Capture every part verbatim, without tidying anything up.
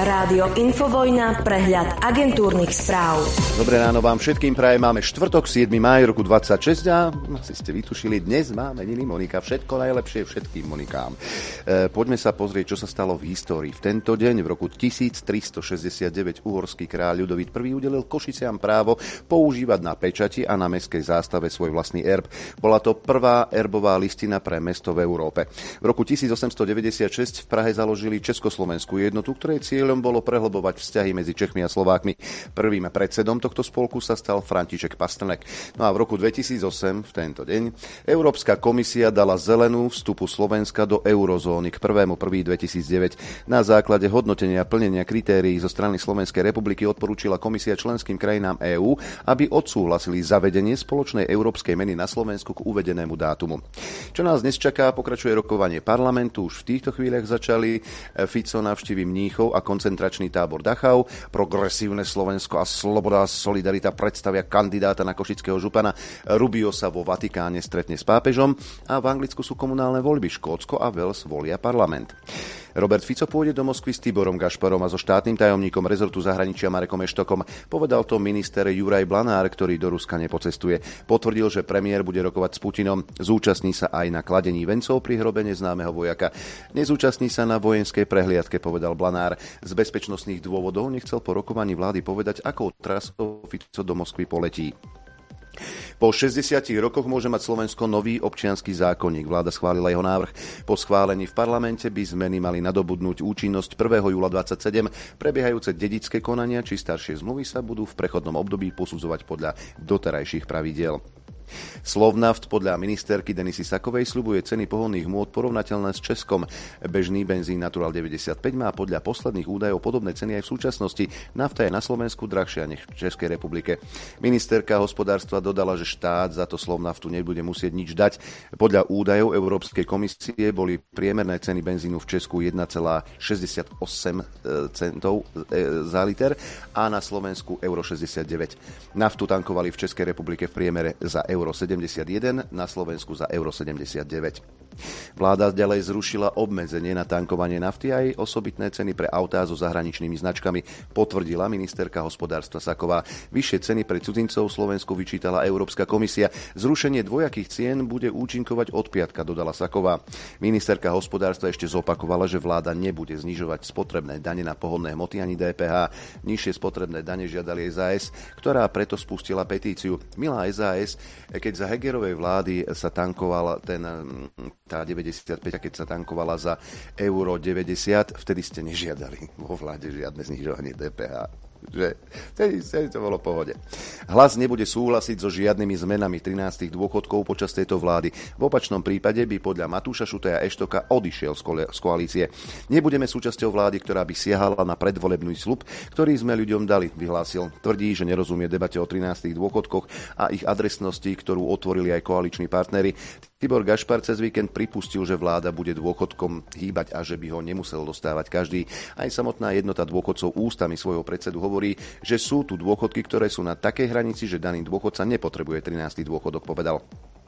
Rádio Infovojna, prehľad agentúrnych správ. Dobré ráno vám všetkým prajem. Máme štvrtok, siedmeho mája roku dvadsaťšesť a asi ste vytušili, dnes máme meniny Monika. Všetko najlepšie všetkým Monikám. E, poďme sa pozrieť, čo sa stalo v histórii. V tento deň, v roku tisíctristošesťdesiatdeväť, uhorský kráľ Ľudovít I. udelil Košiciam právo používať na pečati a na mestskej zástave svoj vlastný erb. Bola to prvá erbová listina pre mesto v Európe. V roku tisícosemstodeväťdesiatšesť v Prahe založili Československú jednotu, ktorej cieľom bolo prehlbovať vzťahy medzi Čechmi a Slovákmi. Prvým predsedom tohto spolku sa stal František Pastrnek. No a v roku dvetisícosem, v tento deň, Európska komisia dala zelenú vstupu Slovenska do eurozóny k prvého prvého dvetisícdeväť. Na základe hodnotenia plnenia kritérií zo strany Slovenskej republiky odporúčila komisia členským krajinám EÚ, aby odsúhlasili zavedenie spoločnej európskej meny na Slovensku k uvedenému dátumu. Čo nás dnes čaká, pokračuje rokovanie parlamentu. Už v týchto chvíľach začali. Fico navštívi Mníchov a koncentračný tábor Dachau. Progresívne Slovensko a Sloboda a Solidarita predstavia kandidáta na košického župana. Rubio sa vo Vatikáne stretne s pápežom a v Anglicku sú komunálne voľby. Škótsko a Wales volia parlament. Robert Fico pôjde do Moskvy s Tiborom Gašparom a so štátnym tajomníkom rezortu zahraničia Marekom Eštokom. Povedal to minister Juraj Blanár, ktorý do Ruska nepocestuje. Potvrdil, že premiér bude rokovať s Putinom. Zúčastní sa aj na kladení vencov pri hrobe neznámeho vojaka. Nezúčastní sa na vojenskej prehliadke, povedal Blanár. Z bezpečnostných dôvodov nechcel po rokovaní vlády povedať, akou trasou Fico do Moskvy poletí. Po šesťdesiatich rokoch môže mať Slovensko nový občiansky zákonník. Vláda schválila jeho návrh. Po schválení v parlamente by zmeny mali nadobudnúť účinnosť prvého júla dvadsaťsedem. Prebiehajúce dedičské konania či staršie zmluvy sa budú v prechodnom období posudzovať podľa doterajších pravidiel. Slovnaft podľa ministerky Denisy Sakovej sľubuje ceny pohonných hmôt porovnateľné s Českom. Bežný benzín Natural deväťdesiatpäť má podľa posledných údajov podobné ceny aj v súčasnosti. Nafta je na Slovensku drahšia než v Českej republike. Ministerka hospodárstva dodala, že štát za to Slovnaftu nebude musieť nič dať. Podľa údajov Európskej komisie boli priemerné ceny benzínu v Česku jeden celá šesťdesiatosem centov za liter a na Slovensku euro šesťdesiatdeväť. Naftu tankovali v Českej republike v priemere za euro sedemdesiatjeden, na Slovensku za euro sedemdesiatdeväť. Vláda ďalej zrušila obmedzenie na tankovanie nafty aj osobitné ceny pre autá so zahraničnými značkami, potvrdila ministerka hospodárstva Saková. Vyššie ceny pre cudzincov Slovensku vyčítala Európska komisia. Zrušenie dvojakých cien bude účinkovať od piatka, dodala Saková. Ministerka hospodárstva ešte zopakovala, že vláda nebude znižovať spotrebné dane na pohonné hmoty ani dé pé há. Nižšie spotrebné dane žiadali es a es, ktorá preto spustila petíciu. Milá es a es, keď za Hegerovej vlády sa tankoval ten, tá deväťdesiatpäť, a keď sa tankovala za euro deväťdesiat, vtedy ste nežiadali vo vláde žiadne znižovanie dé pé há. Že vtedy, vtedy to bolo v pohode. Hlas nebude súhlasiť so žiadnymi zmenami trinástych dôchodkov počas tejto vlády. V opačnom prípade by podľa Matúša Šutaja Eštoka odišiel z koalície. Nebudeme súčasťou vlády, ktorá by siahala na predvolebný sľub, ktorý sme ľuďom dali, vyhlásil. Tvrdí, že nerozumie debate o trinástych dôchodkoch a ich adresnosti, ktorú otvorili aj koaliční partneri. Tibor Gašpar cez víkend pripustil, že vláda bude dôchodkom hýbať a že by ho nemusel dostávať každý. Aj samotná jednota dôchodcov ústami svojho predsedu hovorí, že sú tu dôchodky, ktoré sú na takej hranici, že daný dôchodca nepotrebuje trinásty dôchodok, povedal.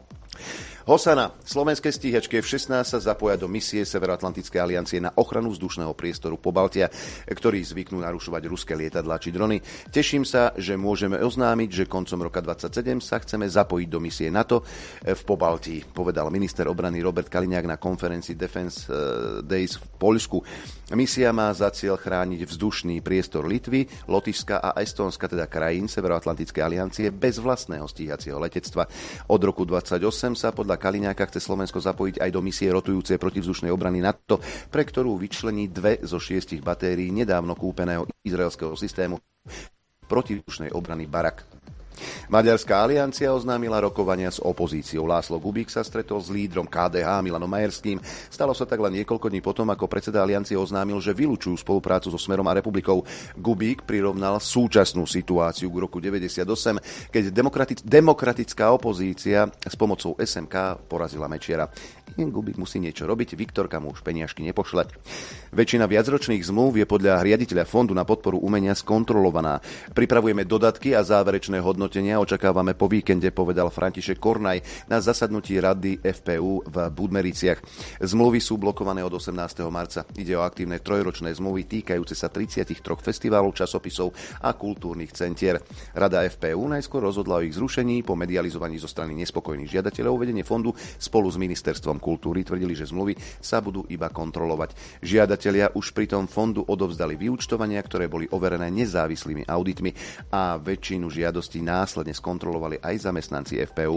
Hosana. Slovenské stíhačky ef šestnásť sa zapoja do misie Severoatlantickej aliancie na ochranu vzdušného priestoru Pobaltia, ktorí zvyknú narušovať ruské lietadlá či drony. Teším sa, že môžeme oznámiť, že koncom roka dvadsaťsedem sa chceme zapojiť do misie NATO v Pobaltí, povedal minister obrany Robert Kaliňák na konferencii Defense Days v Poľsku. Misia má za cieľ chrániť vzdušný priestor Litvy, Lotyšska a Estónska, teda krajín Severoatlantickej aliancie bez vlastného stíhacieho letectva. Od roku dvadsaťosem sa podľa Kaliňáka chce Slovensko zapojiť aj do misie rotujúcej protivzdušnej obrany NATO, pre ktorú vyčlení dve zo šiestich batérií nedávno kúpeného izraelského systému protivzdušnej obrany Barak. Maďarská aliancia oznámila rokovania s opozíciou. László Kubík sa stretol s lídrom ká dé há Milanom Majerským. Stalo sa tak len niekoľko dní potom, ako predseda aliancie oznámil, že vylučujú spoluprácu so Smerom a Republikou. Kubík prirovnal súčasnú situáciu k roku deväťdesiatosem, keď demokratic- demokratická opozícia s pomocou es em ká porazila Mečiara. Kubík musí niečo robiť, Viktorka mu už peniažky nepošle. Väčšina viacročných zmluv je podľa riaditeľa Fondu na podporu umenia skontrolovaná. Pripravujeme dodatky a záverečné hodnotenie zhodnotenia očakávame po víkende, povedal František Kornaj na zasadnutí Rady ef pé ú v Budmericiach. Zmluvy sú blokované od osemnásteho marca. Ide o aktívne trojročné zmluvy týkajúce sa tridsaťtri festivalov, časopisov a kultúrnych centier. Rada ef pé ú najskôr rozhodla o ich zrušení po medializovaní zo strany nespokojných žiadateľov. Vedenie fondu spolu s ministerstvom kultúry tvrdili, že zmluvy sa budú iba kontrolovať. Žiadatelia už pritom fondu odovzdali vyúčtovania, ktoré boli overené nezávislými auditmi a väčšinu žiadostí následne skontrolovali aj zamestnanci ef pé ú.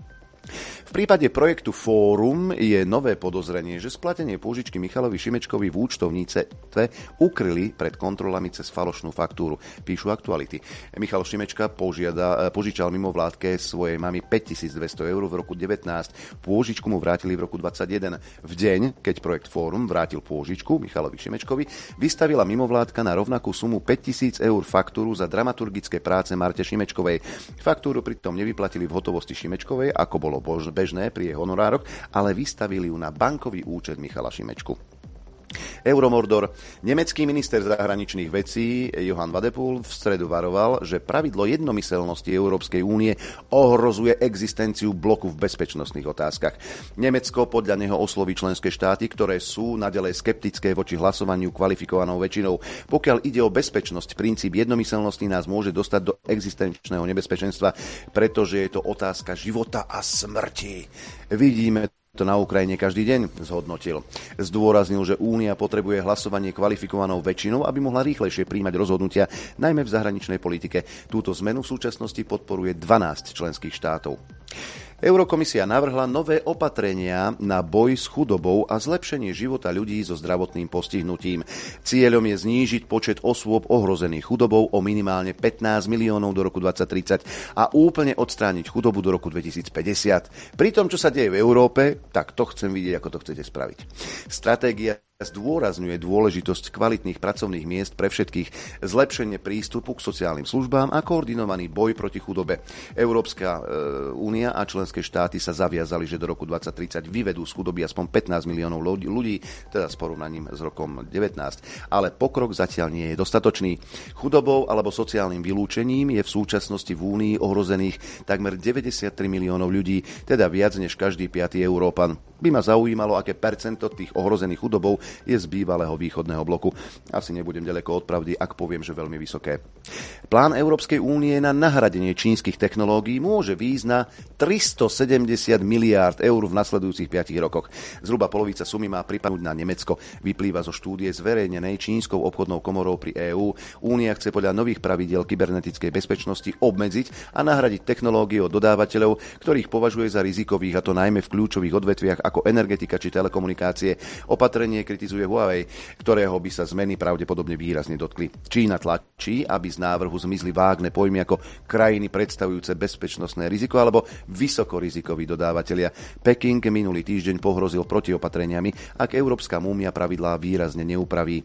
V prípade projektu Fórum je nové podozrenie, že splatenie pôžičky Michalovi Šimečkovi v účtovníctve ukryli pred kontrolami cez falošnú faktúru, píšu Aktuality. Michal Šimečka požiada, požičal mimovládke svojej mamy päťtisícdvesto eur v roku devätnásť. Pôžičku mu vrátili v roku dvadsaťjeden. V deň, keď projekt Fórum vrátil pôžičku Michalovi Šimečkovi, vystavila mimovládka na rovnakú sumu päťtisíc eur faktúru za dramaturgické práce Marte Šimečkovej. Faktúru pritom nevyplatili v hotovosti Šimečkovej, ako bolo bežné pri jej honorároch, ale vystavili ju na bankový účet Michala Šimečku. Euromordor. Nemecký minister zahraničných vecí Johann Wadephul v stredu varoval, že pravidlo jednomyseľnosti Európskej únie ohrozuje existenciu bloku v bezpečnostných otázkach. Nemecko podľa neho osloví členské štáty, ktoré sú naďalej skeptické voči hlasovaniu kvalifikovanou väčšinou. Pokiaľ ide o bezpečnosť, princíp jednomyseľnosti nás môže dostať do existenčného nebezpečenstva, pretože je to otázka života a smrti. Vidíme to na Ukrajine každý deň, zhodnotil. Zdôraznil, že Únia potrebuje hlasovanie kvalifikovanou väčšinou, aby mohla rýchlejšie príjmať rozhodnutia, najmä v zahraničnej politike. Túto zmenu v súčasnosti podporuje dvanásť členských štátov. Eurokomisia navrhla nové opatrenia na boj s chudobou a zlepšenie života ľudí so zdravotným postihnutím. Cieľom je znížiť počet osôb ohrozených chudobou o minimálne pätnásť miliónov do roku dvadsať tridsať a úplne odstrániť chudobu do roku dvetisícpäťdesiat. Pri tom, čo sa deje v Európe, tak to chcem vidieť, ako to chcete spraviť. Stratégia zdôrazňuje dôležitosť kvalitných pracovných miest pre všetkých, zlepšenie prístupu k sociálnym službám a koordinovaný boj proti chudobe. Európska únia a členské štáty sa zaviazali, že do roku dvadsať tridsať vyvedú z chudoby aspoň pätnásť miliónov ľudí, teda s porovnaním s rokom devätnásť. Ale pokrok zatiaľ nie je dostatočný. Chudobou alebo sociálnym vylúčením je v súčasnosti v Únii ohrozených takmer deväťdesiattri miliónov ľudí, teda viac než každý piaty Európan. By ma zaujímalo, aké percento tých ohrozených chudobou je z bývalého východného bloku. Asi nebudem ďaleko od pravdy, ak poviem, že veľmi vysoké. Plán Európskej únie na nahradenie čínskych technológií môže výjsť na tristosedemdesiat miliárd eur v nasledujúcich piatich rokoch. Zhruba polovica sumy má pripadnúť na Nemecko. Vyplýva zo štúdie zverejnenej Čínskou obchodnou komorou pri EÚ. Únia chce podľa nových pravidiel kybernetickej bezpečnosti obmedziť a nahradiť technológie od dodávateľov, ktorých považuje za rizikových, a to najmä v kľúčových odvetviach ako energetika či telekomunikácie. Opatrenie kritizuje Huawei, ktorého by sa zmeny pravdepodobne výrazne dotkli. Čína tlačí, aby z návrhu zmizli vágne pojmy ako krajiny predstavujúce bezpečnostné riziko alebo vysokorizikoví dodávateľia. Peking minulý týždeň pohrozil protiopatreniami, ak Európska únia pravidlá výrazne neupraví.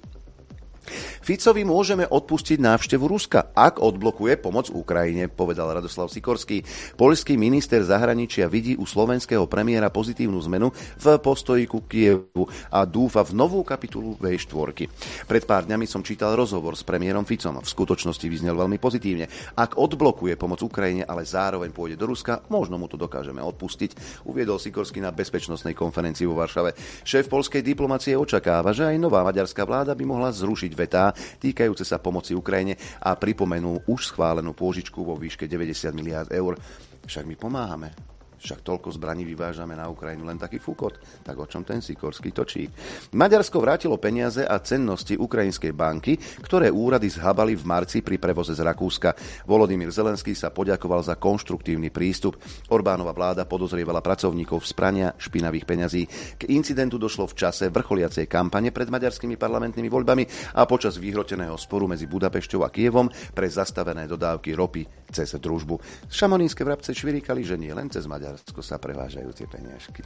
Ficovi môžeme odpustiť návštevu Ruska, ak odblokuje pomoc Ukrajine, povedal Radoslav Sikorský. Poľský minister zahraničia vidí u slovenského premiéra pozitívnu zmenu v postoji ku Kievu a dúfa v novú kapitulu vé štyri. Pred pár dňami som čítal rozhovor s premiérom Ficom. V skutočnosti vyznel veľmi pozitívne. Ak odblokuje pomoc Ukrajine, ale zároveň pôjde do Ruska, možno mu to dokážeme odpustiť, uviedol Sikorský na bezpečnostnej konferencii vo Varšave. Šéf poľskej diplomacie očakáva, že aj nová maďarská vláda by mohla zrušiť vetá týkajúce sa pomoci Ukrajine a pripomenul už schválenú pôžičku vo výške deväťdesiat miliárd eur. Však my pomáhame. Však toľko zbraní vyvážame na Ukrajinu, len taký fúkot. Tak o čom ten Sikorský točí? Maďarsko vrátilo peniaze a cennosti ukrajinskej banky, ktoré úrady zhabali v marci pri prevoze z Rakúska. Volodymyr Zelenský sa poďakoval za konštruktívny prístup. Orbánova vláda podozrievala pracovníkov z prania špinavých peňazí. K incidentu došlo v čase vrcholiacej kampane pred maďarskými parlamentnými voľbami a počas vyhroteného sporu medzi Budapešťou a Kievom pre zastavené dodávky ropy cez družbu. Šamonínske vrabce švirikali, že nie len cez Maďarsko sa prevážajú tie peniažky.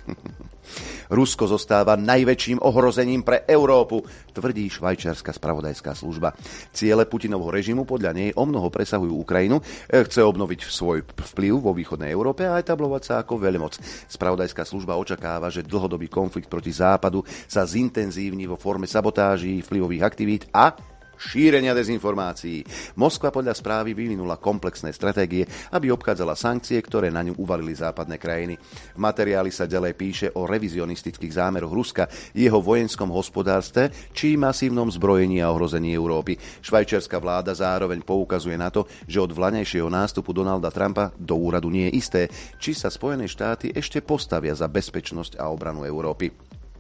Rusko zostáva najväčším ohrozením pre Európu, tvrdí švajčiarska spravodajská služba. Ciele Putinovho režimu podľa nej omnoho presahujú Ukrajinu, chce obnoviť svoj vplyv vo východnej Európe a etablovať sa ako veľmoc. Spravodajská služba očakáva, že dlhodobý konflikt proti západu sa zintenzívni vo forme sabotáží, vplyvových aktivít a šírenia dezinformácií. Moskva podľa správy vyvinula komplexné stratégie, aby obchádzala sankcie, ktoré na ňu uvalili západné krajiny. V materiáli sa ďalej píše o revizionistických zámeroch Ruska, jeho vojenskom hospodárstve či masívnom zbrojení a ohrození Európy. Švajčiarska vláda zároveň poukazuje na to, že od vlaňajšieho nástupu Donalda Trumpa do úradu nie je isté, či sa Spojené štáty ešte postavia za bezpečnosť a obranu Európy.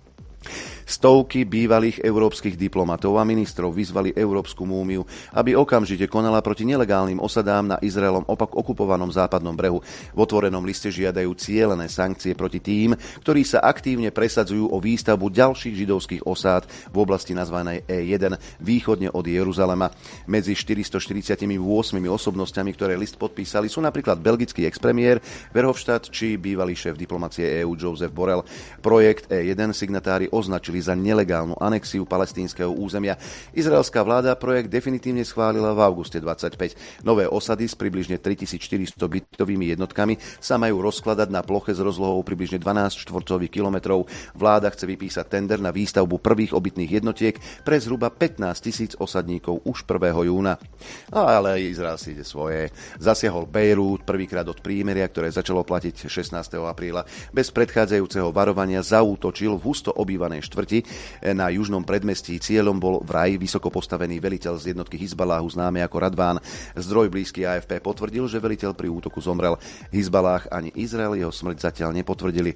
Stovky bývalých európskych diplomatov a ministrov vyzvali Európsku úniu, aby okamžite konala proti nelegálnym osadám na Izraelom opak okupovanom západnom brehu. V otvorenom liste žiadajú cielené sankcie proti tým, ktorí sa aktívne presadzujú o výstavbu ďalších židovských osád v oblasti nazvanej é jeden východne od Jeruzalema. Medzi štyristoštyridsaťosem osobnostiami, ktoré list podpísali, sú napríklad belgický expremiér Verhofstadt či bývalý šéf diplomacie é ú Joseph Borrell. Projekt é jeden signatári označili za nelegálnu anexiu palestínskeho územia. Izraelská vláda projekt definitívne schválila v auguste dvadsaťpäť. Nové osady s približne tritisícštyristo bytovými jednotkami sa majú rozkladať na ploche s rozlohou približne dvanásť štvorcových kilometrov. Vláda chce vypísať tender na výstavbu prvých obytných jednotiek pre zhruba pätnásť tisíc osadníkov už prvého júna. Ale Izrael si ide svoje. Zasiahol Bejrút prvýkrát od prímeria, ktoré začalo platiť šestnásteho apríla. Bez predchádzajúceho varovania zaútočil v husto obývanej štvrti na južnom predmestí. Cieľom bol vraj vysoko postavený veliteľ z jednotky Hizbaláhu známy ako Radván. Zdroj blízky á ef pé potvrdil, že veliteľ pri útoku zomrel. Hizbalách ani Izrael jeho smrť zatiaľ nepotvrdili.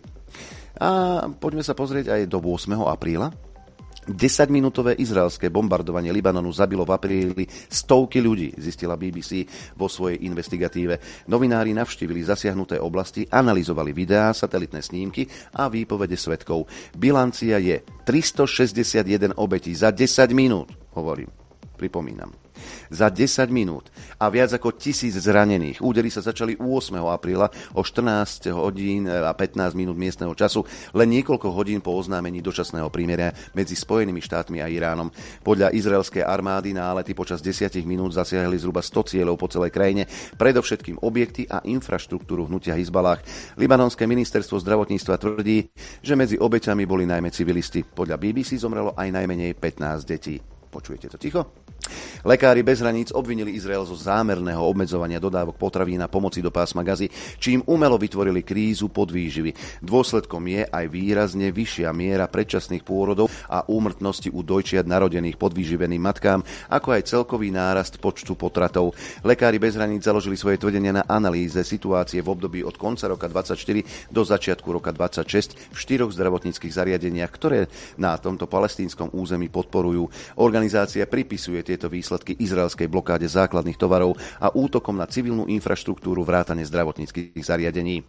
A poďme sa pozrieť aj do ôsmeho apríla. desaťminútové izraelské bombardovanie Libanonu zabilo v apríli stovky ľudí, zistila bé bé cé vo svojej investigatíve. Novinári navštívili zasiahnuté oblasti, analyzovali videá, satelitné snímky a výpovede svedkov. Bilancia je tristošesťdesiatjeden obetí za desať minút, hovorím, pripomínam. Za desať minút a viac ako tisíc zranených. Údery sa začali ôsmeho apríla o štrnásť hodín a pätnásť minút miestneho času, len niekoľko hodín po oznámení dočasného prímeria medzi Spojenými štátmi a Iránom. Podľa izraelskej armády nálety počas desať minút zasiahli zhruba sto cieľov po celej krajine, predovšetkým objekty a infraštruktúru hnutia Hizbalách. Libanonské ministerstvo zdravotníctva tvrdí, že medzi obeťami boli najmä civilisti. Podľa bé bé cé zomrelo aj najmenej pätnásť detí. Počujete to ticho? Lekári bez hraníc obvinili Izrael zo zámerného obmedzovania dodávok potravín a pomoci do pásma Gazy, čím umelo vytvorili krízu podvýživy. Dôsledkom je aj výrazne vyššia miera predčasných pôrodov a úmrtnosti u dojčiat narodených podvýživeným matkám, ako aj celkový nárast počtu potratov. Lekári bez hraníc založili svoje tvrdenia na analýze situácie v období od konca roka dvadsaťštyri do začiatku roka dvadsaťšesť v štyroch zdravotníckych zariadeniach, ktoré na tomto palestínskom území podporujú. Organizácia pripisuje tieto výsledky izraelskej blokáde základných tovarov a útokom na civilnú infraštruktúru vrátane zdravotníckych zariadení.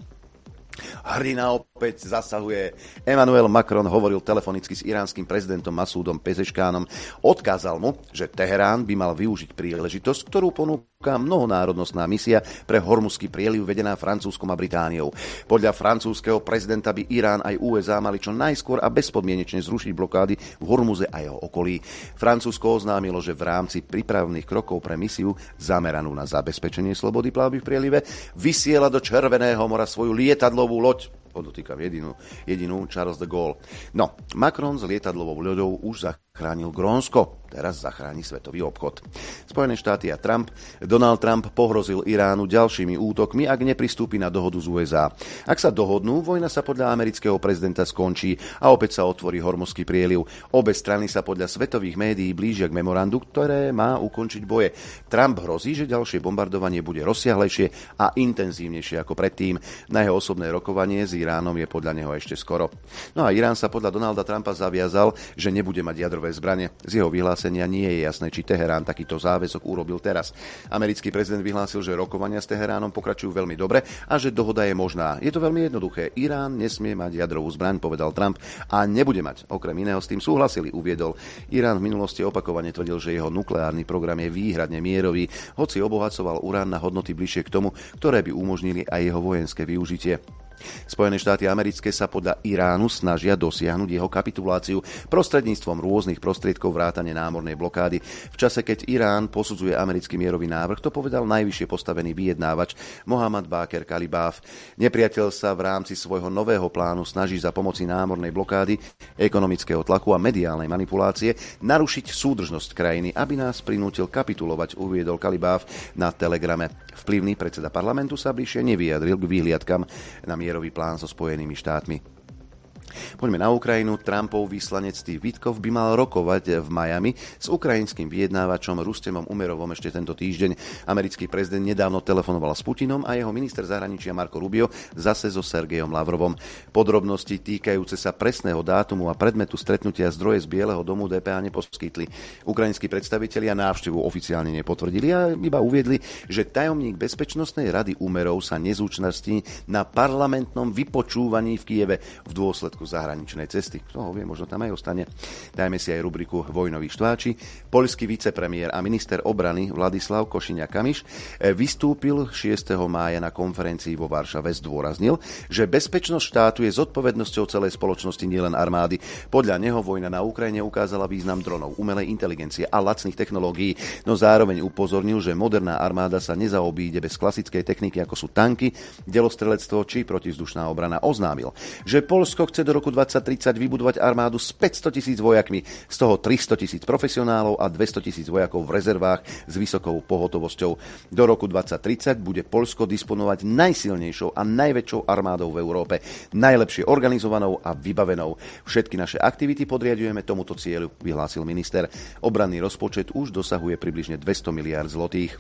Hrdina opäť zasahuje. Emmanuel Macron hovoril telefonicky s iránskym prezidentom Masúdom Pezeškánom. Odkázal mu, že Teherán by mal využiť príležitosť, ktorú ponúka mnohonárodnostná misia pre Hormuzský prieliv vedená Francúzskom a Britániou. Podľa francúzskeho prezidenta by Irán aj ú es á mali čo najskôr a bezpodmienečne zrušiť blokády v Hormuze a jeho okolí. Francúzsko oznámilo, že v rámci prípravných krokov pre misiu zameranú na zabezpečenie slobody plavby v prielive vysiela do Červeného mora svoju lietadlovú loď. Podotýkam jedinú, jedinú Charles de Gaulle. No, Macron s lietadlovou ľoďou už zachránil Grónsko. Teraz zachráni svetový obchod. Spojené štáty a Trump. Donald Trump pohrozil Iránu ďalšími útokmi, ak nepristúpi na dohodu z ú es á. Ak sa dohodnú, vojna sa podľa amerického prezidenta skončí a opäť sa otvorí Hormuzský prieliv. Obe strany sa podľa svetových médií blížia k memorandu, ktoré má ukončiť boje. Trump hrozí, že ďalšie bombardovanie bude rozsiahlejšie a intenzívnejšie ako predtým. Na jeho osobné rokovanie s Iránom je podľa neho ešte skoro. No a Irán sa podľa Donalda Trumpa zaviazal, že nebude mať jadrové zbrane. Z jeho vyhlásenia nie je jasné, či Teherán takýto záväzok urobil teraz. Americký prezident vyhlásil, že rokovania s Teheránom pokračujú veľmi dobre a že dohoda je možná. Je to veľmi jednoduché. Irán nesmie mať jadrovú zbraň, povedal Trump, a nebude mať. Okrem iného s tým súhlasili, uviedol. Irán v minulosti opakovane tvrdil, že jeho nukleárny program je výhradne mierový, hoci obohacoval urán na hodnoty bližšie k tomu, ktoré by umožnili aj jeho vojenské využitie. Spojené štáty americké sa podľa Iránu snažia dosiahnuť jeho kapituláciu prostredníctvom rôznych prostriedkov vrátane námornej blokády. V čase, keď Irán posudzuje americký mierový návrh, to povedal najvyššie postavený vyjednávač Mohammad Baqir Kalibaf. Nepriateľ sa v rámci svojho nového plánu snaží za pomoci námornej blokády, ekonomického tlaku a mediálnej manipulácie narušiť súdržnosť krajiny, aby nás prinútil kapitulovať, uviedol Kalibaf na Telegrame. Vplyvný predseda parlamentu sa bližšie nevyjadril k výhliadkam na mierový plán so Spojenými štátmi. Poďme na Ukrajinu. Trumpov vyslanec Steve Witkoff by mal rokovať v Miami s ukrajinským vyjednávačom Rustemom Umerovom ešte tento týždeň. Americký prezident nedávno telefonoval s Putinom a jeho minister zahraničia Marco Rubio zase so Sergejom Lavrovom. Podrobnosti týkajúce sa presného dátumu a predmetu stretnutia zdroje z Bieleho domu dé pé á neposkytli. Ukrajinskí predstavitelia návštevu oficiálne nepotvrdili a iba uviedli, že tajomník Bezpečnostnej rady Umerov sa nezúčastní na parlamentnom vypočúvaní v Kieve v dôsledku zahraničnej cesty. Kto ho vie, možno tam aj ostane. Dajme si aj rubriku Vojnoví štváči. Poľský vicepremiér a minister obrany Vladislav Košiniak-Kamiš vystúpil šiesteho mája na konferencii vo Varšave. Zdôraznil, že bezpečnosť štátu je zodpovednosťou celej spoločnosti, nielen armády. Podľa neho vojna na Ukrajine ukázala význam dronov, umelej inteligencie a lacných technológií, no zároveň upozornil, že moderná armáda sa nezaobíde bez klasickej techniky, ako sú tanky, delostrelectvo či protivzdušná obrana. Oznámil, že Poľsko chce do roku dvadsať tridsať vybudovať armádu s päťsto tisíc vojakmi, z toho tristo tisíc profesionálov a dvesto tisíc vojakov v rezervách s vysokou pohotovosťou. Do roku dvadsať tridsať bude Poľsko disponovať najsilnejšou a najväčšou armádou v Európe, najlepšie organizovanou a vybavenou. Všetky naše aktivity podriadujeme tomuto cieľu, vyhlásil minister. Obranný rozpočet už dosahuje približne dvesto miliárd zlotých.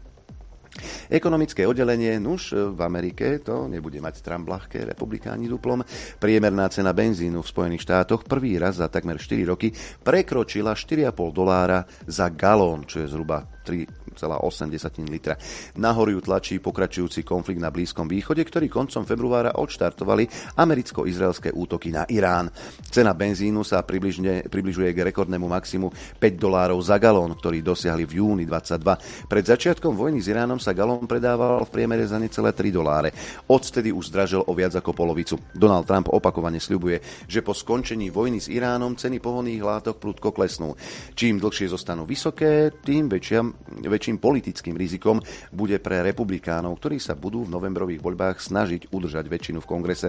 Ekonomické oddelenie, nuž v Amerike to nebude mať Trump ľahké, republikáni duplom. Priemerná cena benzínu v Spojených štátoch prvý raz za takmer štyri roky prekročila štyri a pol dolára za galón, čo je zhruba tri celá osem litra. Nahor ju tlačí pokračujúci konflikt na Blízkom východe, ktorý koncom februára odštartovali americko-izraelské útoky na Irán. Cena benzínu sa približne, približuje k rekordnému maximu päť dolárov za galón, ktorý dosiahli v júni dvadsaťdva. Pred začiatkom vojny s Iránom sa galón predával v priemere za necelé tri doláre. Odvtedy už zdražil o viac ako polovicu. Donald Trump opakovane sľubuje, že po skončení vojny s Iránom ceny pohonných látok prudko klesnú. Čím dlhšie zostanú vysoké, tým väčšia, väčším politickým rizikom bude pre republikánov, ktorí sa budú v novembrových voľbách snažiť udržať väčšinu v kongrese.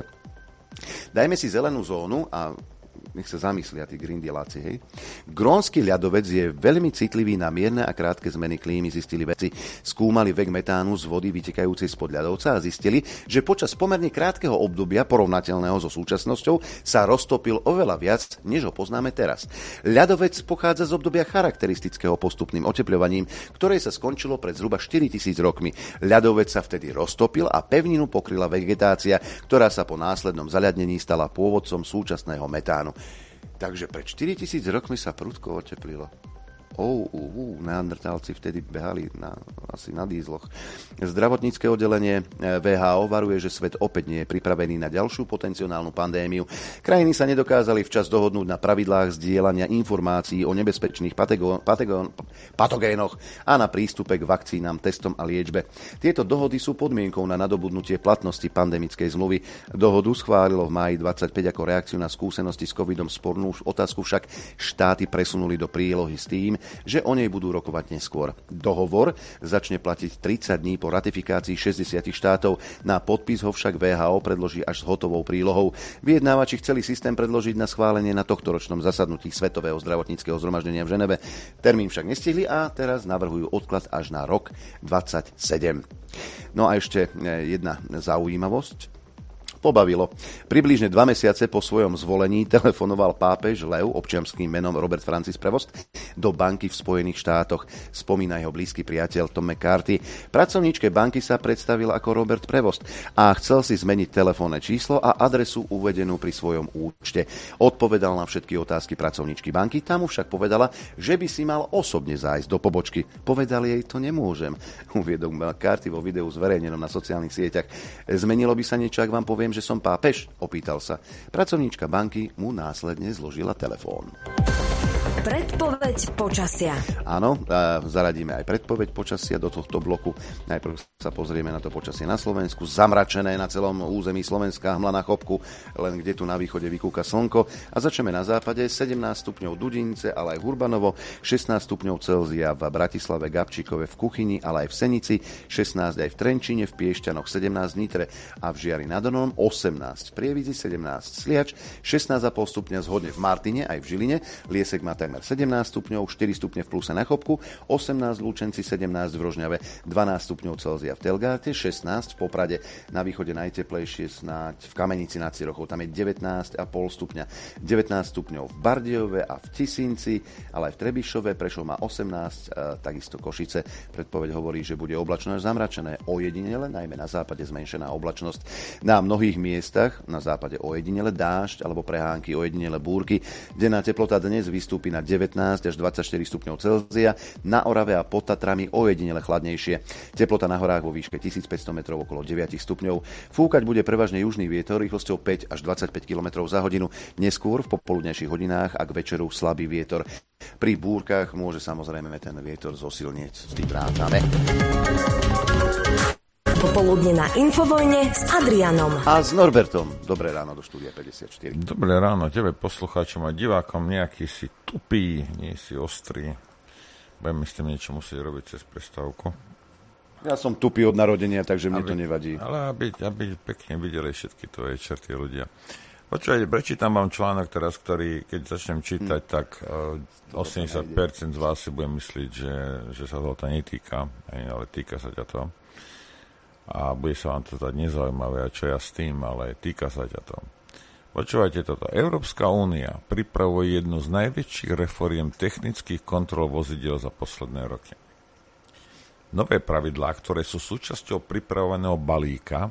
Dajme si zelenú zónu a nech sa zamyslia tí grindieláci, hej. Grónsky ľadovec je veľmi citlivý na mierne a krátke zmeny klímy, zistili vedci. Skúmali vek metánu z vody vytekajúcej spod ľadovca a zistili, že počas pomerne krátkeho obdobia porovnateľného so súčasnosťou sa roztopil oveľa viac, než ho poznáme teraz. Ľadovec pochádza z obdobia charakteristického postupným otepľovaním, ktoré sa skončilo pred zhruba štyritisíc rokmi. Ľadovec sa vtedy roztopil a pevninu pokryla vegetácia, ktorá sa po následnom zaľadnení stala pôvodcom súčasného metánu. Takže pred štyritisíc rokmi sa prudko oteplilo. Oh, uh, uh, neandertálci vtedy behali na, asi na dízloch. Zdravotnícke oddelenie vé há ó varuje, že svet opäť nie je pripravený na ďalšiu potenciálnu pandémiu. Krajiny sa nedokázali včas dohodnúť na pravidlách zdieľania informácií o nebezpečných patogón, patogón, patogénoch a na prístupe k vakcínam, testom a liečbe. Tieto dohody sú podmienkou na nadobudnutie platnosti pandemickej zmluvy. Dohodu schválilo v máji dvadsaťpäť ako reakciu na skúsenosti s covidom. Spornú otázku však štáty presunuli do prílohy s tým, že o nej budú rokovať neskôr. Dohovor začne platiť tridsať dní po ratifikácii šesťdesiat štátov. Na podpis ho však vé há ó predloží až s hotovou prílohou. Vyjednávači chceli systém predložiť na schválenie na tohtoročnom zasadnutí Svetového zdravotníckeho zhromaždenia v Ženeve. Termín však nestihli a teraz navrhujú odklad až na rok dvadsaťsedem. No a ešte jedna zaujímavosť. Pobavilo. Približne dva mesiace po svojom zvolení telefonoval pápež Lev občianskym menom Robert Francis Prevost do banky v Spojených štátoch. Spomína jeho blízky priateľ Tom McCarthy. Pracovníčke banky sa predstavil ako Robert Prevost a chcel si zmeniť telefónne číslo a adresu uvedenú pri svojom účte. Odpovedal na všetky otázky pracovníčky banky, tam mu však povedala, že by si mal osobne zájsť do pobočky. Povedal jej, to nemôžem, uviedol McCarthy vo videu zverejnenom na sociálnych sieťach. Zmenilo by sa niečo, ak vám poviem, že som pápež? Opýtal sa. Pracovníčka banky mu následne zložila telefón. Predpoveď počasia. Áno, zaradíme aj predpoveď počasia do tohto bloku. Najprv sa pozrieme na to počasie na Slovensku. Zamračené na celom území Slovenska, hmla na chopku, len kde tu na východe vykúka slnko. A začneme na západe. sedemnásť stupňov Dudince, ale aj v Hurbanovo, šestnásť stupňov Celzia v Bratislave, Gabčíkove, v Kuchyni, ale aj v Senici, šestnásť aj v Trenčine, v Piešťanoch, sedemnásť v Nitre a v Žiari nad Donom, osemnásť v Prievidzi, sedemnásť Sliač, šestnásť a pol stupňa zhodne v Martine aj v Žiline, Liesek má takmer sedemnásť stupňov, štyri stupne v pluse na Chopku, osemnásť v Lučenci, sedemnásť v Rožňave, dvanásť stupňov Celzia v Telgáte, šestnásť v Poprade, na východe najteplejšie snáď v Kamenici nad Cirochou, tam je devätnásť a pol stupňa, devätnásť stupňov v Bardejove a v Tisinci, ale aj v Trebišove, Prešov má osemnásť, takisto Košice. Predpoveď hovorí, že bude oblačno až zamračené, ojedinele, najmä na západe zmenšená oblačnosť. Na mnohých miestach, na západe ojedinele dážď alebo prehánky, ojedinele búrky. Denná teplota dnes vystúpi na devätnásť až dvadsaťštyri stupňov Celzia, na Orave a pod Tatrami ojedinele chladnejšie. Teplota na horách vo výške tisícpäťsto metrov okolo deväť stupňov. Fúkať bude prevažne južný vietor rýchlosťou päť až dvadsaťpäť kilometrov za hodinu. Neskôr v popoludnejších hodinách a k večeru slabý vietor. Pri búrkach môže samozrejme ten vietor zosilnieť. S tým rátame. Popoludne na Infovojne s Adrianom a s Norbertom. Dobré ráno do štúdia päťdesiatštyri. Dobré ráno tebe, poslucháčom a divákom. Nejaký si tupý, nie si ostrý. Budeme s tým niečo musieť robiť cez prestávku. Ja som tupý od narodenia, takže mne aby, to nevadí. Ale aby, aby pekne videli všetky tvoje črty ľudia. Počúvajte, prečítam vám článok teraz, ktorý, keď začnem čítať, hmm. tak uh, osemdesiat percent z vás si bude myslieť, že, že sa toho to netýka, ale týka sa ťa to. A bude sa vám to zdať nezaujímavé, a čo ja s tým, ale týka sa ťa to. Počúvajte toto. Európska únia pripravuje jednu z najväčších reforiem technických kontrol vozidiel za posledné roky. Nové pravidlá, ktoré sú súčasťou pripravovaného balíka,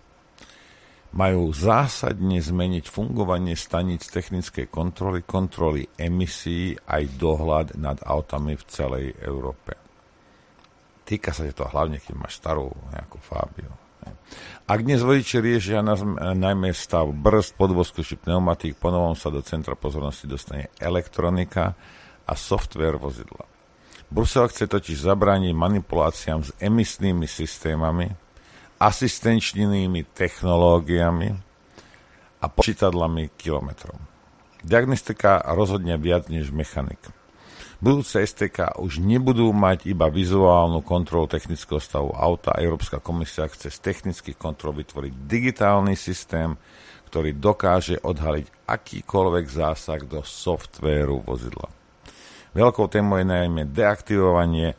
majú zásadne zmeniť fungovanie staníc technickej kontroly, kontroly emisí aj dohľad nad autami v celej Európe. Týka sa to hlavne, keď máš starú nejakú Fábiu. Ak dnes vodiči riešia najmä stav brzd, podvozku či pneumatík, ponovom sa do centra pozornosti dostane elektronika a softvér vozidla. Brusel chce totiž zabrániť manipuláciám s emisnými systémami, asistenčnými technológiami a počítadlami kilometrov. Diagnostika rozhodne viac než mechanika. Budúce es té ká už nebudú mať iba vizuálnu kontrolu technického stavu auta. Európska komisia chce z technických kontrol vytvoriť digitálny systém, ktorý dokáže odhaliť akýkoľvek zásah do softvéru vozidla. Veľkou témou je najmä deaktivovanie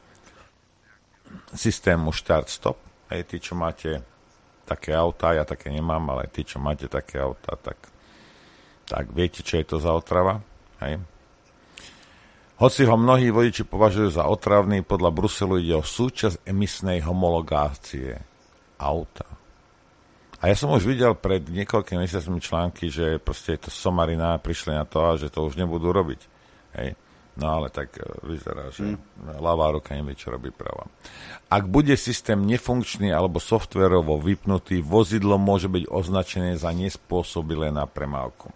systému start-stop. Hej, tí, čo máte také autá, ja také nemám, ale tí, čo máte také autá, tak, tak viete, čo je to za otrava. Hej. Hoci ho mnohí vodiči považujú za otravný, podľa Bruselu ide o súčasť emisnej homologácie auta. A ja som už videl pred niekoľkými mesiacmi články, že proste to somarina prišli na to a že to už nebudú robiť. Hej. No ale tak vyzerá, že hmm. ľavá ruka nevie, čo robí pravá. Ak bude systém nefunkčný alebo softvérovo vypnutý, vozidlo môže byť označené za nespôsobilé na premávku.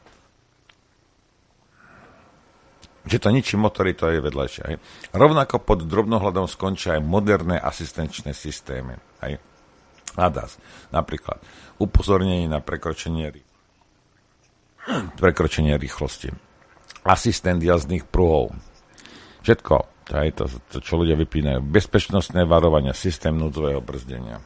Že to ničí motory, to je vedľajšie. Hej. Rovnako pod drobnohľadom skončia aj moderné asistenčné systémy. Hej. á dé á es. Napríklad upozornenie na prekročenie, prekročenie rýchlosti. Asistent jazdných pruhov. Všetko. To je to, to, čo ľudia vypínajú. Bezpečnostné varovania, systém núdzového brzdenia.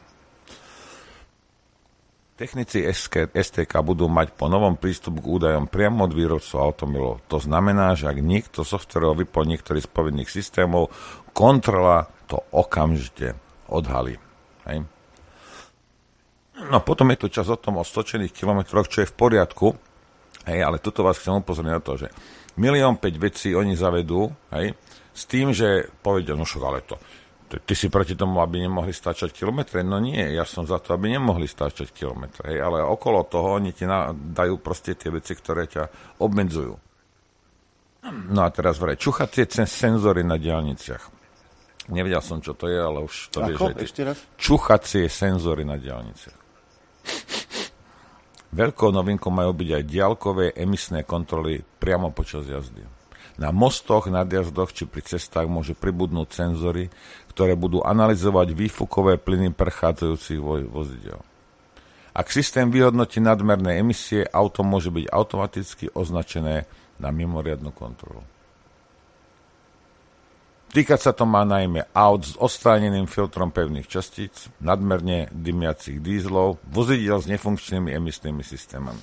Technici es té ká budú mať po novom prístup k údajom priamo od výrobcov automobilov. To znamená, že ak niekto softvérovo vypol niektorý z povinných systémov, kontrola to okamžite odhalí. Hej. No potom je tu čas o tom o stočených kilometroch, čo je v poriadku, hej, ale tuto vás chcem upozorniť na to, že milión päť vecí oni zavedú, hej, s tým, že povedia, no šok, ale to ty si proti tomu, aby nemohli stáčať kilometre? No nie, ja som za to, aby nemohli stáčať kilometre. Hej, ale okolo toho oni ti dajú proste tie veci, ktoré ťa obmedzujú. No a teraz vraj, čuchacie senzory na diaľniciach. Nevedel som, čo to je, ale už to vieš. Ešte raz? Čuchacie senzory na diaľniciach. Veľkou novinkou majú byť aj diaľkové emisné kontroly priamo počas jazdy. Na mostoch, nadjazdoch či pri cestách môže pribudnúť senzory, ktoré budú analyzovať výfukové plyny prechádzajúcich vozidel. Ak systém vyhodnotí nadmerné emisie, auto môže byť automaticky označené na mimoriadnu kontrolu. Týkať sa to má najmä aut s odstráneným filtrom pevných častíc, nadmerne dymiacich dízlov, vozidiel s nefunkčnými emisnými systémami.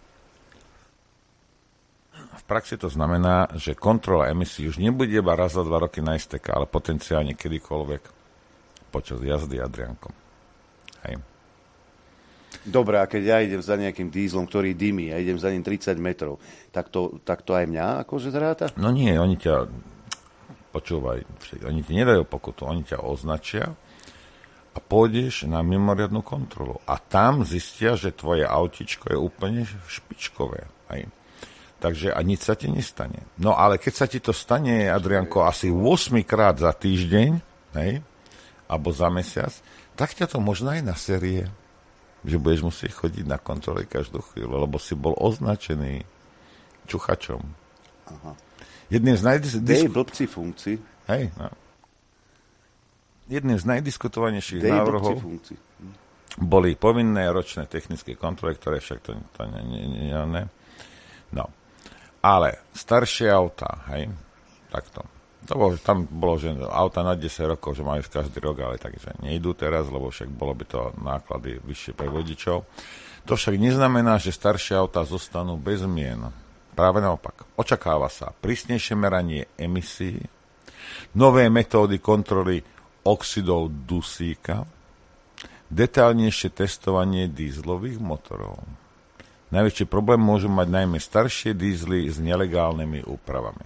V praxi to znamená, že kontrola emisí už nebude iba raz za dva roky na es té ká, ale potenciálne kedykoľvek počas jazdy Adriankom. Hej. Dobre, a keď ja idem za nejakým dízlom, ktorý dymí, a idem za ním tridsať metrov, tak to, tak to aj mňa akože zráta? No nie, oni ťa, počúvaj, oni ti nedajú pokutu, oni ťa označia a pôjdeš na mimoriadnu kontrolu. A tam zistia, že tvoje autičko je úplne špičkové. Hej. Takže a nič sa ti nestane. No ale keď sa ti to stane, Adrianko, asi ôsmikrát za týždeň, hej, alebo za mesiac, tak ťa to možno aj na série, že budeš musieť chodiť na kontroly každú chvíľu, lebo si bol označený čuchačom. Aha. Jedným z najdis... Dej blbci funkcii. Hej, no. Jedným z najdiskutovanejších návrhov boli povinné ročné technické kontroly, ktoré však to, to nie, nie, nie, nie. No. Ale staršie autá, hej, takto. To bolo, tam bolo, že auta na desať rokov, že majú každý rok, ale takže nejdú teraz, lebo však bolo by to náklady vyššie pre vodičov. To však neznamená, že staršie autá zostanú bez zmien. Práve naopak. Očakáva sa prísnejšie meranie emisí, nové metódy kontroly oxidov dusíka, detailnejšie testovanie dízlových motorov. Najväčší problém môžu mať najmä staršie dízly s nelegálnymi úpravami.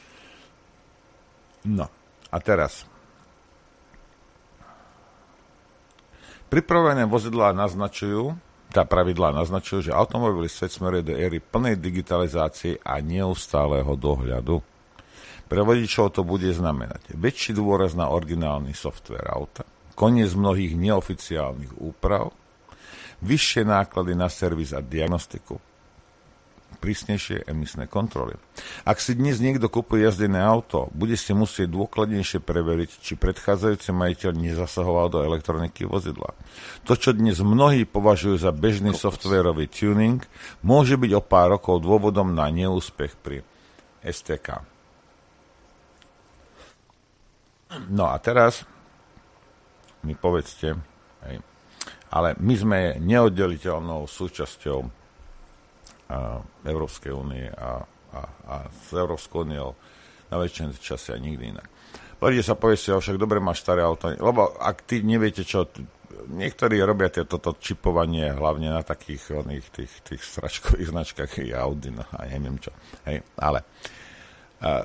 No, a teraz. Pripravené vozidlá naznačujú, tá pravidlá naznačujú, že automobilový svet smeruje do éry plnej digitalizácie a neustáleho dohľadu. Pre vodičov to bude znamenať väčší dôraz na originálny softvér auta, koniec mnohých neoficiálnych úprav, vyššie náklady na servis a diagnostiku, prísnejšie emisné kontroly. Ak si dnes niekto kupuje jazdené auto, bude si musieť dôkladnejšie preveriť, či predchádzajúci majiteľ nezasahoval do elektroniky vozidla. To, čo dnes mnohí považujú za bežný softvérový tuning, môže byť o pár rokov dôvodom na neúspech pri es té ká. No a teraz mi povedzte, hej, ale my sme neoddeliteľnou súčasťou a, Európskej únie a, a, a s Európskou úniou na väčšine čase a nikdy inak. Poďte sa povie si, však dobre máš staré auto, lebo ak ty neviete čo, niektorí robia toto čipovanie hlavne na takých oných, tých, tých sračkových značkách, je Audi, no a neviem čo. Hej, ale a,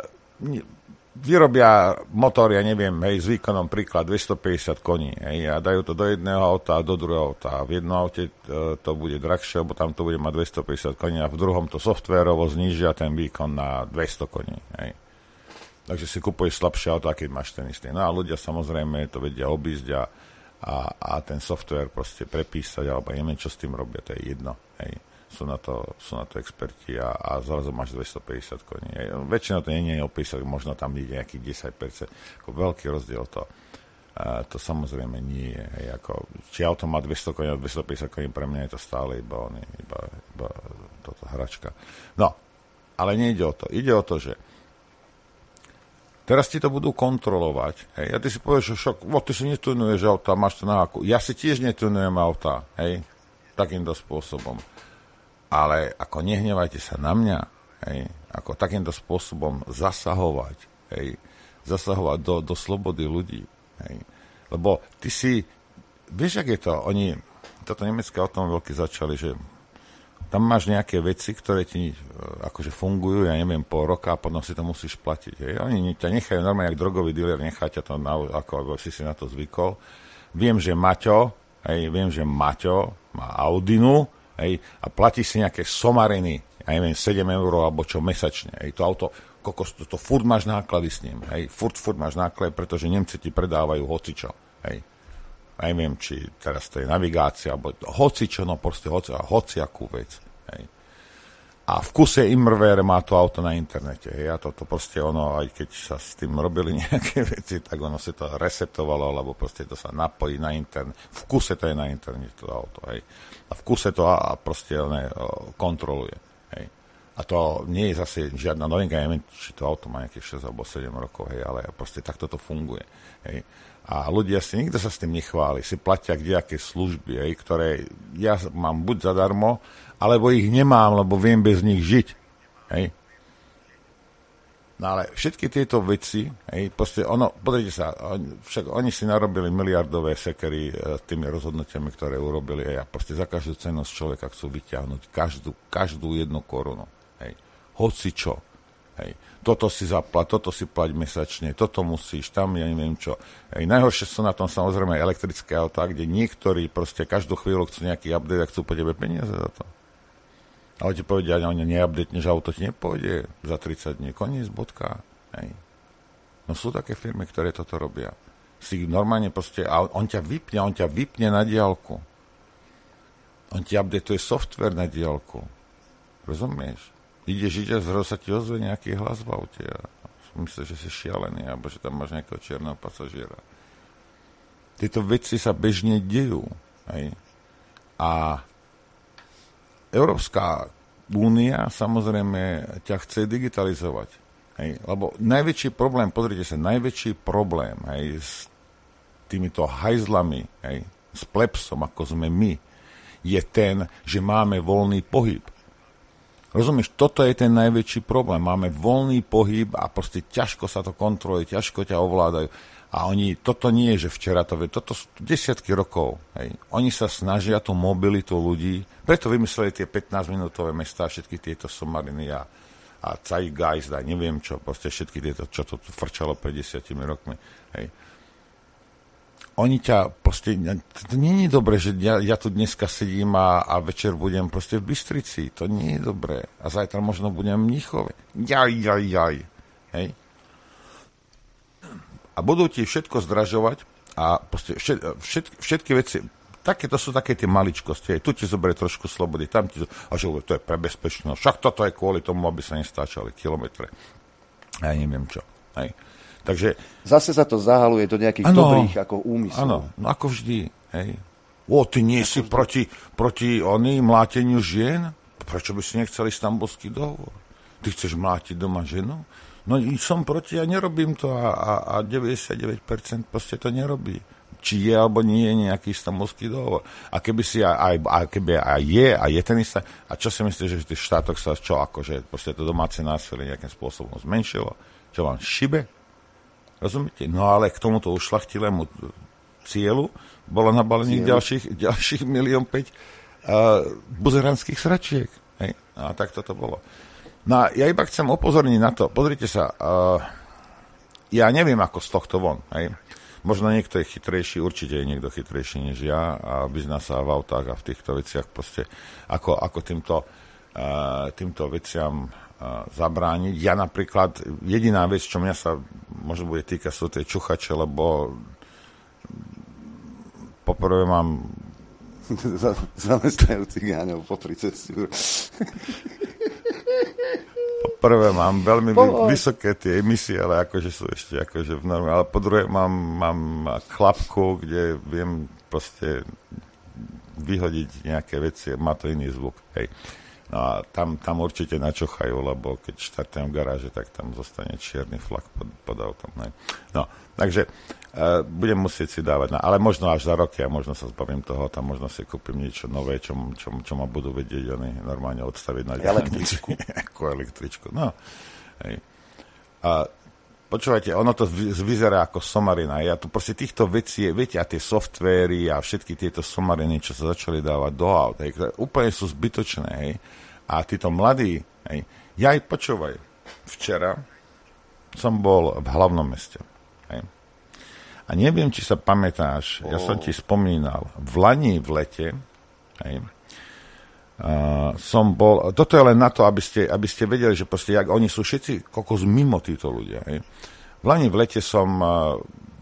vyrobia motor, ja neviem, hej, s výkonom príklad dvestopäťdesiat koní, hej, a dajú to do jedného auta a do druhého auta. V jednom aute to, to bude drahšie, lebo tam to bude mať dvestopäťdesiat koní a v druhom to softvérovo znížia ten výkon na dvesto koní, hej. Takže si kupuješ slabšie auto, keď máš ten istý. No a ľudia samozrejme to vedia obísť a, a, a ten softvér proste prepísať, alebo neviem, čo s tým robia, to je jedno, hej. Sú na to, sú na to experti a, a zrazu máš dvestopäťdesiat koní. Väčšinou to nie je opísať, možno tam ide nejakých desať percent. Ako veľký rozdiel to, a to samozrejme nie je. Hej, ako, či auto má dvesto koní a dvestopäťdesiat koní, pre mňa je to stále iba, iba, iba toto hračka. No, ale nejde o to. Ide o to, že teraz ti to budú kontrolovať. Hej, a ty si povieš, že šok, o, ty si netunuješ auta, máš to na háku. Ja si tiež netunujem auta, hej, takýmto spôsobom. Ale ako nehnevajte sa na mňa, hej, ako takýmto spôsobom zasahovať, hej, zasahovať do, do slobody ľudí, hej. Lebo ty si, vieš, jak je to, oni, toto nemecké automobilky začali, že tam máš nejaké veci, ktoré ti akože fungujú, ja neviem, pol roka a potom si to musíš platiť, hej. Oni ťa nechajú normálne, jak drogový dealer, nechá ťa to, na, ako, ako si si na to zvykol. Viem, že Maťo, hej, viem, že Maťo má Audinu, hej, a platí si nejaké somariny, ja neviem, sedem eur alebo čo mesačne. Hej, to auto, kokos, to, to furt máš náklady s ním. Hej, furt, furt máš náklady, pretože Nemci ti predávajú hocičo. Hej. Ja neviem, či teraz to je navigácia, alebo hocičo, no proste hoci, hociakú vec. Hej. a v kuse imrver má to auto na internete. Hej. A to, to proste ono, aj keď sa s tým robili nejaké veci, tak ono si to resetovalo, alebo proste to sa napojí na internet. V kuse to je na internete to auto. Hej. A v kuse to a proste ono kontroluje. Hej. A to nie je zase žiadna novinka, neviem, či to auto má nejakých šesť alebo sedem rokov, hej, ale proste takto to funguje. Hej. A ľudia si, nikto sa s tým nechváli, si platia kdejaké služby, hej, ktoré ja mám buď zadarmo, alebo ich nemám, lebo viem bez nich žiť. Hej. No ale všetky tieto veci, hej, proste ono, pozrite sa, on, však oni si narobili miliardové sekery e, tými rozhodnutiami, ktoré urobili, hej, a proste za každú cenu z človeka chcú vyťahnuť každú, každú jednu korunu. Hej. Hoci čo. Hej. Toto si zaplat, toto si plať mesačne, toto musíš, tam ja neviem čo. Hej. Najhoršie sú na tom samozrejme elektrické autá, kde niektorí proste každú chvíľu chcú nejaký update a chcú po tebe peniaze za to. Ale ti povedia, že neupdatneš auto, ti nepôjde za tridsať dní. Koniec, bodka. Hej. No sú také firmy, ktoré toto robia. Si normálne proste, a on ťa vypne, on ťa vypne na diaľku. On ti updatuje software na diaľku. Rozumieš? Ideš, ideš, zrazu sa ti ozve nejaký hlas v aute a myslíš, že si šialený, alebo že tam máš nejakého čierneho pasažiera. Tieto veci sa bežne dejú. Hej. A Európska únia samozrejme ťa chce digitalizovať. Hej. Lebo najväčší problém, pozrite sa, najväčší problém, hej, s týmito hajzlami, hej, s plebsom, ako sme my, je ten, že máme voľný pohyb. Rozumieš, toto je ten najväčší problém. Máme voľný pohyb a proste ťažko sa to kontroluje, ťažko ťa ovládajú. A oni, toto nie je, že včera to vie, toto sú desiatky rokov. Hej. Oni sa snažia tú mobilitu ľudí, preto vymysleli tie pätnásťminútové mestá, všetky tieto somariny a, a Zeitgeist a neviem čo, proste všetky tieto, čo to frčalo pred desiatimi rokmi. Hej. Oni ťa proste, to nie je dobré, že ja, ja tu dneska sedím a, a večer budem proste v Bystrici, to nie je dobré. A zajtra možno budem v Mníchove. Jaj, jaj, jaj. Hej. A budú ti všetko zdražovať a proste všet, všet, všetky veci, také, to sú také tie maličkosti, tu ti zoberie trošku slobody, tam ti, a že to je pre bezpečnosť, však toto je kvôli tomu, aby sa nestáčali kilometre. Ja neviem čo. Hej. Takže, zase sa to zahaluje do nejakých ano, dobrých ako úmyslov. Áno, no ako vždy. Hej. O, ty nie ako si vždy. proti, proti oný mláteniu žien? Prečo by si nechcel Istanbulský dohovor? Ty chceš mlátiť doma ženu? No som proti a nerobím to a, a, a deväťdesiatdeväť percent proste to nerobí. Či je alebo nie je nejaký Istanbulský dohovor. A keby si aj, aj, aj, keby aj je a je ten istý, a čo si myslíš, že v tých štátoch sa čo akože proste to domáce násilie nejakým spôsobom zmenšilo? Čo vám šibe? Rozumiete? No ale k tomuto ušľachtilému cieľu bolo nabalených ďalších, ďalších milión päť uh, buzeránskych sračiek. Hej? A tak toto bolo. No a ja iba chcem upozorniť na to. Pozrite sa, uh, ja neviem ako z tohto von. Hej? Možno niekto je chytrejší, určite je niekto chytrejší než ja a vyzná sa v autách a v týchto veciach proste, ako, ako týmto, uh, týmto veciam zabrániť. Ja napríklad, jediná vec, čo mňa sa možno bude týkať, sú tie čuchače, lebo poprvé mám zamestnajú cigáňov popri ceste. Poprvé mám veľmi Pohoj. vysoké tie emisie, ale akože sú ešte akože v norme. Ale po druhé mám, mám klapku, kde viem proste vyhodiť nejaké veci, má to iný zvuk. Hej. No a tam, tam určite načochajú, lebo keď štartujem v garáže, tak tam zostane čierny flak pod, pod autom. Ne? No, takže e, budem musieť si dávať, no, ale možno až za roky a možno sa zbavím toho, tam možno si kúpim niečo nové, čo, čo, čo ma budú vedieť oni normálne odstaviť na električku. Ako električku, no. Hej. A počúvajte, ono to vyzerá ako somarina. Ja tu proste týchto vecí, viete, a tie softvéry a všetky tieto somariny, čo sa začali dávať do aut, hej, ktoré úplne sú zbytočné, hej. A títo mladí, hej, ja aj počúvaj, včera som bol v hlavnom meste, hej. A neviem, či sa pamätáš, oh. ja som ti spomínal, v Lani v lete, hej, Uh, som bol, toto je len na to, aby ste, aby ste vedeli, že proste, jak oni sú všetci kokos mimo títo ľudia. Hej. V Lani v lete som uh,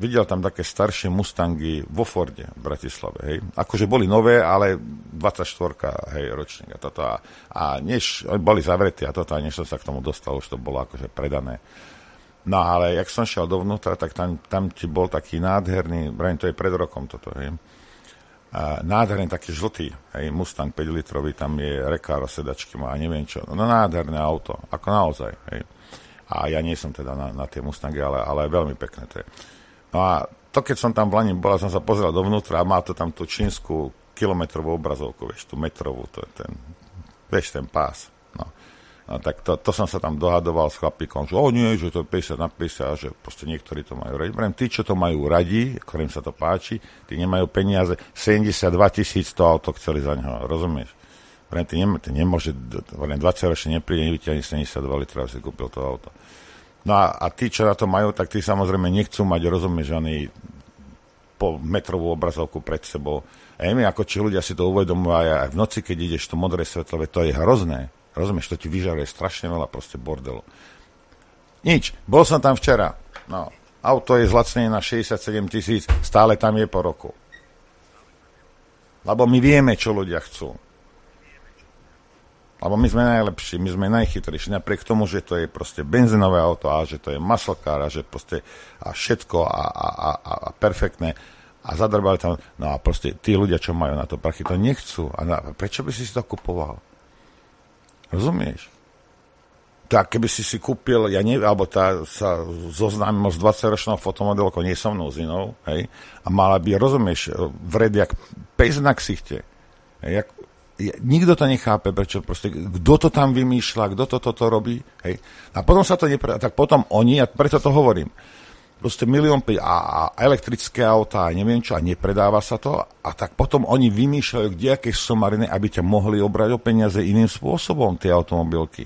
videl tam také staršie Mustangy vo Forde v Bratislave, hej. Akože boli nové, ale dvadsaťštyri, hej, ročník a toto. A, a než boli zavretí a toto, a než som sa k tomu dostal, už to bolo akože predané. No ale jak som šiel dovnútra, tak tam, tam ti bol taký nádherný, brajím, to je pred rokom toto, hej. A nádherný taký žltý, hej, Mustang päť litrový, tam je Recaro sedačky má, neviem čo. No nádherné auto, ako naozaj, hej. A ja nie som teda na, na tie Mustangy, ale, ale veľmi pekné to je. No a to, keď som tam v Lani bol, som sa pozrel dovnútra a má to tam tú čínsku kilometrovú obrazovku, vieš, tú metrovú, to je ten, vieš, ten pás. No, no tak to, to som sa tam dohadoval s chlapíkom, že o nie, že to je päťdesiat na päťdesiat, že proste niektorí to majú radi. Brem, tí, čo to majú radi, ktorým sa to páči, tí nemajú peniaze, sedemdesiatdva tisíc to auto chceli za neho, rozumieš? Brem, ty, nem, ty nemôže, dvadsaťročne nepríde, nevyťahne sedemdesiatdva litrov, si kúpil to auto. No a, a tí, čo na to majú, tak tí samozrejme nechcú mať, rozumieš, ani po metrovú obrazovku pred sebou. A neviem, ako či ľudia si to uvedomujú aj, aj v noci, keď ideš to modré svetlové, to je hrozné. Rozumieš, to ti vyžaruje strašne veľa proste bordelu. Nič, bol som tam včera. No, auto je zlacnené na šesťdesiatsedem tisíc, stále tam je po roku. Lebo my vieme, čo ľudia chcú. Lebo my sme najlepší, my sme najchytrejší, napriek tomu, že to je proste benzínové auto a že to je muscle-car a že proste a všetko a, a, a, a perfektné a zadrbali tam, no a proste tí ľudia, čo majú na to prachy, to nechcú. A na, prečo by si si to kupoval? Rozumieš? Tak keby si si kúpil, ja neviem, alebo tá sa zoznámil s dvadsaťročnou fotomodelkou, nie so mnou, z inou, hej, a mala by, rozumieš, vred jak pes na ksichte, hej, jak nikto to nechápe, prečo proste, kto to tam vymýšľa, kto to toto robí, hej. A potom sa to nepredá, tak potom oni, a preto to hovorím, proste milión a, a elektrické autá, neviem čo, a nepredáva sa to, a tak potom oni vymýšľajú, kde aké somariny, aby ťa mohli obrať o peniaze iným spôsobom, tie automobilky.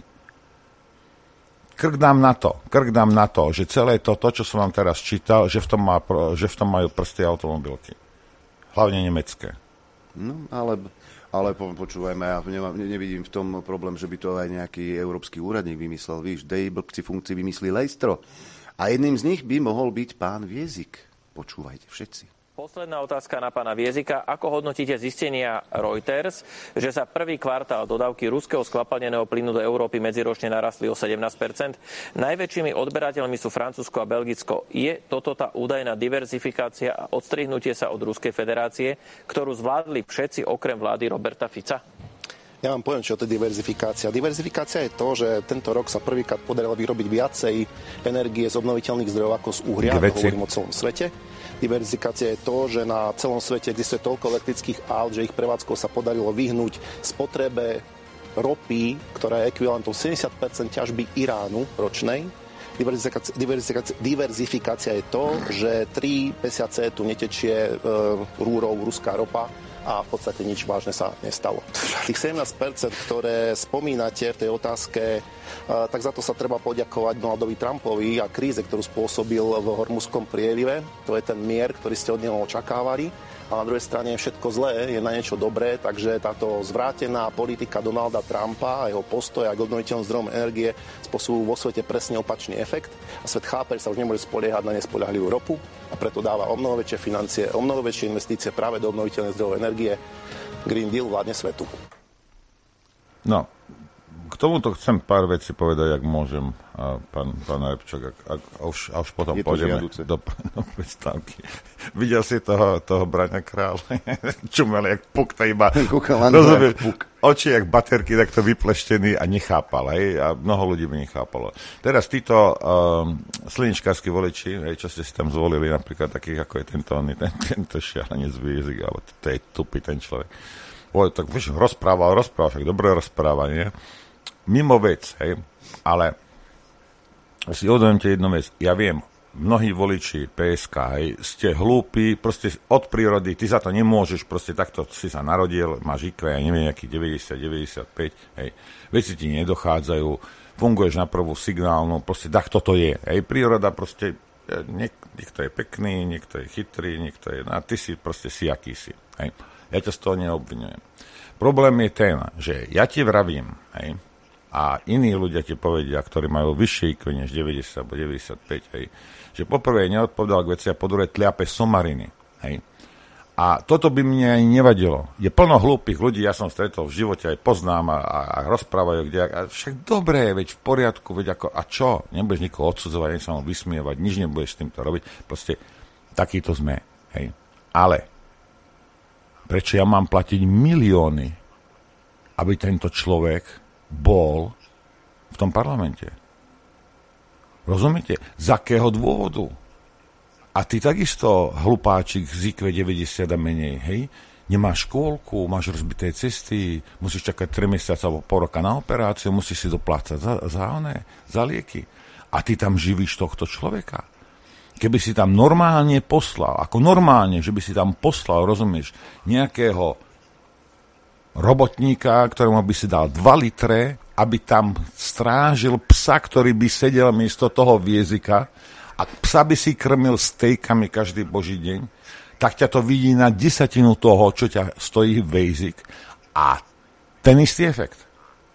Krk dám na to, krk dám na to, že celé to, to, čo som vám teraz čítal, že v tom, má, že v tom majú prsty automobilky. Hlavne nemecké. No, ale... Ale po, počúvajme, ja nemám, nevidím v tom problém, že by to aj nejaký európsky úradník vymyslel. Víš, dej blbci funkcii vymyslí lejstro. A jedným z nich by mohol byť pán Viezik. Počúvajte všetci. Posledná otázka na pána Viezika. Ako hodnotíte zistenia Reuters, že sa prvý kvartál dodávky ruského skvapalneného plynu do Európy medziročne narastli o sedemnásť percent? Najväčšími odberateľmi sú Francúzsko a Belgicko. Je toto tá údajná diverzifikácia a odstrihnutie sa od Ruskej federácie, ktorú zvládli všetci okrem vlády Roberta Fica? Ja vám poviem, čo to je diverzifikácia. Diverzifikácia je to, že tento rok sa prvýkrát podarilo vyrobiť viacej energie z obnoviteľných zdrojov ako z uhlia. To hovorím o celom svete. Diverzifikácia je to, že na celom svete existuje toľko elektrických aut, že ich prevádzkou sa podarilo vyhnúť spotrebe ropy, ktorá je ekvivalentom sedemdesiat percent ťažby Iránu ročnej. Diverzifikácia, diverzifikácia, diverzifikácia je to, že tri mesiace tu netečie e, rúrov ruská ropa a v podstate nič vážne sa nestalo. Tých sedemnásť percent, ktoré spomínate v tej otázke, tak za to sa treba poďakovať Donaldovi Trumpovi a kríze, ktorú spôsobil v Hormuzskom prielive. To je ten mier, ktorý ste od neho očakávali. A na druhej strane je všetko zlé, je na niečo dobré, takže táto zvrátená politika Donalda Trumpa a jeho postoj a k obnoviteľným zdrojom energie spôsobujú vo svete presne opačný efekt. A svet chápe, že sa už nemôže spoliehať na nespoľahlivú ropu a preto dáva o mnoho väčšie financie, o mnoho väčšie investície práve do obnoviteľných zdrojov energie. Green Deal vládne svetu. No, k tomuto chcem pár vecí povedať, ak môžem, pán, pán Repčok, ak, ak, a, už, a už potom pôjdeme do, do predstavky. Videl si toho, toho Braňa Kráľa? Čumel, jak puk, to iba, rozumieš, oči jak baterky, tak to vypleštený a nechápal, hej, a mnoho ľudí by nechápalo. Teraz títo um, sliničkársky voliči, hej, čo ste si tam zvolili, napríklad takých, ako je tento, ten, tento šialenec Viezik, ale to je tupý ten človek. O, tak vieš, rozprával, rozprával, však dobré rozprávanie. Mimo vec, hej, ale si uvedomte jednu vec, ja viem, mnohí voliči pé es ká, hej, ste hlúpi, proste od prírody, ty za to nemôžeš, proste takto si sa narodil, máš í kvé, ja neviem, nejaký deväťdesiat deväťdesiatpäť, hej, veci ti nedochádzajú, funguješ na prvú signálnu, proste takto to je, hej, príroda proste, niek, niekto je pekný, niekto je chytrý, niekto je, a ty si proste si, aký si, hej, ja ťa z toho neobvinujem. Problém je ten, že ja ti vravím, hej, a iní ľudia ti povedia, ktorí majú vyššie í kvé než deväťdesiat alebo deväťdesiatpäť, hej, že poprvé neodpovedal k veci a po druhé tliape somariny. Hej. A toto by mne ani nevadilo. Je plno hlúpych ľudí, ja som stretol v živote, aj poznám a, a, a rozprávajú, kde, a však dobré, veď v poriadku, veď ako, a čo? Nebudeš nikoho odsudzovať, ani sa mu vysmievať, nič nebudeš s týmto robiť, proste takýto sme. Hej. Ale prečo ja mám platiť milióny, aby tento človek bol v tom parlamente? Rozumiete? Z akého dôvodu? A ty takisto, hlupáčik z í kvé deväťdesiat a menej, hej? Nemáš škôlku, máš rozbité cesty, musíš čakať tri mesiace alebo pol roka na operáciu, musíš si doplácať za, za, oné, za lieky. A ty tam živíš tohto človeka. Keby si tam normálne poslal, ako normálne, že by si tam poslal, rozumieš, nejakého robotníka, ktorému by si dal dva litre, aby tam strážil psa, ktorý by sedel miesto toho viezika, a psa by si krmil stejkami každý boží deň, tak ťa to vidí na desatinu toho, čo ťa stojí vejzik. A ten istý efekt.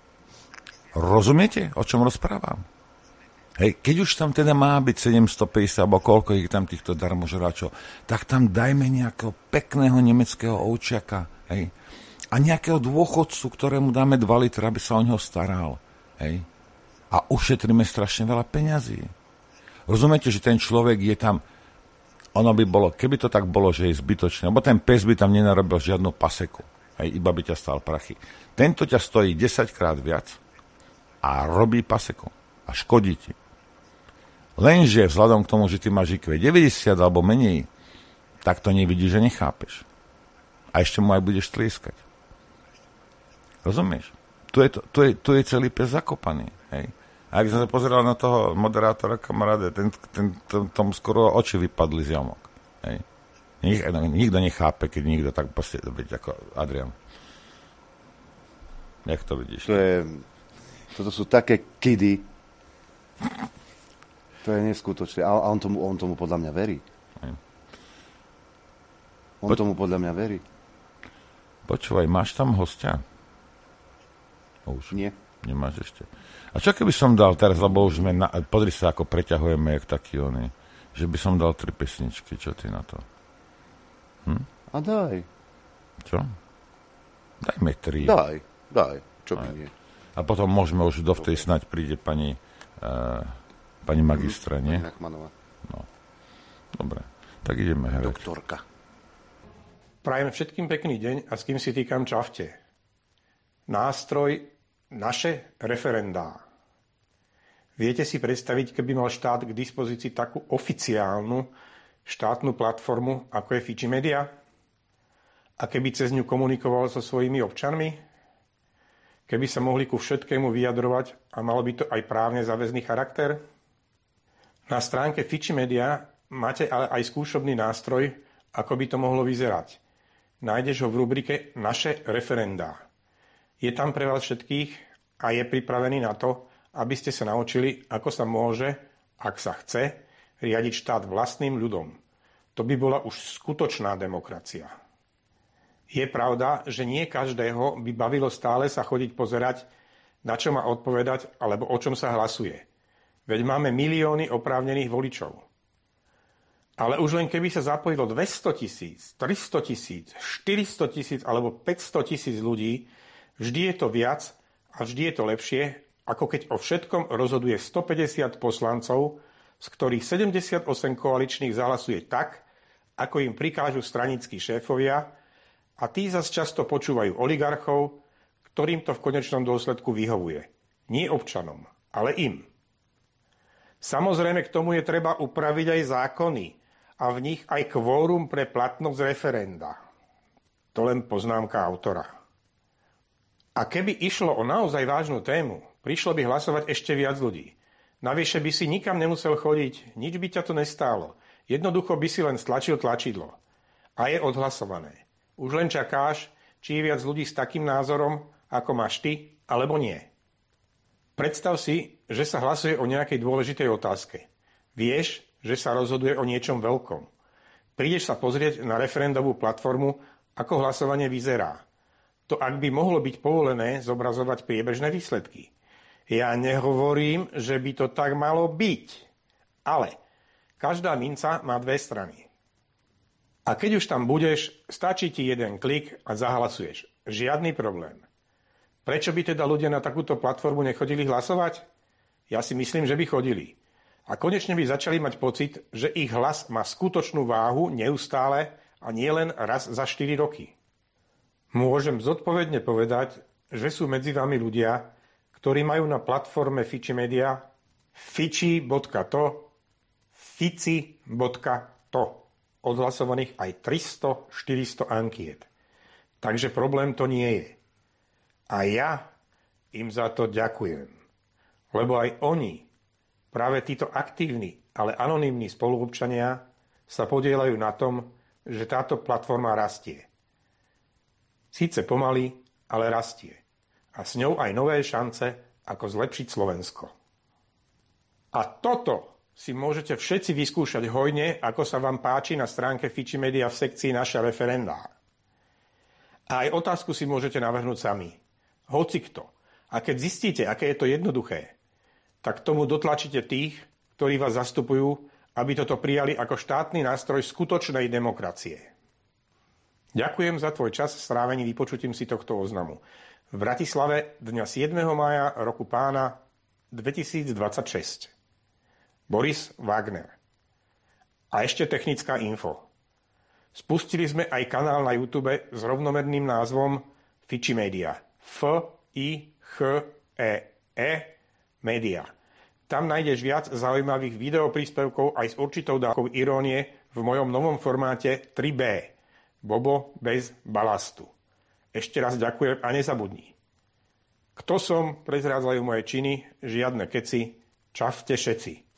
Rozumiete, o čom rozprávam? Hej, keď už tam teda má byť sedemstopäťdesiat, alebo koľko ich tam týchto darmožráčov, tak tam dajme nejakého pekného nemeckého ovčiaka, hej, a nejakého dôchodcu, ktorému dáme dva litre, aby sa o neho staral. Hej, a ušetríme strašne veľa peňazí. Rozumiete, že ten človek je tam, ono by bolo, keby to tak bolo, že je zbytočné, lebo ten pes by tam nenarobil žiadnu paseku, hej, iba by ťa stál prachy. Tento ťa stojí desaťkrát viac a robí paseku a škodí ti. Lenže vzhľadom k tomu, že ty máš í kvé deväťdesiat alebo menej, tak to nevidíš, že nechápeš. A ešte mu aj budeš tlieskať. Rozumieš? Tu je, to, tu je, tu je celý pes zakopaný, hej. A ak som sa pozeral na toho moderátora kamaráde, ten, ten, ten, tomu skoro oči vypadli z jamok. Hej. Nik, nikto nechápe, keď nikto tak proste, byť ako Adrian. Jak to vidíš? To je, toto sú také kidy. To je neskutočné. A on tomu, on tomu podľa mňa verí. Hej. On po... tomu podľa mňa verí. Počúvaj, máš tam hostia? Už. Nie. Nemáš ešte. A čo keby som dal teraz, lebo už sme, na, podri sa, ako preťahujeme, jak taký oný, že by som dal tri pesničky, čo ty na to? Hm? A daj. Čo? Dajme tri. Daj, daj, čo by nie. A potom môžeme už dovtedy snať príde pani, uh, pani magistra, nie? Pani Nachmanová. No. Dobre, tak ideme hrať. Doktorka. Prajem všetkým pekný deň a s kým si týkam čafte. Nástroj naše referendá. Viete si predstaviť, keby mal štát k dispozícii takú oficiálnu štátnu platformu, ako je Fičimedia? A keby cez ňu komunikoval so svojimi občanmi? Keby sa mohli ku všetkému vyjadrovať a malo by to aj právne záväzný charakter? Na stránke Fičimedia máte ale aj skúšobný nástroj, ako by to mohlo vyzerať. Nájdeš ho v rubrike Naše referendá. Je tam pre vás všetkých a je pripravený na to, aby ste sa naučili, ako sa môže, ak sa chce, riadiť štát vlastným ľudom. To by bola už skutočná demokracia. Je pravda, že nie každého by bavilo stále sa chodiť pozerať, na čo má odpovedať alebo o čom sa hlasuje. Veď máme milióny oprávnených voličov. Ale už len keby sa zapojilo dvesto tisíc, tristo tisíc, štyristo tisíc alebo päťsto tisíc ľudí, vždy je to viac a vždy je to lepšie, ako keď o všetkom rozhoduje stopäťdesiat poslancov, z ktorých sedemdesiatosem koaličných zahlasuje tak, ako im prikážu stranickí šéfovia, a tí zas často počúvajú oligarchov, ktorým to v konečnom dôsledku vyhovuje. Nie občanom, ale im. Samozrejme, k tomu je treba upraviť aj zákony a v nich aj kvórum pre platnosť referenda. To len poznámka autora. A keby išlo o naozaj vážnu tému, prišlo by hlasovať ešte viac ľudí. Navyše by si nikam nemusel chodiť, nič by ťa to nestálo. Jednoducho by si len stlačil tlačidlo. A je odhlasované. Už len čakáš, či je viac ľudí s takým názorom, ako máš ty, alebo nie. Predstav si, že sa hlasuje o nejakej dôležitej otázke. Vieš, že sa rozhoduje o niečom veľkom. Prídeš sa pozrieť na referendovú platformu, ako hlasovanie vyzerá. To ak by mohlo byť povolené zobrazovať priebežné výsledky. Ja nehovorím, že by to tak malo byť. Ale každá minca má dve strany. A keď už tam budeš, stačí ti jeden klik a zahlasuješ. Žiadny problém. Prečo by teda ľudia na takúto platformu nechodili hlasovať? Ja si myslím, že by chodili. A konečne by začali mať pocit, že ich hlas má skutočnú váhu neustále a nie len raz za štyri roky. Môžem zodpovedne povedať, že sú medzi vami ľudia, ktorí majú na platforme Fiči Media fiči bodka to, fici bodka to odhlasovaných aj tristo štyristo ankiet. Takže problém to nie je. A ja im za to ďakujem. Lebo aj oni, práve títo aktívni, ale anonymní spoluobčania, sa podieľajú na tom, že táto platforma rastie. Síce pomaly, ale rastie. A s ňou aj nové šance, ako zlepšiť Slovensko. A toto si môžete všetci vyskúšať hojne, ako sa vám páči na stránke Fiči Media v sekcii Naša referendá. A aj otázku si môžete navrhnúť sami. Hocikto. A keď zistíte, aké je to jednoduché, tak tomu dotlačíte tých, ktorí vás zastupujú, aby toto prijali ako štátny nástroj skutočnej demokracie. Ďakujem za tvoj čas strávený vypočutím si tohto oznamu. V Bratislave dňa siedmeho mája roku pána dvetisícdvadsaťšesť. Boris Wagner. A ešte technická info. Spustili sme aj kanál na YouTube s rovnomerným názvom Fiči Media. F I Ch E E Media. Tam nájdeš viac zaujímavých videopríspevkov aj s určitou dávkou irónie v mojom novom formáte tri bé. Bobo bez balastu. Ešte raz ďakujem a nezabudni. Kto som, prezrádzajú moje činy, žiadne keci, čafte všetci.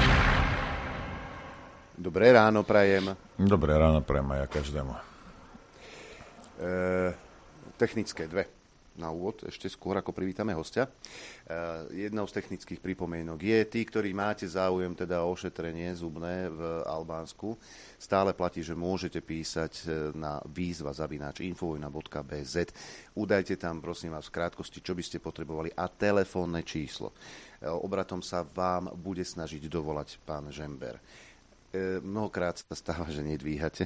Dobré ráno prajem. Dobré ráno prajem aj ja každému. E, technické dve na úvod, ešte skôr ako privítame hostia. E, jednou z technických pripomienok je, tí, ktorí máte záujem teda o ošetrenie zubné v Albánsku, stále platí, že môžete písať na výzva zavináč infovojna bodka bé zet. Udajte tam, prosím vás, v krátkosti, čo by ste potrebovali a telefónne číslo. E, obratom sa vám bude snažiť dovolať pán Žember. E, mnohokrát sa stáva, že nedvíhate.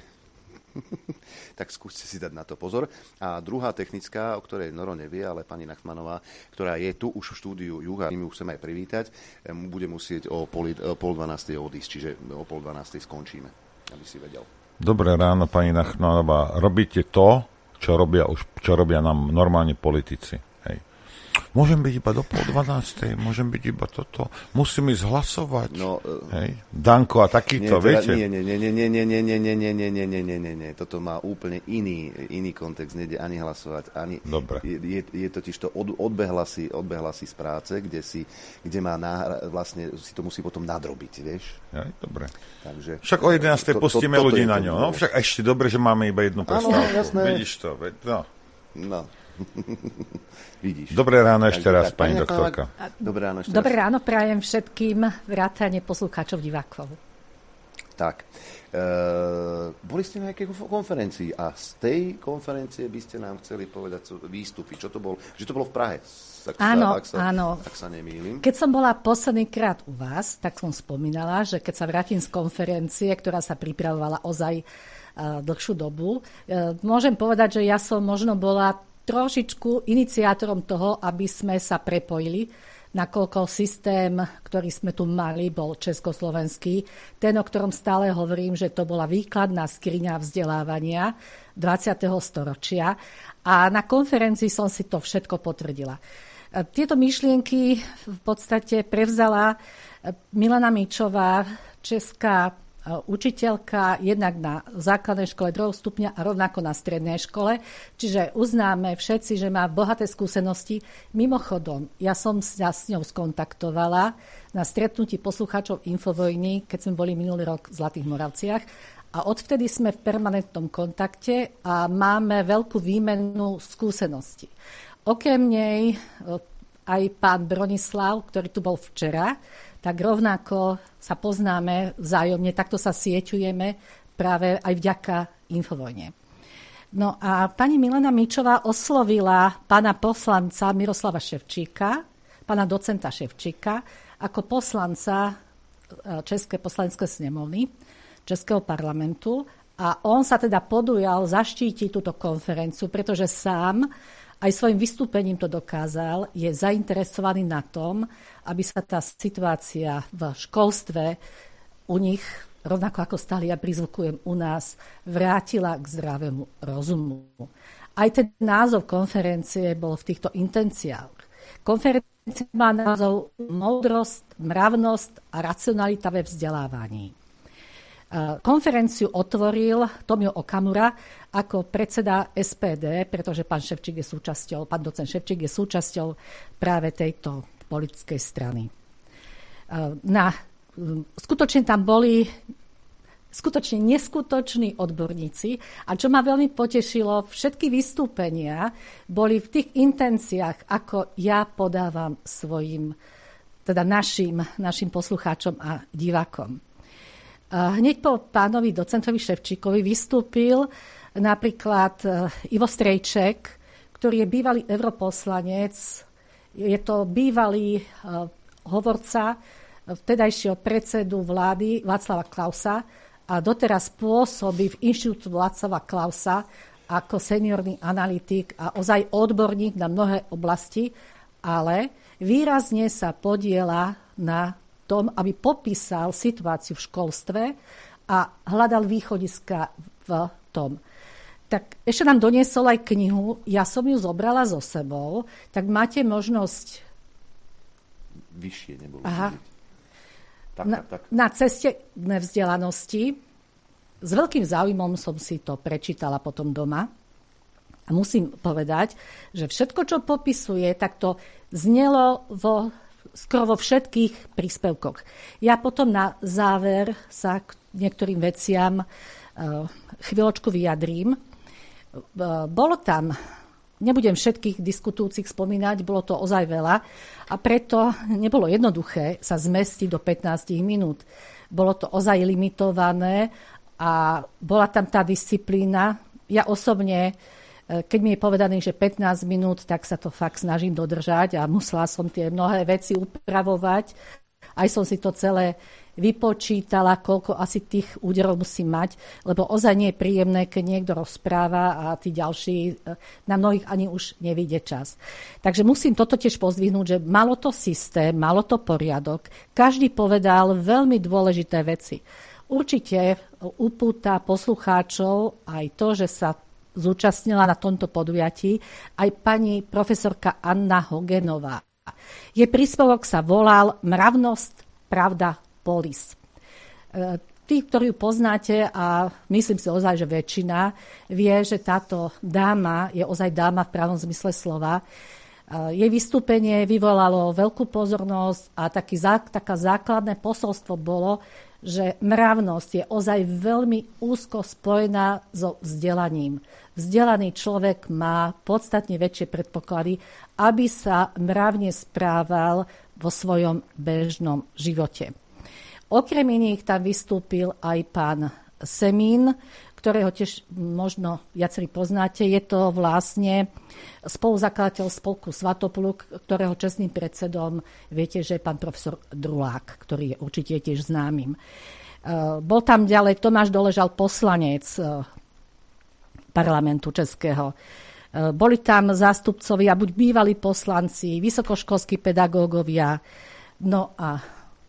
Tak skúste si dať na to pozor. A druhá technická, o ktorej Noro nevie, ale pani Nachmanová, ktorá je tu už v štúdiu Juha, my ju chceme aj privítať, bude musieť o pol, pol dvanástej odísť, čiže o pol dvanástej skončíme, aby si vedel. Dobré ráno, pani Nachmanová. Robíte to, čo robia, už, čo robia nám normálni politici. Hej. Môžem byť iba do pol dvanástej, môžem byť iba toto, musím ísť hlasovať. No, hej. Danko a takýto, nie, viete? Nie, nie, nie, nie, nie, nie, nie, nie, nie, nie, nie, nie, nie, nie, nie, nie. Toto má úplne iný, iný kontext, nejde ani hlasovať, ani... Dobre. Je, je, je totiž to od, odbehla, si, odbehla si z práce, kde, si, kde má náhra, vlastne si to musí potom nadrobiť, vieš? Aj, dobre. Takže, však o jedenástej pustíme ľudí na ňo, no? Však ešte dobre, že máme iba jednu prestávku. Áno, jasné. Vidíš to, veď, no. No. Vidíš. Dobré ráno ešte raz, pani doktorka. Dobré ráno ešte Dobré raz. ráno prajem všetkým vrátane poslucháčov, divákov. Tak, e, boli ste na nejakej konferencii a z tej konferencie by ste nám chceli povedať výstupy. Čo to bolo? Že to bolo v Prahe, ak áno, sa, ak sa, áno. ak sa nemýlim. Keď som bola posledný krát u vás, tak som spomínala, že keď sa vrátim z konferencie, ktorá sa pripravovala ozaj uh, dlhšiu dobu, uh, môžem povedať, že ja som možno bola trošičku iniciátorom toho, aby sme sa prepojili, nakoľko systém, ktorý sme tu mali, bol československý. Ten, o ktorom stále hovorím, že to bola výkladná skriňa vzdelávania dvadsiateho storočia. A na konferencii som si to všetko potvrdila. Tieto myšlienky v podstate prevzala Milana Mičová, česká učiteľka jednak na základnej škole druhého stupňa a rovnako na strednej škole. Čiže uznáme všetci, že má bohaté skúsenosti. Mimochodom, ja som sa s ňou skontaktovala na stretnutí poslucháčov Infovojny, keď sme boli minulý rok v Zlatých Moravciach. A odvtedy sme v permanentnom kontakte a máme veľkú výmenu skúseností. Okrem nej aj pán Bronislav, ktorý tu bol včera, tak rovnako sa poznáme vzájomne, takto sa sieťujeme práve aj vďaka Infovojne. No a pani Milana Mičová oslovila pána poslanca Miroslava Ševčíka, pána docenta Ševčíka ako poslanca Českej poslaneckej snemovny, Českého parlamentu. A on sa teda podujal zaštítiť túto konferenciu, pretože sám aj svojim vystúpením to dokázal, je zainteresovaný na tom, aby sa tá situácia v školstve u nich, rovnako ako stále ja prizvukujem u nás, vrátila k zdravému rozumu. Aj ten názov konferencie bol v týchto intenciách. Konferencia má názov Moudrosť, mravnosť a racionalita ve vzdelávaní. Konferenciu otvoril Tomio Okamura ako predseda es pé dé, pretože pán Ševčík je súčasťou, pán docent Ševčík je súčasťou práve tejto politickej strany. Na, skutočne tam boli skutočne neskutoční odborníci a čo ma veľmi potešilo, všetky vystúpenia boli v tých intenciách, ako ja podávam svojim, teda našim, našim poslucháčom a divákom. Hneď po pánovi docentovi Ševčíkovi vystúpil napríklad Ivo Strejček, ktorý je bývalý europoslanec, je to bývalý hovorca vtedajšieho predsedu vlády Václava Klausa a doteraz pôsobí v Inštitútu Václava Klausa ako seniorný analytik a ozaj odborník na mnohé oblasti, ale výrazne sa podieľa na tom, aby popísal situáciu v školstve a hľadal východiska v tom. Tak ešte nám doniesol aj knihu, ja som ju zobrala so sebou, tak máte možnosť... Vyššie nebolo. Aha. Tak, na, tak, tak. na ceste nevzdelanosti. S veľkým záujmom som si to prečítala potom doma. A musím povedať, že všetko, čo popisuje, tak to znelo vo skoro vo všetkých príspevkoch. Ja potom na záver sa k niektorým veciam chvíľočku vyjadrím. Bolo tam, nebudem všetkých diskutujúcich spomínať, bolo to ozaj veľa a preto nebolo jednoduché sa zmestiť do pätnásť minút. Bolo to ozaj limitované a bola tam tá disciplína. Ja osobne, keď mi je povedané, že pätnásť minút, tak sa to fakt snažím dodržať a musela som tie mnohé veci upravovať. Aj som si to celé vypočítala, koľko asi tých úderov musím mať, lebo ozaj nie je príjemné, keď niekto rozpráva a tí ďalší, na mnohých ani už nevyjde čas. Takže musím toto tiež pozdvihnúť, že malo to systém, malo to poriadok. Každý povedal veľmi dôležité veci. Určite upúta poslucháčov aj to, že sa zúčastnila na tomto podujatí aj pani profesorka Anna Hogenová. Jej príspevok sa volal Mravnosť, pravda, polis. Tí, ktorí ju poznáte, a myslím si ozaj, že väčšina, vie, že táto dáma je ozaj dáma v pravom zmysle slova. Jej vystúpenie vyvolalo veľkú pozornosť a taký, taká základné posolstvo bolo, že mravnosť je ozaj veľmi úzko spojená so vzdelaním. Vzdelaný človek má podstatne väčšie predpoklady, aby sa mravne správal vo svojom bežnom živote. Okrem iných tam vystúpil aj pán Semín, ktorého tiež možno viacerí poznáte. Je to vlastne spoluzakladateľ spolku Svatopluk, ktorého čestným predsedom viete, že je pán profesor Drulák, ktorý je určite tiež známym. Bol tam ďalej Tomáš Doležal, poslanec parlamentu českého. Boli tam zástupcovia, buď bývalí poslanci, vysokoškolskí pedagógovia. No a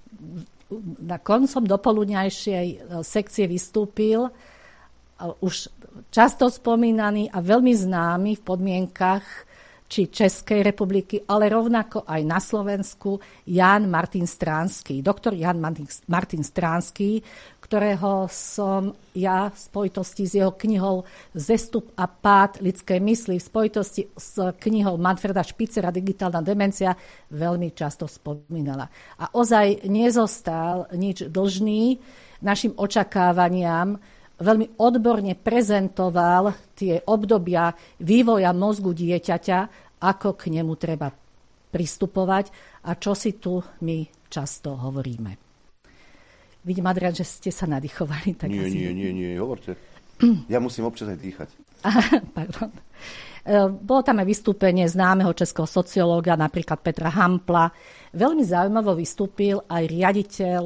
na koncom dopoludňajšej sekcie vystúpil už často spomínaný a veľmi známy v podmienkach či Českej republiky, ale rovnako aj na Slovensku Jan Martin Stránsky. Doktor Jan Martin Stránsky, ktorého som ja v spojitosti s jeho knihou Zestup a pád ľudskej mysli, v spojitosti s knihou Manfreda Špicera Digitálna demencia veľmi často spomínala. A ozaj nezostal nič dlžný našim očakávaniam, veľmi odborne prezentoval tie obdobia vývoja mozgu dieťaťa, ako k nemu treba pristupovať a čo si tu my často hovoríme. Vidím, Adrián, že ste sa nadýchovali. Tak nie, asi... nie, nie, nie, hovorte. Ja musím občas aj dýchať. Pardon. Bolo tam aj vystúpenie známeho českého sociológa, napríklad Petra Hampla. Veľmi zaujímavo vystúpil aj riaditeľ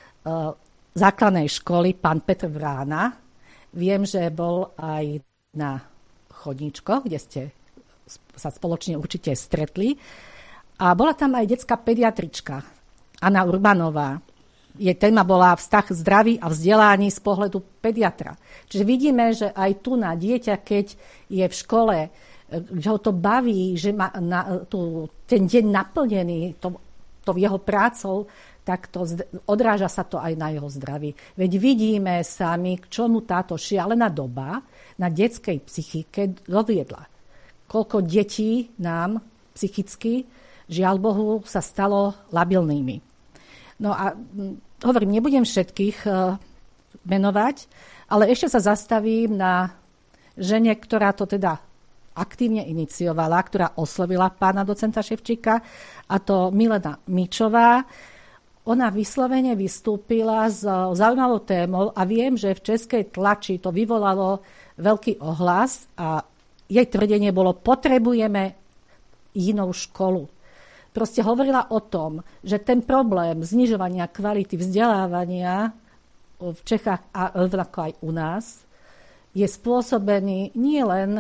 základnej školy, pán Petr Vrána. Viem, že bol aj na chodníčkoch, kde ste sa spoločne určite stretli. A bola tam aj detská pediatrička, Anna Urbanová. Jej téma bola vzťah zdraví a vzdelaní z pohľadu pediatra. Čiže vidíme, že aj tu na dieťa, keď je v škole, že ho to baví, že má na, tu, ten deň naplnený to, to jeho prácou, tak to odráža sa to aj na jeho zdraví. Veď vidíme sami, k čomu táto šialená doba na detskej psychike doviedla. Koľko detí nám psychicky, žiaľ Bohu, sa stalo labilnými. No a hovorím, nebudem všetkých uh, menovať, ale ešte sa zastavím na žene, ktorá to teda aktívne iniciovala, ktorá oslovila pána docenta Ševčíka, a to Milena Mičová. Ona vyslovene vystúpila s zaujímavou témou a viem, že v českej tlači to vyvolalo veľký ohlas a jej tvrdenie bolo, potrebujeme inú školu. Proste hovorila o tom, že ten problém znižovania kvality vzdelávania v Čechách a rovnako aj u nás je spôsobený nie len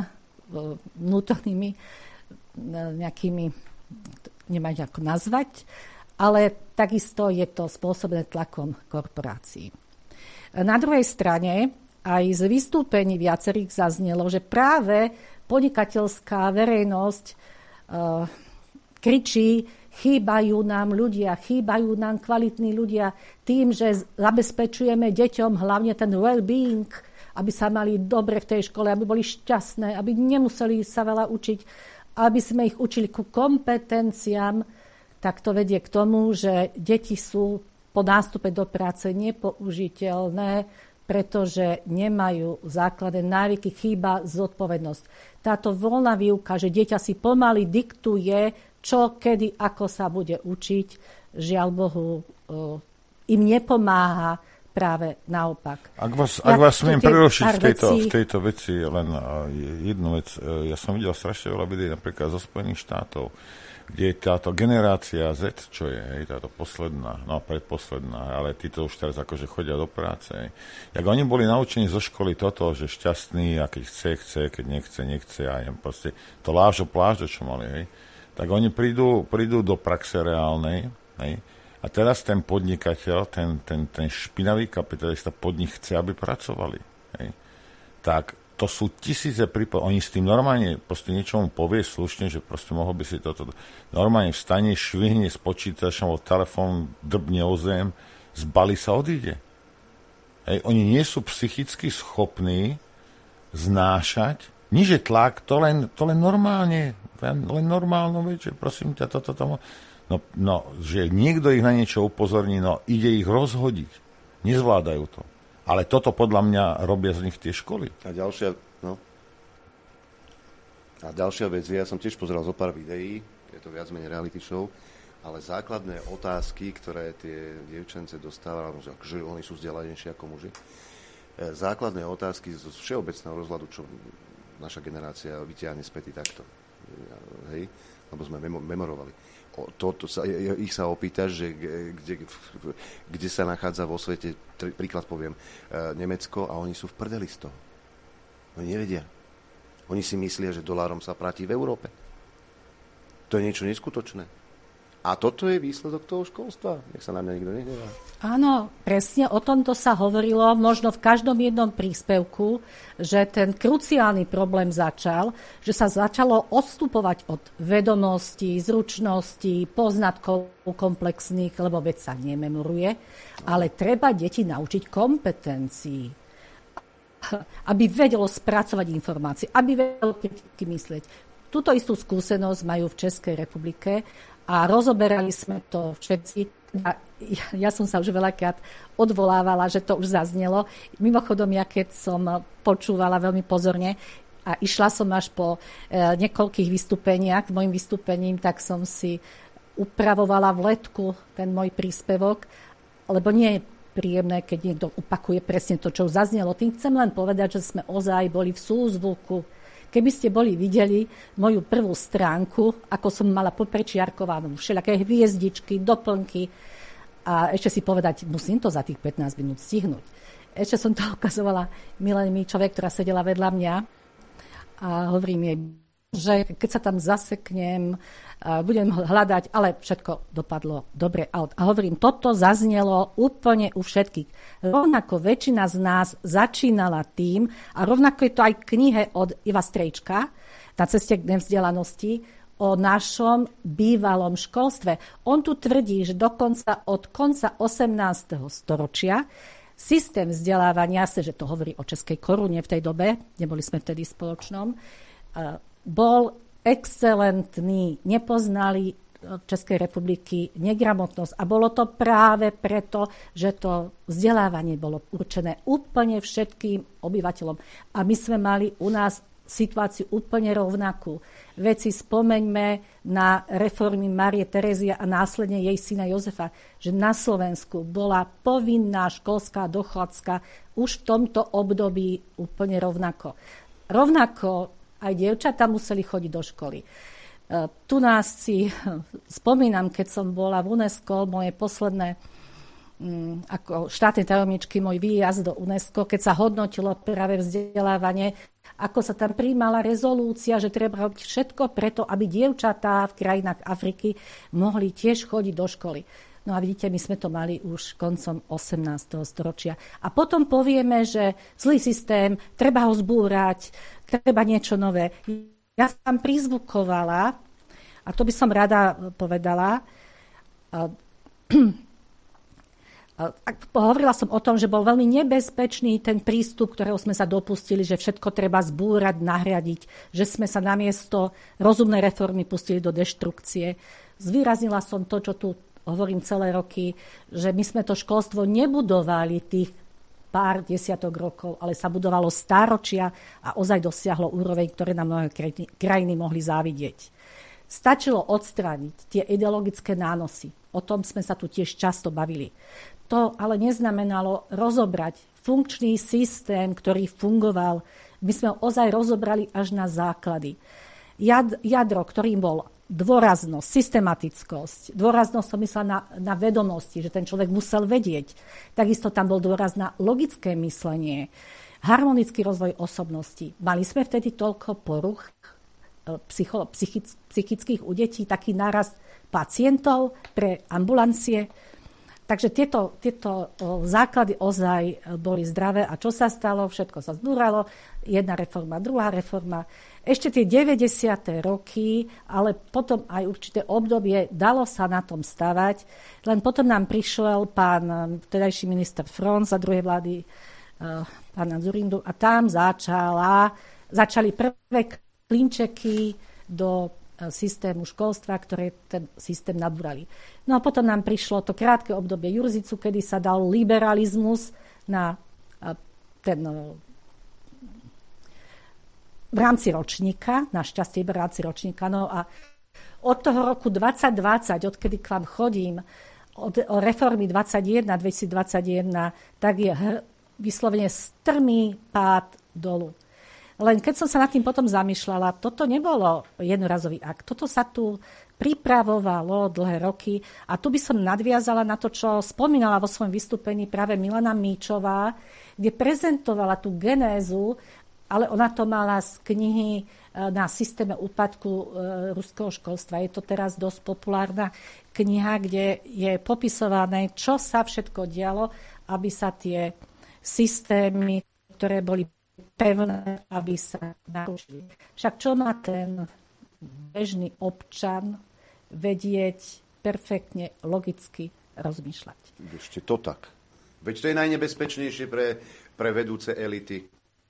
vnútornými nejakými, neviem ako nazvať, ale takisto je to spôsobené tlakom korporácií. Na druhej strane aj z vystúpení viacerých zaznelo, že práve podnikateľská verejnosť uh, kričí, chýbajú nám ľudia, chýbajú nám kvalitní ľudia tým, že zabezpečujeme deťom hlavne ten well-being, aby sa mali dobre v tej škole, aby boli šťastné, aby nemuseli sa veľa učiť, aby sme ich učili ku kompetenciám, tak to vedie k tomu, že deti sú po nástupe do práce nepoužiteľné, pretože nemajú základné návyky, chýba zodpovednosť. Táto voľná výuka, že dieťa si pomaly diktuje, čo, kedy, ako sa bude učiť, žiaľ Bohu, im nepomáha, práve naopak. Ak vás, ja, ak vás smiem prerušiť v tejto, v tejto veci, len jednu vec. Ja som videl strašne veľa videí napríklad zo Spojených štátov, kde je táto generácia Z, čo je, hej, táto posledná, no predposledná, ale títo už teraz akože chodia do práce. Hej. Jak oni boli naučení zo školy toto, že šťastný, a keď chce, chce, keď nechce, nechce, a jem proste to lážo, plážo, čo mali, hej, tak oni prídu, prídu do praxe reálnej, hej, a teraz ten podnikateľ, ten, ten, ten špinavý kapitalista pod nich chce, aby pracovali. Hej. Tak to sú tisíce prípadov. Oni s tým normálne proste niečomu povie slušne, že proste mohol by si toto... Normálne vstane, švihne z počítača, alebo telefón drbne o zem, zbalí sa, odíde. Hej. Oni nie sú psychicky schopní znášať, nič je tlak, to len, to len normálne, len, len normálno, viete, prosím ťa, toto, tomu... No, no, že niekto ich na niečo upozorní, no ide ich rozhodiť. Nezvládajú to. Ale toto podľa mňa robia z nich tie školy. A ďalšia, no. A ďalšia vec, ja som tiež pozeral zo pár videí, je to viac menej reality show, ale základné otázky, ktoré tie dievčence dostávajú, že oni sú vzdelanejšie ako muži, základné otázky z všeobecného rozhľadu, čo naša generácia vyťahne späty takto. Hej? Lebo sme memo- memorovali. O, to, to sa, ich sa opýtaš, že kde, kde sa nachádza vo svete, tr- príklad poviem, e, Nemecko, a oni sú v prdeli z toho. Oni nevedia. Oni si myslia, že dolárom sa platí v Európe. To je niečo neskutočné. A toto je výsledok toho školstva. Nech sa na mňa nikto nehnevá. Áno, presne o tomto sa hovorilo možno v každom jednom príspevku, že ten kruciálny problém začal, že sa začalo odstupovať od vedomostí, zručností, poznatkov komplexných, lebo veď sa nememoruje, ale treba deti naučiť kompetencií, aby vedelo spracovať informácie, aby vedelo kriticky myslieť. Túto istú skúsenosť majú v Českej republike a rozoberali sme to všetci. Ja, ja som sa už veľakrát odvolávala, že to už zaznelo. Mimochodom, ja keď som počúvala veľmi pozorne a išla som až po e, niekoľkých vystúpeniach, môjim vystúpením, tak som si upravovala v letku ten môj príspevok, lebo nie príjemné, keď niekto opakuje presne to, čo už zaznelo. Tým chcem len povedať, že sme ozaj boli v súzvuku. Keby ste boli videli moju prvú stránku, ako som mala poprečiarkovanú, všelijaké hviezdičky, doplnky a ešte si povedať, musím to za tých pätnásť minút stihnúť. Ešte som to ukazovala Milene Míčovej, ktorá sedela vedľa mňa a hovorím jej, že keď sa tam zaseknem, budem hľadať, ale všetko dopadlo dobre. A hovorím, toto zaznelo úplne u všetkých. Rovnako väčšina z nás začínala tým, a rovnako je to aj v knihe od Iva Strejčka Na ceste k nevzdelanosti, o našom bývalom školstve. On tu tvrdí, že dokonca od konca osemnásteho storočia systém vzdelávania, že to hovorí o českej korune v tej dobe, neboli sme vtedy v spoločnom, bol excelentný, nepoznali v Českej republiky negramotnosť a bolo to práve preto, že to vzdelávanie bolo určené úplne všetkým obyvateľom. A my sme mali u nás situáciu úplne rovnakú. Veď si spomeňme na reformy Márie Terézie a následne jej syna Jozefa, že na Slovensku bola povinná školská dochádzka už v tomto období úplne rovnako. Rovnako aj dievčatá museli chodiť do školy. Tu nás si spomínam, keď som bola v UNESCO, moje posledné ako štátnej tajomničky, môj výjazd do UNESCO, keď sa hodnotilo práve vzdelávanie, ako sa tam prijímala rezolúcia, že treba robiť všetko preto, aby dievčatá v krajinách Afriky mohli tiež chodiť do školy. No a vidíte, my sme to mali už koncom osemnásteho storočia. A potom povieme, že zlý systém, treba ho zbúrať, treba niečo nové. Ja som prizvukovala, a to by som rada povedala, hovorila som o tom, že bol veľmi nebezpečný ten prístup, ktorého sme sa dopustili, že všetko treba zbúrať, nahradiť, že sme sa namiesto rozumnej reformy pustili do deštrukcie. Zvýraznila som to, čo tu hovorím celé roky, že my sme to školstvo nebudovali tých pár desiatok rokov, ale sa budovalo stáročia a ozaj dosiahlo úroveň, ktoré nám mnohé krajiny mohli závidieť. Stačilo odstrániť tie ideologické nánosy. O tom sme sa tu tiež často bavili. To ale neznamenalo rozobrať funkčný systém, ktorý fungoval. My sme ho ozaj rozobrali až na základy. Jad, jadro, ktorým bol dôraznosť, systematickosť. Dôraznosť som myslela na, na vedomosti, že ten človek musel vedieť. Takisto tam bol dôraz na logické myslenie, harmonický rozvoj osobnosti. Mali sme vtedy toľko poruch psycho, psychic, psychických u detí, taký nárast pacientov pre ambulancie. Takže tieto, tieto základy ozaj boli zdravé. A čo sa stalo? Všetko sa zbúralo. Jedna reforma, druhá reforma. Ešte tie deväťdesiate roky, ale potom aj určité obdobie, dalo sa na tom stavať. Len potom nám prišiel pán vtedajší minister Front za druhej vlády, pána Dzurindu, a tam začala, začali prvé klinčeky do systému školstva, ktoré ten systém nabúrali. No a potom nám prišlo to krátke obdobie Jurzicu, kedy sa dal liberalizmus na ten v rámci ročníka, našťastie v rámci ročníka. No a od toho roku dvadsať dvadsať, odkedy k vám chodím, od reformy dvadsaťjeden dvetisícdvadsaťjeden, tak je vyslovene strmý pád dolu. Len keď som sa nad tým potom zamýšľala, toto nebolo jednorazový akt. Toto sa tu pripravovalo dlhé roky a tu by som nadviazala na to, čo spomínala vo svojom vystúpení práve Milena Míčová, kde prezentovala tú genézu, ale ona to mala z knihy na systéme úpadku ruského školstva. Je to teraz dosť populárna kniha, kde je popisované, čo sa všetko dialo, aby sa tie systémy, ktoré boli pevné, aby sa narušili. Však čo má ten bežný občan vedieť perfektne, logicky rozmýšľať? Ešte to tak. Veď to je najnebezpečnejšie pre, pre vedúce elity.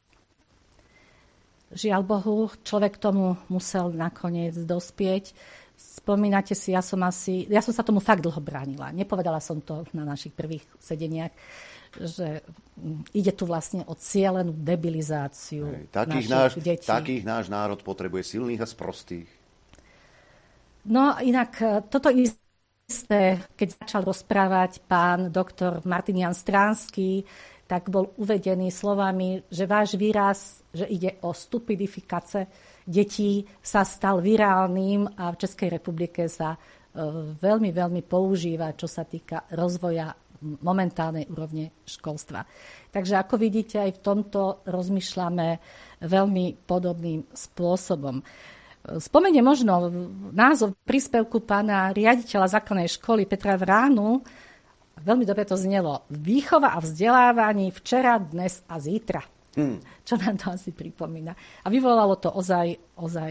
Žiaľ Bohu, človek tomu musel nakoniec dospieť. Spomínate si, ja som asi, ja som sa tomu fakt dlho bránila. Nepovedala som to na našich prvých sedeniach, že ide tu vlastne o cielenú debilizáciu Hej, takých našich náš, detí. Takých náš národ potrebuje silných a sprostých. No inak toto isté, keď začal rozprávať pán doktor Martinian Stránsky, tak bol uvedený slovami, že váš výraz, že ide o stupidifikácie detí, sa stal virálnym a v Českej republike sa veľmi, veľmi používa, čo sa týka rozvoja momentálnej úrovne školstva. Takže ako vidíte, aj v tomto rozmýšľame veľmi podobným spôsobom. Spomeniem možno názov príspevku pána riaditeľa základnej školy Petra Vránu. Veľmi dobre to znelo. Výchova a vzdelávanie včera, dnes a zítra. Hmm. Čo nám to asi pripomína. A vyvolalo to ozaj, ozaj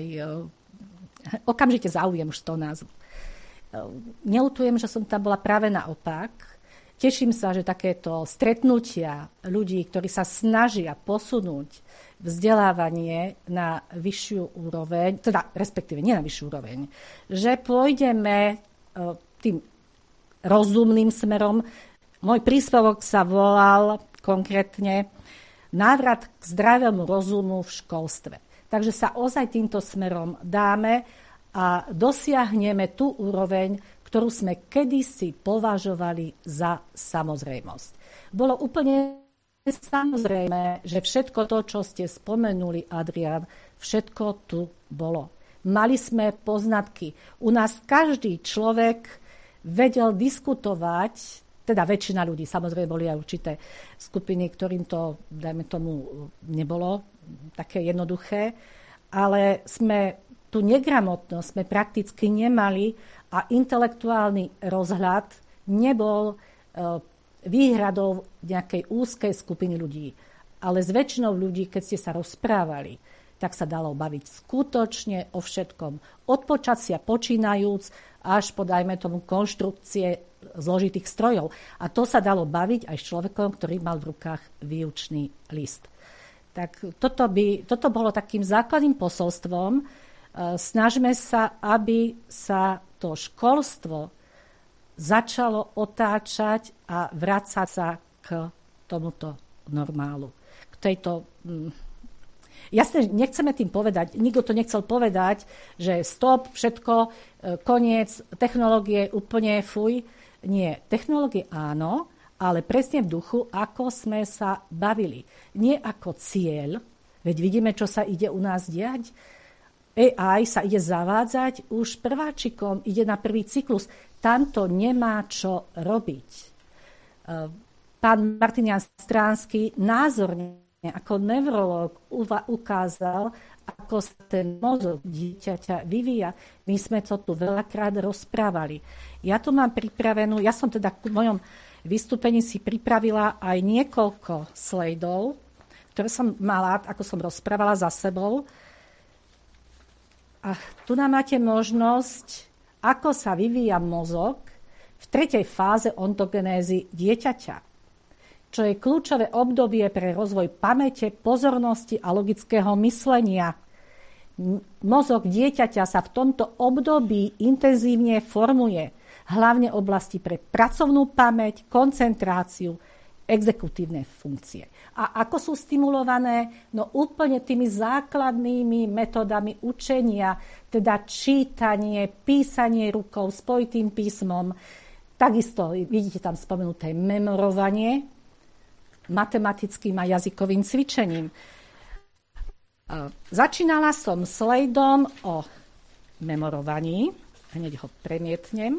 okamžite záujem už z toho názvu. Neľutujem, že som tam bola práve naopak. Teším sa, že takéto stretnutia ľudí, ktorí sa snažia posunúť vzdelávanie na vyššiu úroveň, teda respektíve nie na vyššiu úroveň, že pôjdeme tým rozumným smerom. Môj príspevok sa volal konkrétne návrat k zdravému rozumu v školstve. Takže sa ozaj týmto smerom dáme a dosiahneme tú úroveň, ktorú sme kedysi považovali za samozrejmosť. Bolo úplne samozrejme, že všetko to, čo ste spomenuli, Adrián, všetko tu bolo. Mali sme poznatky. U nás každý človek vedel diskutovať, teda väčšina ľudí, samozrejme boli aj určité skupiny, ktorým to, dajme tomu, nebolo také jednoduché, ale sme tú negramotnosť sme prakticky nemali a intelektuálny rozhľad nebol výhradou nejakej úzkej skupiny ľudí. Ale s väčšinou ľudí, keď ste sa rozprávali, tak sa dalo baviť skutočne o všetkom. Od počasia počínajúc až po, dajme tomu, konštrukcie zložitých strojov. A to sa dalo baviť aj s človekom, ktorý mal v rukách výučný list. Tak toto, by, toto bolo takým základným posolstvom. Snažme sa, aby sa to školstvo začalo otáčať a vrácať sa k tomuto normálu. K tejto... Jasne, nechceme tým povedať, nikto to nechcel povedať, že stop, všetko, koniec, technológie úplne fuj. Nie, technológie áno, ale presne v duchu, ako sme sa bavili. Nie ako cieľ, veď vidíme, čo sa ide u nás diať. á í sa ide zavádzať, už prváčikom ide na prvý cyklus. Tam to nemá čo robiť. Pán Martinian Stránsky názorne ako neurológ ukázal, ako sa ten mozog dieťaťa vyvíja. My sme to tu veľakrát rozprávali. Ja tu mám pripravenú, ja som teda v mojom vystúpení si pripravila aj niekoľko slajdov, ktoré som mala, ako som rozprávala za sebou. A tu nám máte možnosť, ako sa vyvíja mozog v tretej fáze ontogenézy dieťaťa, čo je kľúčové obdobie pre rozvoj pamäte, pozornosti a logického myslenia. Mozog dieťaťa sa v tomto období intenzívne formuje, hlavne oblasti pre pracovnú pamäť, koncentráciu, exekutívne funkcie. A ako sú stimulované? No úplne tými základnými metodami učenia, teda čítanie, písanie rukou, spojitým písmom. Takisto vidíte tam spomenuté memorovanie, matematickým a jazykovým cvičením. Začínala som slajdom o memorovaní. Hneď ho premietnem.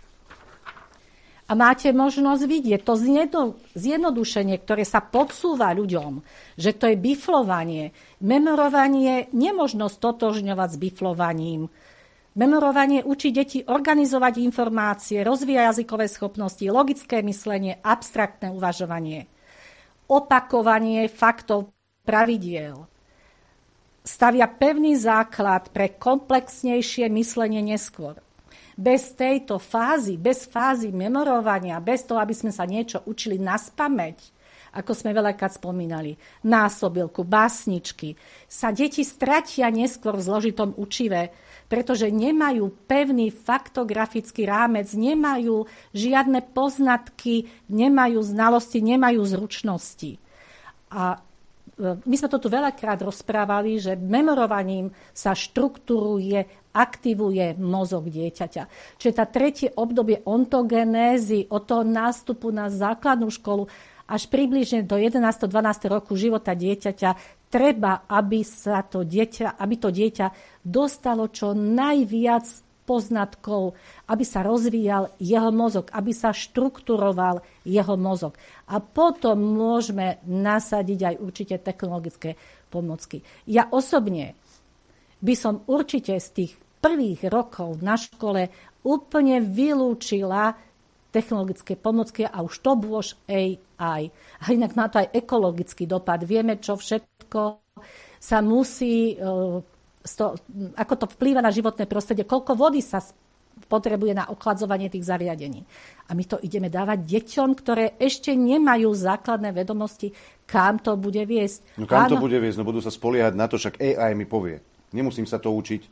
A máte možnosť vidieť to zjednodušenie, ktoré sa podsúva ľuďom, že to je biflovanie. Memorovanie nemožno stotožňovať s biflovaním. Memorovanie učí deti organizovať informácie, rozvíja jazykové schopnosti, logické myslenie, abstraktné uvažovanie. Opakovanie faktov, pravidiel. Stavia pevný základ pre komplexnejšie myslenie neskôr. Bez tejto fázy, bez fázy memorovania, bez toho, aby sme sa niečo učili naspamäť, ako sme veľakrát spomínali, násobilku, básničky, sa deti stratia neskôr v zložitom učive, pretože nemajú pevný faktografický rámec, nemajú žiadne poznatky, nemajú znalosti, nemajú zručnosti. A my sme to tu veľakrát rozprávali, že memorovaním sa štruktúruje, aktivuje mozog dieťaťa. Čiže tá tretie obdobie ontogenézy od toho nástupu na základnú školu až približne do jedenásteho dvanásteho roku života dieťaťa treba, aby sa to dieťa, aby to dieťa dostalo čo najviac poznatkov, aby sa rozvíjal jeho mozog, aby sa štrukturoval jeho mozog. A potom môžeme nasadiť aj určite technologické pomocky. Ja osobne by som určite z tých prvých rokov na škole úplne vylúčila technologické pomocky a už to bôž á í. A inak má to aj ekologický dopad. Vieme, čo všetko sa musí... To, ako to vplýva na životné prostredie, koľko vody sa potrebuje na ochladzovanie tých zariadení. A my to ideme dávať deťom, ktoré ešte nemajú základné vedomosti, kam to bude viesť. No kam Áno, to bude viesť? No budú sa spoliehať na to, však á í mi povie. Nemusím sa to učiť.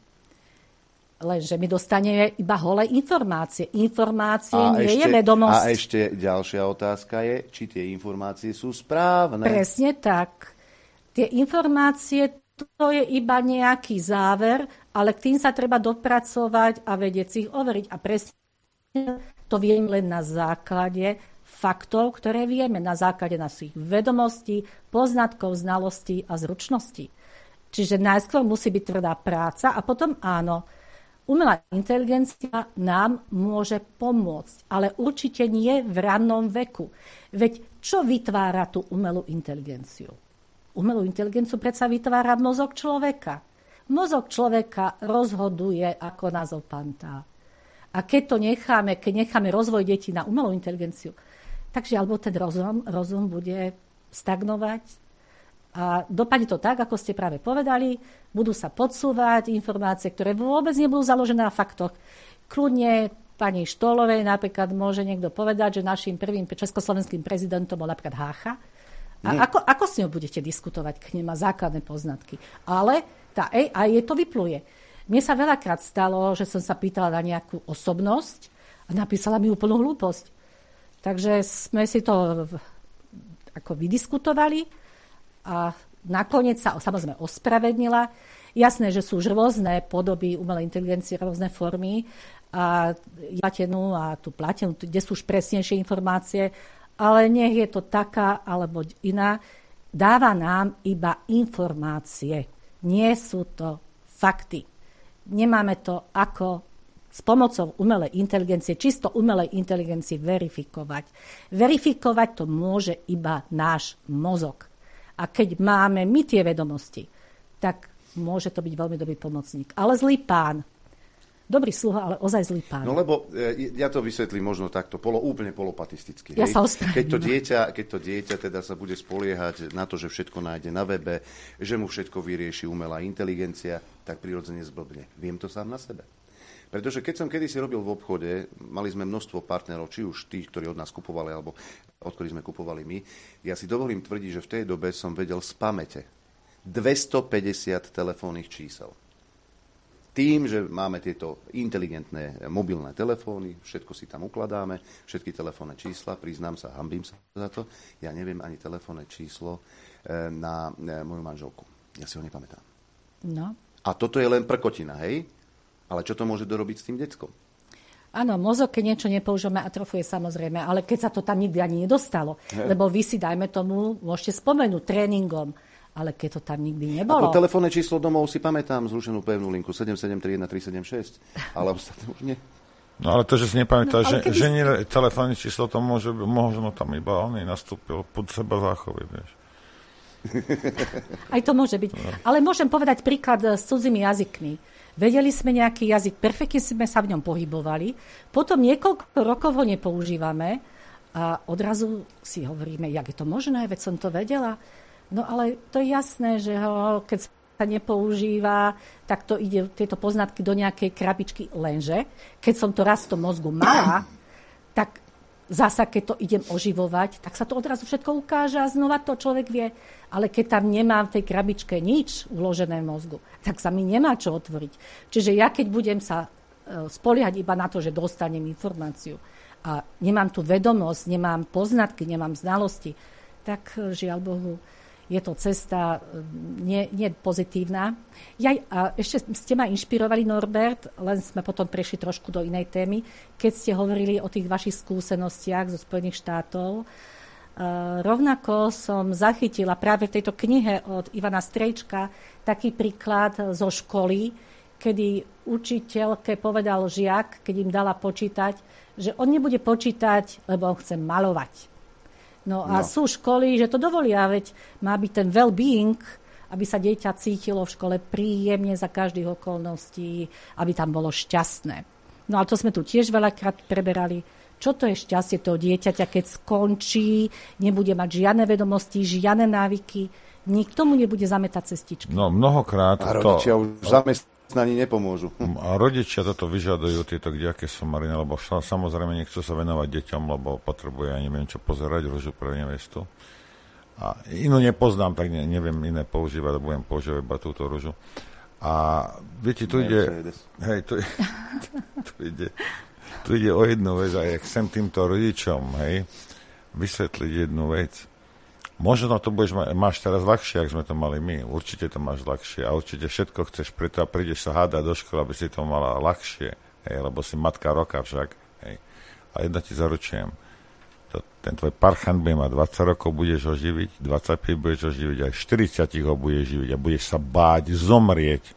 Lenže my dostaneme iba holé informácie. Informácie a nie ešte, je vedomosť. A ešte ďalšia otázka je, či tie informácie sú správne. Presne tak. Tie informácie to je iba nejaký záver, ale k tým sa treba dopracovať a vedieť si ich overiť. A presne to vieme len na základe faktov, ktoré vieme, na základe našich vedomostí, poznatkov, znalostí a zručností. Čiže najskôr musí byť tvrdá práca a potom áno, umelá inteligencia nám môže pomôcť, ale určite nie v rannom veku. Veď čo vytvára tú umelú inteligenciu? Umelú inteligenciu predsa vytvára mozog človeka. Mozog človeka rozhoduje ako názov pantá. A keď to necháme, keď necháme rozvoj detí na umelú inteligenciu, takže alebo ten rozum, rozum bude stagnovať a dopadne to tak, ako ste práve povedali, budú sa podsúvať informácie, ktoré vôbec nebudú založené na faktoch. Kľudne pani Štolovej napríklad môže niekto povedať, že našim prvým československým prezidentom bol napríklad Hácha. A hmm. ako, ako s ňou budete diskutovať, keď nemá základné poznatky? Ale tá á í je to vypluje. Mne sa veľakrát stalo, že som sa pýtala na nejakú osobnosť a napísala mi úplnú hlúposť. Takže sme si to ako vydiskutovali a nakoniec sa samozrejme ospravedlnila. Jasné, že sú už rôzne podoby umelej inteligencie, rôzne formy a platenú a tú platenú, kde sú už presnejšie informácie, ale nech je to taká alebo iná, dáva nám iba informácie. Nie sú to fakty. Nemáme to ako s pomocou umelej inteligencie, čisto umelej inteligencie verifikovať. Verifikovať to môže iba náš mozog. A keď máme my tie vedomosti, tak môže to byť veľmi dobrý pomocník. Ale zlý pán. Dobrý sluha, ale ozaj zlý pán. No lebo ja to vysvetlím možno takto, polo, úplne polopatisticky. Ja hej? sa ospravedlňujem. Keď to dieťa, keď to dieťa teda sa bude spoliehať na to, že všetko nájde na webe, že mu všetko vyrieši umelá inteligencia, tak prirodzene zblbne. Viem to sám na sebe. Pretože keď som kedysi robil v obchode, mali sme množstvo partnerov, či už tých, ktorí od nás kupovali, alebo od ktorých sme kupovali my. Ja si dovolím tvrdiť, že v tej dobe som vedel z pamäte dvestopäťdesiat telefónnych čísel. Tým, že máme tieto inteligentné mobilné telefóny, všetko si tam ukladáme, všetky telefónne čísla, priznám sa, hanbím sa za to, ja neviem ani telefónne číslo na moju manželku. Ja si ho nepamätám. No. A toto je len prkotina, hej? Ale čo to môže dorobiť s tým deckom? Áno, mozog, keď niečo nepoužijeme, atrofuje samozrejme, ale keď sa to tam nikdy ani nedostalo, he. Lebo vy si, dajme tomu, môžete spomenúť tréningom, ale keď to tam nikdy nebolo. Ako telefónne číslo domov si pamätám, zrušenú pevnú linku sedem sedem tri jeden tri sedem šesť, ale ostatné už nie. No ale to, že si nepamätá, no, že, keby... že nie telefónne číslo, to môže, možno tam iba on nastúpil pod seba záchovy, vieš. Aj to môže byť. No. Ale môžem povedať príklad s cudzými jazykmi. Vedeli sme nejaký jazyk, perfektne sme sa v ňom pohybovali, potom niekoľko rokov ho nepoužívame a odrazu si hovoríme, jak je to možné, veď som to vedela. No ale to je jasné, že ho, keď sa nepoužíva, tak to ide tieto poznatky do nejakej krabičky. Lenže, keď som to raz v tom mozgu mala, tak zasa, keď to idem oživovať, tak sa to odrazu všetko ukáže a znova to človek vie. Ale keď tam nemám v tej krabičke nič uložené v mozgu, tak sa mi nemá čo otvoriť. Čiže ja, keď budem sa spoliehať iba na to, že dostanem informáciu a nemám tu vedomosť, nemám poznatky, nemám znalosti, tak žiaľ Bohu, je to cesta nie, nie pozitívna. Ja, a ešte ste ma inšpirovali, Norbert, len sme potom prešli trošku do inej témy, keď ste hovorili o tých vašich skúsenostiach zo Spojených štátov. Uh, rovnako som zachytila práve v tejto knihe od Ivana Strejčka taký príklad zo školy, kedy učiteľke povedal žiak, keď im dala počítať, že on nebude počítať, lebo on chce malovať. No a no. sú školy, že to dovolia, veď má byť ten well-being, aby sa dieťa cítilo v škole príjemne za každých okolností, aby tam bolo šťastné. No ale to sme tu tiež veľakrát preberali. Čo to je šťastie toho dieťaťa, keď skončí, nebude mať žiadne vedomosti, žiadne návyky, nikto mu nebude zametať cestičky. No mnohokrát a rodičia to... už zamestnaní nepomôžu. A rodičia toto vyžadujú, tieto kdejaké somariny, lebo samozrejme nechcú sa venovať deťom, lebo potrebuje, ja neviem čo pozerať, Ružu pre nevestu. A inú nepoznám, tak ne, neviem iné používať, budem používať iba túto Ružu. A viete, tu ide... Hej, tu, tu ide... Tu ide o jednu vec a ja chcem týmto rodičom, hej, vysvetliť jednu vec. Možno to budeš ma- máš teraz ľahšie, ak sme to mali my. Určite to máš ľahšie a určite všetko chceš, preto a prídeš sa hádať do školy, aby si to mala ľahšie, hej, lebo si matka roka však. Hej. A jedno ti zaručujem, to, ten tvoj parchant bude mať dvadsať rokov, budeš ho živiť, dvadsaťpäť budeš ho živiť, aj štyridsať ho budeš živiť a budeš sa báť zomrieť.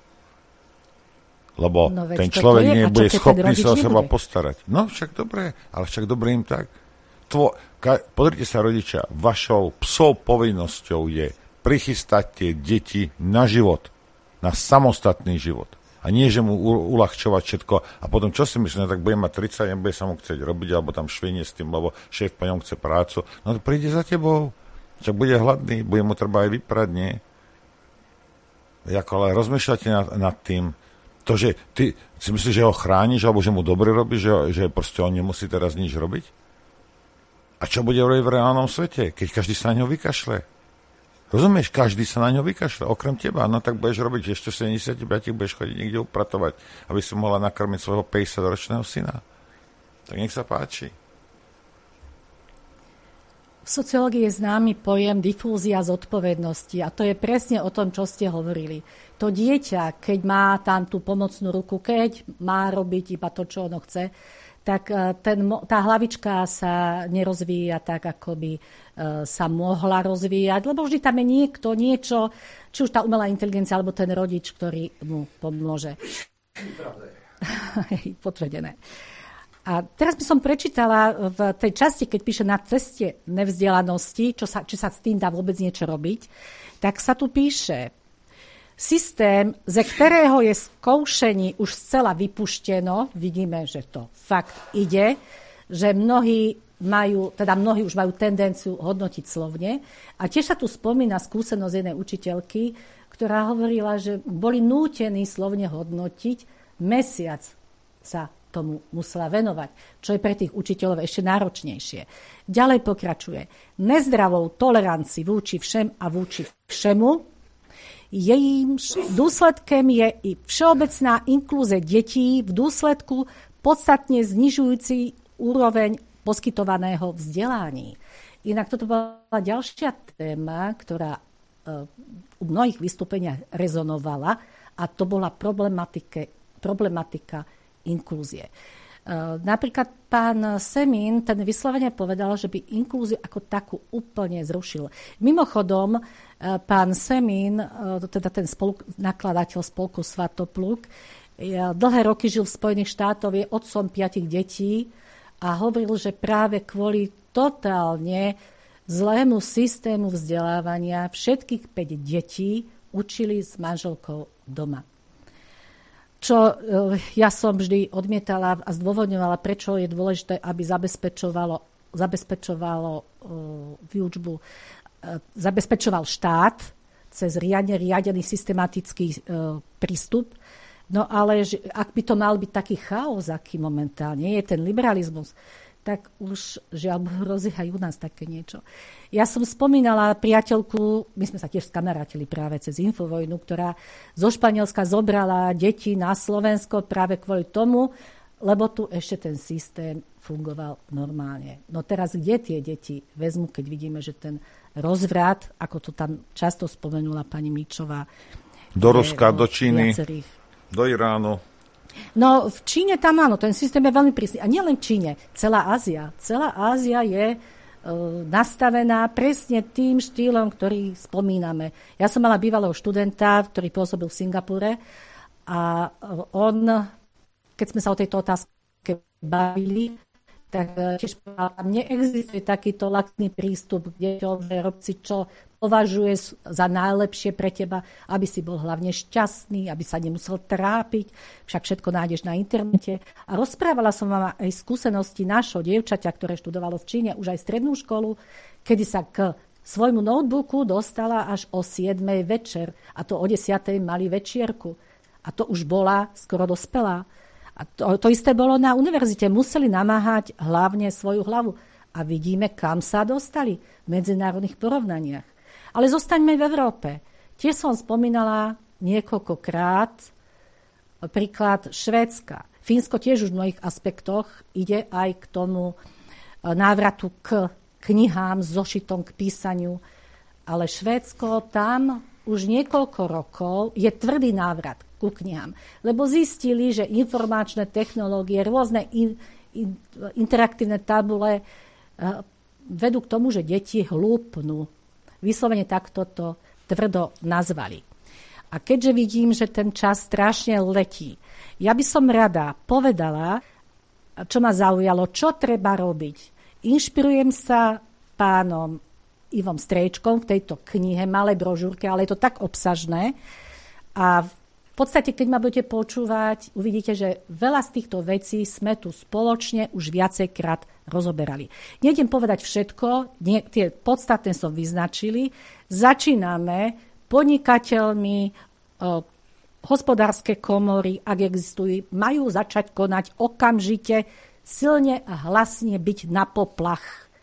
Lebo no, ten človek nebude schopný sa o seba postarať. No však dobre, ale však dobre im tak. Tvo, ka, pozrite sa, rodičia, vašou psou povinnosťou je prichystať tie deti na život, na samostatný život. A nie, že mu u, uľahčovať všetko. A potom, čo si myslí, no, tak bude mať tridsať, nebude sa mu chcieť robiť, alebo tam švinie s tým, lebo šéf po ňom chce prácu. No to príde za tebou. Však bude hladný, bude mu treba aj vyprať, nie? Jako, ale rozmýšľate nad, nad tým, to, že ty si myslíš, že ho chrániš, alebo že mu dobre robíš, že, že proste on nemusí teraz nič robiť? A čo bude robiť v reálnom svete, keď každý sa na ňo vykašle? Rozumieš, každý sa na ňo vykašle, okrem teba. No tak budeš robiť ešte sedemdesiatpäť, budeš chodiť niekde upratovať, aby si mohla nakrmiť svojho päťdesiatročného syna. Tak nech sa páči. V sociológii je známy pojem difúzia zodpovednosti a to je presne o tom, čo ste hovorili. To dieťa, keď má tam tú pomocnú ruku, keď má robiť iba to, čo ono chce, tak ten, tá hlavička sa nerozvíja tak, ako by sa mohla rozvíjať, lebo vždy tam je niekto, niečo, či už tá umelá inteligencia, alebo ten rodič, ktorý mu pomôže. Potvrdené. A teraz by som prečítala v tej časti, keď píše na ceste nevzdelanosti, čo sa, či sa s tým dá vôbec niečo robiť, tak sa tu píše systém, ze ktorého je skúšení už zcela vypušteno, vidíme, že to fakt ide, že mnohí majú, teda mnohí už majú tendenciu hodnotiť slovne. A tiež sa tu spomína skúsenosť jednej učiteľky, ktorá hovorila, že boli nútení slovne hodnotiť, mesiac sa tomu musela venovať, čo je pre tých učiteľov ešte náročnejšie. Ďalej pokračuje. Nezdravou tolerancii vúči všem a vúči všemu. Jejím dôsledkem je i všeobecná inklúzia detí v dôsledku podstatne znižujúci úroveň poskytovaného vzdelání. Inak toto bola ďalšia téma, ktorá u mnohých vystúpeniach rezonovala a to bola problematika inklúzie. Napríklad pán Semín ten vyslovene povedal, že by inklúziu ako takú úplne zrušil. Mimochodom, pán Semín, teda ten spoluk, nakladateľ spolku Svatopluk, dlhé roky žil v Spojených štátoch, je otcom piatich detí a hovoril, že práve kvôli totálne zlému systému vzdelávania všetkých päť detí učili s manželkou doma. Čo ja som vždy odmietala a zdôvodňovala, prečo je dôležité, aby zabezpečovalo, zabezpečovalo výučbu, zabezpečoval štát cez riadne riadený systematický prístup. No ale že, ak by to mal byť taký chaos, aký momentálne je ten liberalizmus, tak už žiaľ hrozí aj u nás také niečo. Ja som spomínala priateľku, my sme sa tiež skamarátili práve cez Infovojnu, ktorá zo Španielska zobrala deti na Slovensko práve kvôli tomu, lebo tu ešte ten systém fungoval normálne. No teraz kde tie deti vezmu, keď vidíme, že ten rozvrat, ako to tam často spomenula pani Mičová, do Ruska, do Číny, viacerých. Do Iránu. No v Číne tam áno, ten systém je veľmi prísny. A nielen v Číne, celá Ázia. Celá Ázia je e, nastavená presne tým štýlom, ktorý spomíname. Ja som mala bývalého študenta, ktorý pôsobil v Singapúre a on, keď sme sa o tejto otázke bavili, tak tiež povedal, neexistuje takýto laxný prístup k deťom, že rob si čo považuje za najlepšie pre teba, aby si bol hlavne šťastný, aby sa nemusel trápiť, však všetko nájdeš na internete. A rozprávala som vám aj skúsenosti našho dievčaťa, ktoré študovalo v Číne, už aj strednú školu, kedy sa k svojmu notebooku dostala až o siedmej večer a to o desiatej mali večierku. A to už bola skoro dospelá. A to, to isté bolo na univerzite. Museli namáhať hlavne svoju hlavu. A vidíme, kam sa dostali v medzinárodných porovnaniach. Ale zostaňme v Európe. Tiež som spomínala niekoľkokrát príklad Švédska. Fínsko tiež už v mnohých aspektoch ide aj k tomu návratu k knihám, zošitom k písaniu. Ale Švédsko tam už niekoľko rokov je tvrdý návrat ku knihám. Lebo zistili, že informačné technológie, rôzne in, in, interaktívne tabule uh, vedú k tomu, že deti hlúpnú. Vyslovene takto to tvrdo nazvali. A keďže vidím, že ten čas strašne letí, ja by som rada povedala, čo ma zaujalo, čo treba robiť. Inšpirujem sa pánom Ivom Strejčkom v tejto knihe, malej brožúrke, ale je to tak obsažné. A v podstate, keď ma budete počúvať, uvidíte, že veľa z týchto vecí sme tu spoločne už viacejkrát rozoberali. Nejdem povedať všetko, nie, tie podstatné som vyznačili. Začíname podnikateľmi, e, hospodárske komory, ak existujú, majú začať konať okamžite, silne a hlasne byť na poplach.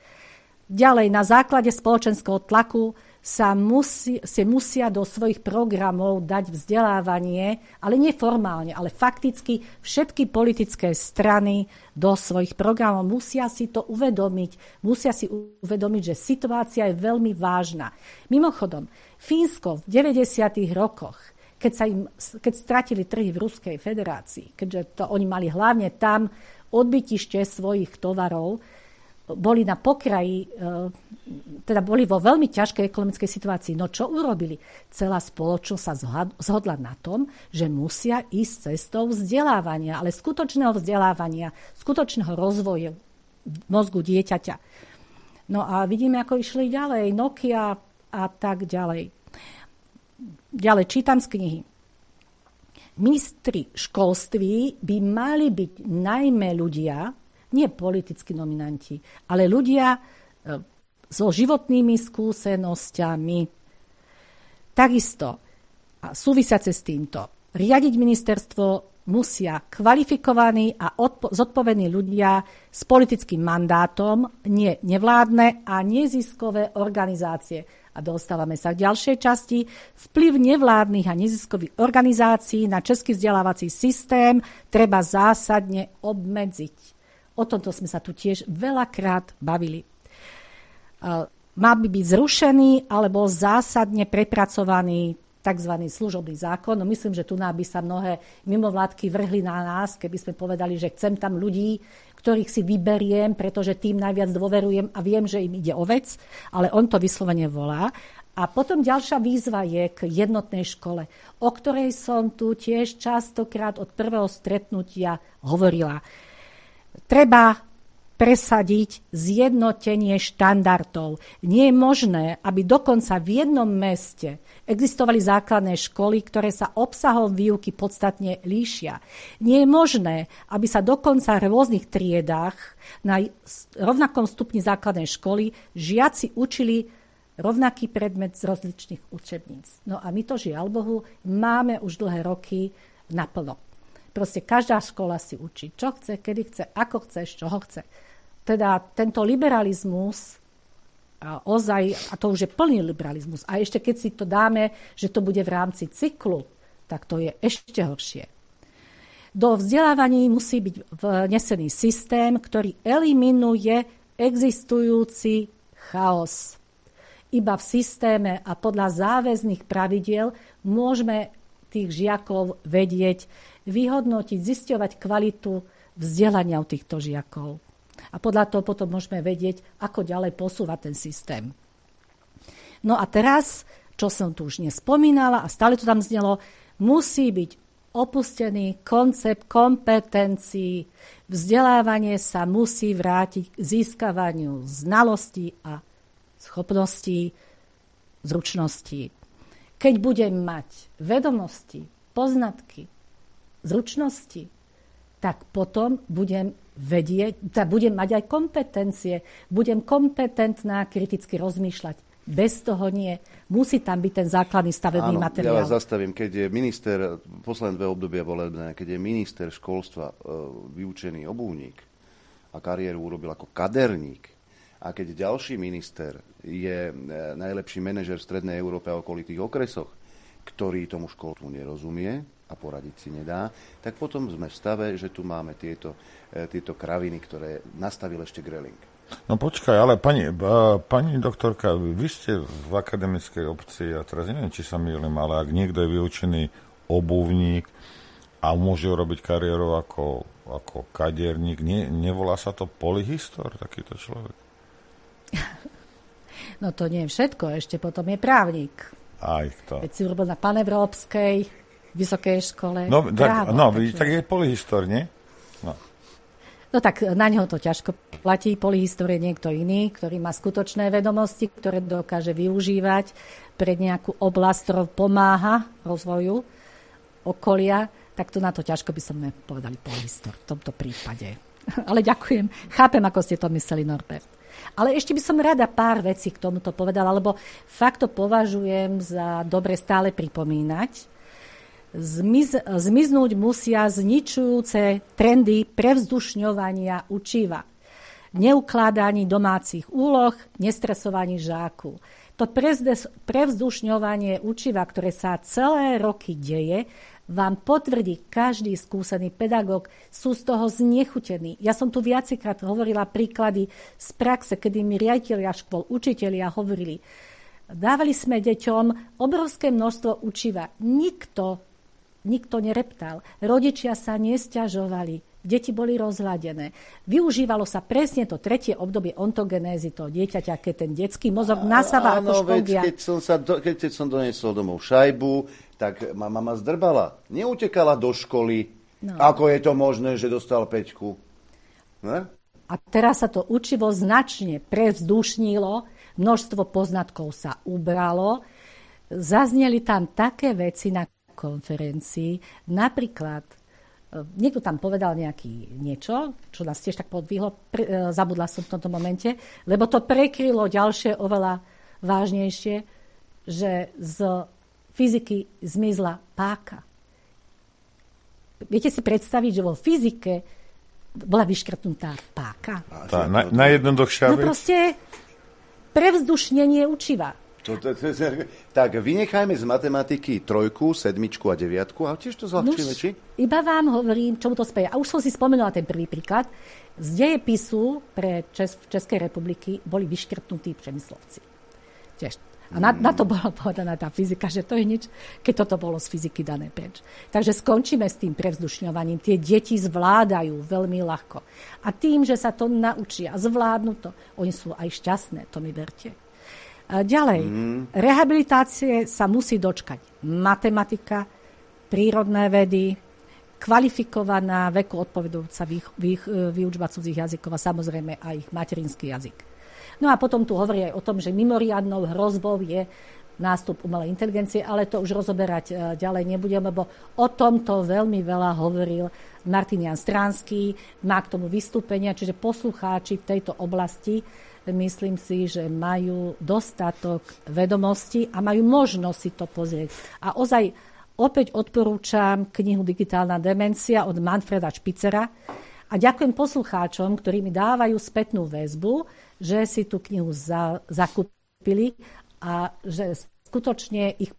Ďalej, na základe spoločenského tlaku sa musí, si musia do svojich programov dať vzdelávanie, ale nie formálne, ale fakticky všetky politické strany do svojich programov musia si to uvedomiť. Musia si uvedomiť, že situácia je veľmi vážna. Mimochodom, Fínsko v deväťdesiatych rokoch, keď, sa im, keď stratili trhy v Ruskej federácii, keďže to oni mali hlavne tam odbytište svojich tovarov, boli na pokraji, teda boli vo veľmi ťažkej ekonomickej situácii. No čo urobili? Celá spoločnosť sa zhodla na tom, že musia ísť cestou vzdelávania, ale skutočného vzdelávania, skutočného rozvoja mozgu dieťaťa. No a vidíme, ako išli ďalej, Nokia a tak ďalej. Ďalej čítam z knihy. Ministri školství by mali byť najmä ľudia, nie politickí nominanti, ale ľudia so životnými skúsenosťami. Takisto, a súvisiace s týmto, riadiť ministerstvo musia kvalifikovaní a odpo- zodpovední ľudia s politickým mandátom, nie nevládne a neziskové organizácie. A dostávame sa k ďalšej časti. Vplyv nevládnych a neziskových organizácií na český vzdelávací systém treba zásadne obmedziť. O tomto sme sa tu tiež veľakrát bavili. Má by byť zrušený alebo zásadne prepracovaný tzv. Služobný zákon. No myslím, že tu by sa mnohé mimovládky vrhli na nás, keby sme povedali, že chcem tam ľudí, ktorých si vyberiem, pretože tým najviac dôverujem a viem, že im ide o vec, ale on to vyslovene volá. A potom ďalšia výzva je k jednotnej škole, o ktorej som tu tiež častokrát od prvého stretnutia hovorila. Treba presadiť zjednotenie štandardov. Nie je možné, aby dokonca v jednom meste existovali základné školy, ktoré sa obsahom výuky podstatne líšia. Nie je možné, aby sa dokonca v rôznych triedách na rovnakom stupni základnej školy žiaci učili rovnaký predmet z rozličných učebníc. No a my to, žiaľ Bohu, máme už dlhé roky naplno. Proste každá škola si učí, čo chce, kedy chce, ako chce, z čoho chce. Teda tento liberalizmus, a ozaj, a to už je plný liberalizmus, a ešte keď si to dáme, že to bude v rámci cyklu, tak to je ešte horšie. Do vzdelávaní musí byť vnesený systém, ktorý eliminuje existujúci chaos. Iba v systéme a podľa záväzných pravidiel môžeme tých žiakov vedieť, vyhodnotiť, zisťovať kvalitu vzdelania u týchto žiakov. A podľa toho potom môžeme vedieť, ako ďalej posúvať ten systém. No a teraz, čo som tu už nespomínala a stále to tam znelo, musí byť opustený koncept kompetencií. Vzdelávanie sa musí vrátiť k získavaniu znalostí a schopností, zručností. Keď budem mať vedomosti, poznatky, zručnosti, tak potom budem vedieť, tak budem mať aj kompetencie, budem kompetentná kriticky rozmýšľať. Bez toho nie. Musí tam byť ten základný stavebný Áno, materiál. Ja vás zastavím. Keď je minister, posledné dve obdobia volebné, keď je minister školstva e, vyučený obuvník a kariéru urobil ako kaderník, a keď ďalší minister je e, najlepší manažer v Strednej Európe a okolitých okresoch, ktorý tomu školstvu nerozumie a poradiť si nedá, tak potom sme v stave, že tu máme tieto, e, tieto kraviny, ktoré nastavil ešte Greling. No počkaj, ale pani, pani doktorka, vy ste v akademickej obci, a teraz neviem, či sa mýlim, ale ak niekto je vyučený obuvník a môže robiť kariéru ako, ako kadierník, ne, nevolá sa to polyhistor, takýto človek? No to nie je všetko, ešte potom je právnik. Aj to. Veď si urobil na paneurópskej vysokej škole. No, tak, právo, no takže... tak je polyhistor, nie? No. No tak na neho to ťažko platí. Polyhistor je niekto iný, ktorý má skutočné vedomosti, ktoré dokáže využívať pre nejakú oblasť, ktorou pomáha rozvoju okolia, tak to na to ťažko by som povedali polyhistor v tomto prípade. Ale ďakujem. Chápem, ako ste to mysleli, Norbert. Ale ešte by som rada pár vecí k tomuto povedala, lebo fakt to považujem za dobre stále pripomínať. Zmiz, zmiznúť musia zničujúce trendy prevzdušňovania učiva, neukládaní domácich úloh, nestresovaní žáku. To prevzdušňovanie učiva, ktoré sa celé roky deje, vám potvrdí každý skúsený pedagóg, sú z toho znechutení. Ja som tu viackrát hovorila príklady z praxe, kedy mi riaditelia škôl, učitelia hovorili, dávali sme deťom obrovské množstvo učiva. Nikto Nikto nereptal. Rodičia sa nesťažovali. Deti boli rozhladené. Využívalo sa presne to tretie obdobie ontogenézy toho dieťaťa, keď ten detský mozog nasáva ako špongia. Keď som, sa do, keď som doniesol domov šajbu, tak ma mama zdrbala. Neutekala do školy. No. Ako je to možné, že dostal päťku? Ne? A teraz sa to učivo značne prevzdušnilo, množstvo poznatkov sa ubralo. Zazneli tam také veci, na konferencii. Napríklad, niekto tam povedal nejaký niečo, čo nás tiež tak podvihlo, pre, zabudla som v tomto momente, lebo to prekrylo ďalšie oveľa vážnejšie, že z fyziky zmizla páka. Viete si predstaviť, že vo fyzike bola vyškrtnutá páka? Tá na, najjednoduchšia vec? No proste prevzdušnenie učiva. To, to, to, to, tak vynechajme z matematiky trojku, sedmičku a deviatku a tiež to zľahčíme, či? Iba vám hovorím, čomu to speje. A už som si spomenula ten prvý príklad. Z dejepisu pre Čes- Českej republiky boli vyškrtnutí Přemyslovci. Tiež. A na, na to bola povedaná tá fyzika, že to je nič, keď toto bolo z fyziky dané preč. Takže skončíme s tým prevzdušňovaním. Tie deti zvládajú veľmi ľahko. A tým, že sa to naučia, zvládnu to, oni sú aj šťastné, to mi verte. Ďalej, mm. rehabilitácie sa musí dočkať matematika, prírodné vedy, kvalifikovaná veku odpovedujúca vý, vý, výučba cudzích jazykov a samozrejme aj ich materinský jazyk. No a potom tu hovorí aj o tom, že mimoriadnou hrozbou je nástup umelej inteligencie, ale to už rozoberať ďalej nebudem, lebo o tomto veľmi veľa hovoril Martin Jan Stránsky, má k tomu vystúpenia, čiže poslucháči v tejto oblasti myslím si, že majú dostatok vedomostí a majú možnosť si to pozrieť. A ozaj opäť odporúčam knihu Digitálna demencia od Manfreda Špicera a ďakujem poslucháčom, ktorí mi dávajú spätnú väzbu, že si tú knihu za, zakúpili a že skutočne ich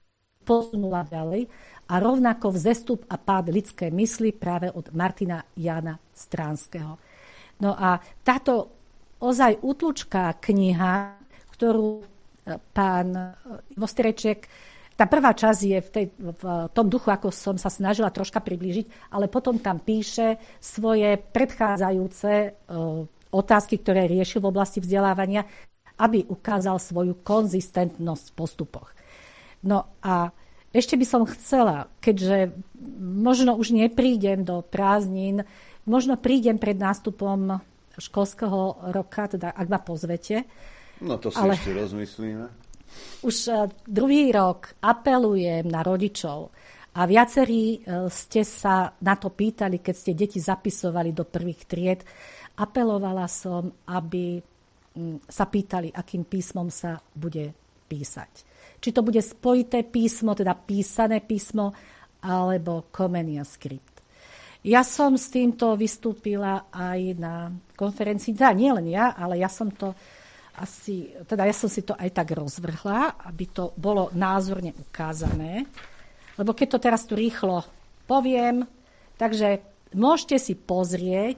posunula ďalej a rovnako Vzestup a pád ľudskej mysli práve od Martina Jána Stránskeho. No a táto ozaj útlučká kniha, ktorú pán Vostreček, tá prvá časť je v, tej, v tom duchu, ako som sa snažila troška priblížiť, ale potom tam píše svoje predchádzajúce e, otázky, ktoré riešil v oblasti vzdelávania, aby ukázal svoju konzistentnosť v postupoch. No a ešte by som chcela, keďže možno už neprídem do prázdnin, možno prídem pred nástupom školského roka, teda ak ma pozvete. No to si ale ešte rozmyslíme. Už druhý rok apelujem na rodičov a viacerí ste sa na to pýtali, keď ste deti zapisovali do prvých tried. Apelovala som, aby sa pýtali, akým písmom sa bude písať. Či to bude spojité písmo, teda písané písmo, alebo Comenia Script. Ja som s týmto vystúpila aj na konferencii, teda nie len ja, ale ja som to asi, teda ja som si to aj tak rozvrhla, aby to bolo názorne ukázané. Lebo keď to teraz tu rýchlo poviem, takže môžete si pozrieť,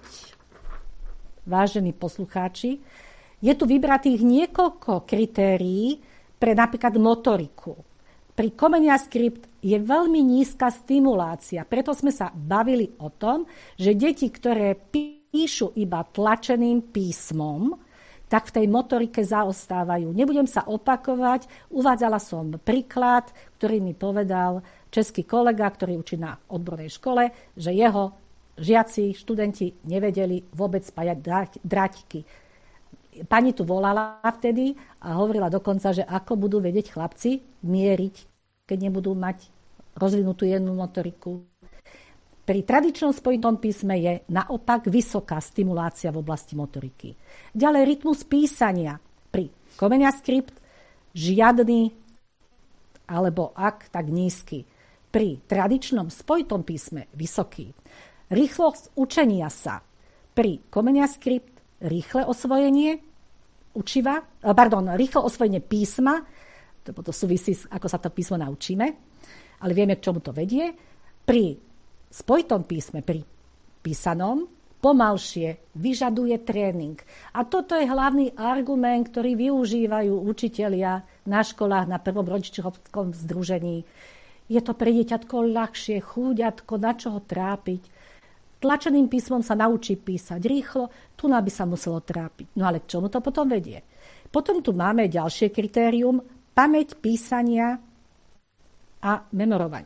vážení poslucháči, je tu vybratých niekoľko kritérií pre napríklad motoriku. Pri Comenia Script je veľmi nízka stimulácia, preto sme sa bavili o tom, že deti, ktoré píšu iba tlačeným písmom, tak v tej motorike zaostávajú. Nebudem sa opakovať, uvádzala som príklad, ktorý mi povedal český kolega, ktorý učí na odbornej škole, že jeho žiaci, študenti nevedeli vôbec spájať drátiky. Pani tu volala vtedy a hovorila dokonca, že ako budú vedieť chlapci mieriť, keď nebudú mať rozvinutú jednu motoriku. Pri tradičnom spojitom písme je naopak vysoká stimulácia v oblasti motoriky. Ďalej rytmus písania. Pri Comenia Script žiadny, alebo ak, tak nízky. Pri tradičnom spojitom písme vysoký. Rýchlosť učenia sa. Pri Comenia Script rýchle osvojenie učiva, pardon, rýchle osvojenie písma, to, to súvisí, ako sa to písmo naučíme, ale vieme, k čomu to vedie. Pri spojitom písme, pri písanom, pomalšie vyžaduje tréning. A toto je hlavný argument, ktorý využívajú učitelia na školách, na prvom rodičovskom združení. Je to pre dieťatko ľahšie, chúďatko, na čo ho trápiť. Tlačeným písmom sa naučí písať rýchlo, tu by sa muselo trápiť. No ale k čomu to potom vedie? Potom tu máme ďalšie kritérium, pamäť písania a memorovanie.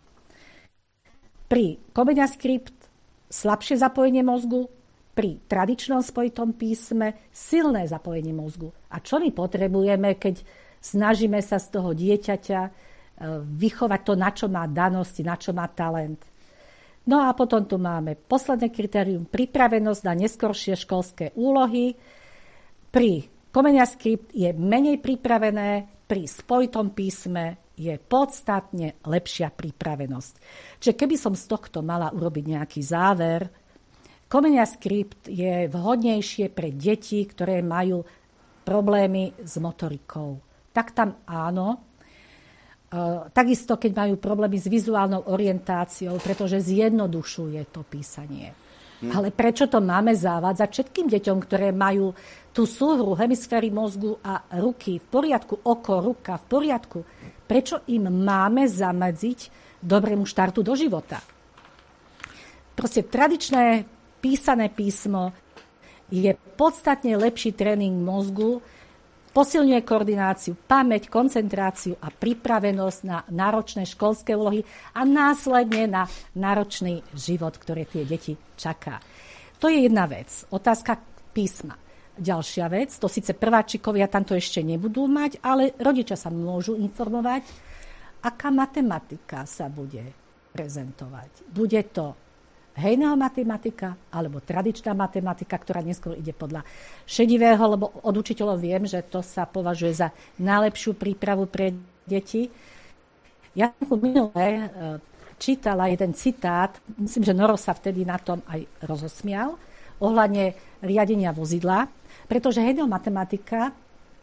Pri Comenia Script slabšie zapojenie mozgu, pri tradičnom spojitom písme silné zapojenie mozgu. A čo my potrebujeme, keď snažíme sa z toho dieťaťa vychovať to, na čo má danosti, na čo má talent? No a potom tu máme posledné kritérium, pripravenosť na neskoršie školské úlohy. Pri Comenia Script je menej pripravené, pri spojitom písme je podstatne lepšia pripravenosť. Čiže keby som z tohto mala urobiť nejaký záver, Comenia Script je vhodnejšie pre deti, ktoré majú problémy s motorikou. Tak tam áno. Uh, takisto, keď majú problémy s vizuálnou orientáciou, pretože zjednodušuje to písanie. Hmm. Ale prečo to máme zavádzať všetkým deťom, ktoré majú tú súhru hemisféry mozgu a ruky v poriadku, oko, ruka v poriadku? Prečo im máme zamedziť dobrému štartu do života? Proste tradičné písané písmo je podstatne lepší tréning mozgu, posilňuje koordináciu, pamäť, koncentráciu a pripravenosť na náročné školské úlohy a následne na náročný život, ktoré tie deti čaká. To je jedna vec, otázka písma. Ďalšia vec, to síce prváčikovia tam to ešte nebudú mať, ale rodičia sa môžu informovať, aká matematika sa bude prezentovať. Bude to hejného matematika alebo tradičná matematika, ktorá neskôr ide podľa šedivého, lebo od učiteľov viem, že to sa považuje za najlepšiu prípravu pre deti. Ja som minulé čítala jeden citát, myslím, že Noro sa vtedy na tom aj rozosmial, ohľadne riadenia vozidla, pretože hejného matematika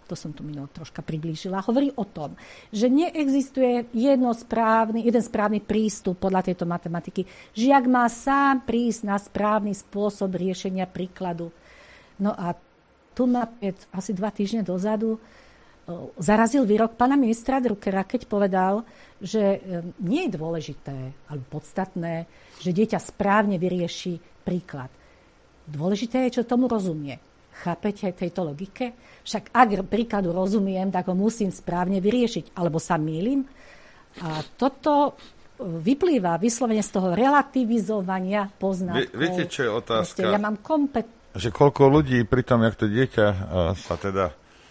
to som tu minulo troška priblížila, hovorí o tom, že neexistuje jedno správny, jeden správny prístup podľa tejto matematiky. Žiak má sám prísť na správny spôsob riešenia príkladu. No a tu ma asi dva týždne dozadu zarazil výrok pána ministra Druckera, keď povedal, že nie je dôležité alebo podstatné, že dieťa správne vyrieši príklad. Dôležité je, čo tomu rozumie. Chápete tejto logike? Však ak príkladu rozumiem, tak ho musím správne vyriešiť. Alebo sa mýlim? A toto vyplýva vyslovene z toho relativizovania poznatkov. Vie, viete, čo je otázka? Proste ja mám kompet... Že koľko ľudí pri tom, jak to dieťa sa teda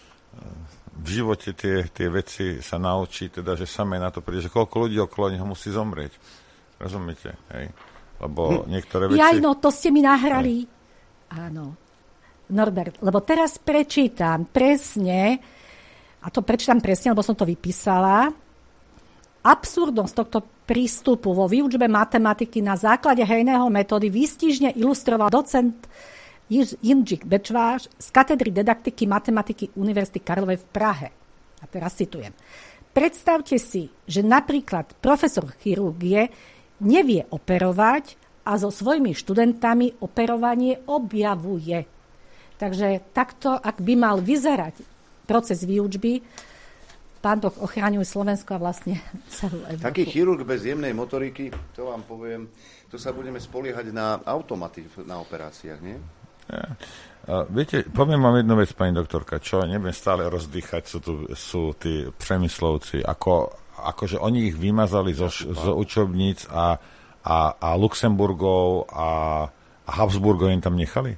v živote tie, tie veci sa naučí, teda, že samé na to príde, že koľko ľudí okolo neho musí zomrieť. Rozumiete? Hej? Lebo niektoré veci... Jaj, no, to ste mi nahrali. Hej. Áno. Norbert, lebo teraz prečítam presne, a to prečítam presne, lebo som to vypísala, absurdnosť tohto prístupu vo výučbe matematiky na základe Hejného metódy výstižne ilustroval docent Jindřich Bečvář z katedry didaktiky matematiky Univerzity Karlovej v Prahe. A teraz citujem. Predstavte si, že napríklad profesor chirurgie nevie operovať a so svojimi študentami operovanie objavuje. Takže takto, ak by mal vyzerať proces výučby, pán Boh ochraňuje Slovensko a vlastne celú Európu. Taký chirurg bez jemnej motoriky, to vám poviem, to sa budeme spoliehať na automaty na operáciách, nie? Ja. A viete, poviem vám jednu vec, pani doktorka, čo nebudem stále rozdýchať, sú, tu, sú tí Přemyslovci, ako, akože oni ich vymazali zo, zo učebníc a, a, a Luxemburgov a, a Habsburgov im tam nechali?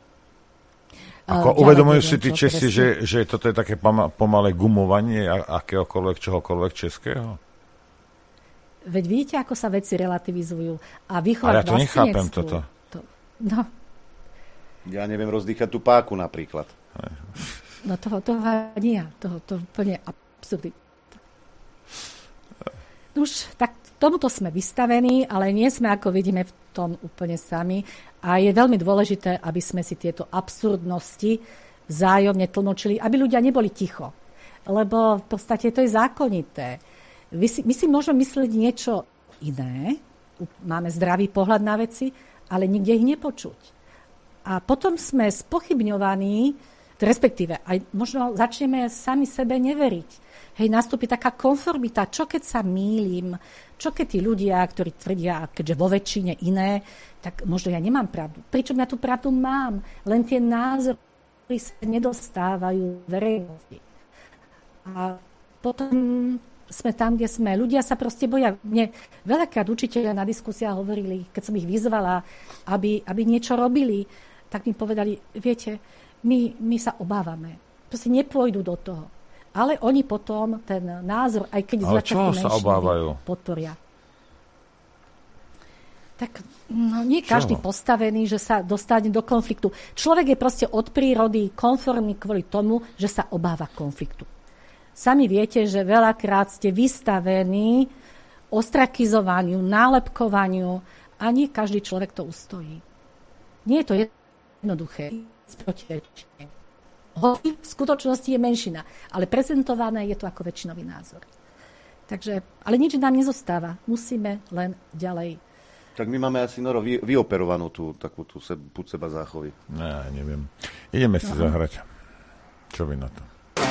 Ako ja uvedomujú si tí Česi, že, že toto je také pomalé gumovanie akéhokoľvek, čohokoľvek českého? Veď vidíte, ako sa veci relativizujú. A vychovať ale ja to nechápem, toto. To, no. Ja neviem rozdýchať tú páku napríklad. No toho, toho nie. Toho, to úplne absurdy. No už, tak tomuto sme vystavení, ale nie sme, ako vidíme, v tom úplne sami. A je veľmi dôležité, aby sme si tieto absurdnosti vzájomne tlmočili, aby ľudia neboli ticho. Lebo v podstate to je zákonité. My si, my si môžeme myslieť niečo iné, máme zdravý pohľad na veci, ale nikde ich nepočuť. A potom sme spochybňovaní, respektíve aj možno začneme sami sebe neveriť. Hej, nastúpi taká konformita, čo keď sa mýlim, čo keď tí ľudia, ktorí tvrdia, keďže vo väčšine iné, tak možno ja nemám pravdu. Pričom ja tú pravdu mám, len tie názory sa nedostávajú verejnosti. A potom sme tam, kde sme. Ľudia sa proste boja. Mne veľakrát učiteľia na diskusiách hovorili, keď som ich vyzvala, aby, aby niečo robili, tak mi povedali, viete, my, my sa obávame. Proste nepôjdu do toho. Ale oni potom ten názor, aj keď z začiatku menšiny, podporia. Tak no, nie každý Čo? postavený, že sa dostane do konfliktu. Človek je proste od prírody konformný kvôli tomu, že sa obáva konfliktu. Sami viete, že veľakrát ste vystavení ostrakizovaniu, nálepkovaniu a nie každý človek to ustojí. Nie je to jednoduché. Hoci v skutočnosti je menšina, ale prezentované je to ako väčšinový názor. Takže, ale nič nám nezostáva. Musíme len ďalej. Tak my máme asi, Noro, vy, vyoperovanú tú takú tú se, púd seba záchovy. No, ja neviem. Ideme si no. zahrať. Čo vy na to?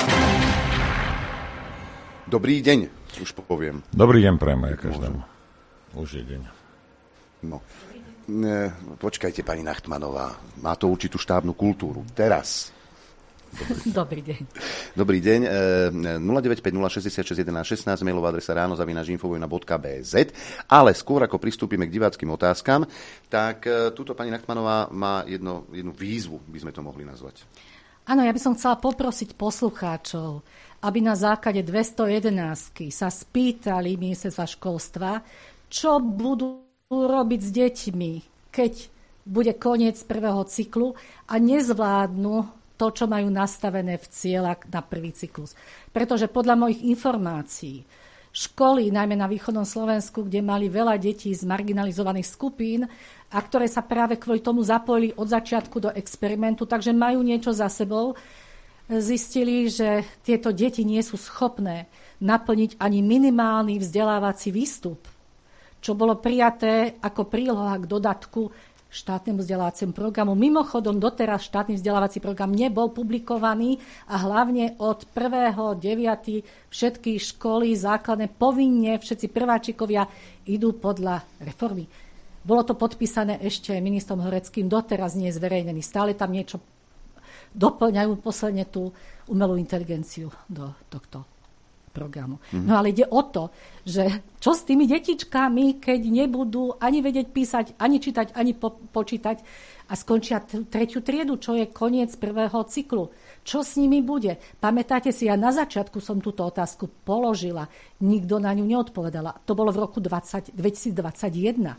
Dobrý deň, už poviem. Dobrý deň prajem aj každému. Už je deň. No. Ne, počkajte, pani Nachtmanová. Má to určitú štábnu kultúru. Teraz. Dobrý, Dobrý deň. Dobrý deň. nula deväť päť nula šesť šesť jeden šesť mailová adresa ráno zavináč infovojna bodka bé zet. Ale skôr, ako pristúpime k diváckym otázkam, tak túto pani Nachtmanová má jedno, jednu výzvu, by sme to mohli nazvať. Áno, ja by som chcela poprosiť poslucháčov, aby na základe dvestojedenásť sa spýtali ministerstva školstva, čo budú robiť s deťmi, keď bude koniec prvého cyklu a nezvládnu to, čo majú nastavené v cieľach na prvý cyklus. Pretože podľa mojich informácií školy, najmä na východnom Slovensku, kde mali veľa detí z marginalizovaných skupín a ktoré sa práve kvôli tomu zapojili od začiatku do experimentu, takže majú niečo za sebou, zistili, že tieto deti nie sú schopné naplniť ani minimálny vzdelávací výstup, čo bolo prijaté ako príloha k dodatku štátnemu vzdelávaciemu programu. Mimochodom, doteraz štátny vzdelávací program nebol publikovaný a hlavne od prvého deviateho všetky školy základné povinne, všetci prváčikovia idú podľa reformy. Bolo to podpísané ešte ministrom Horeckým, doteraz nie je zverejnený. Stále tam niečo doplňajú posledne tú umelú inteligenciu do tohto programu. Mm-hmm. No ale ide o to, že čo s tými detičkami, keď nebudú ani vedieť písať, ani čítať, ani po- počítať a skončia t- tretiu triedu, čo je koniec prvého cyklu. Čo s nimi bude? Pamätáte si, ja na začiatku som túto otázku položila. Nikto na ňu neodpovedala. To bolo v roku dvadsať, dvetisícdvadsaťjeden.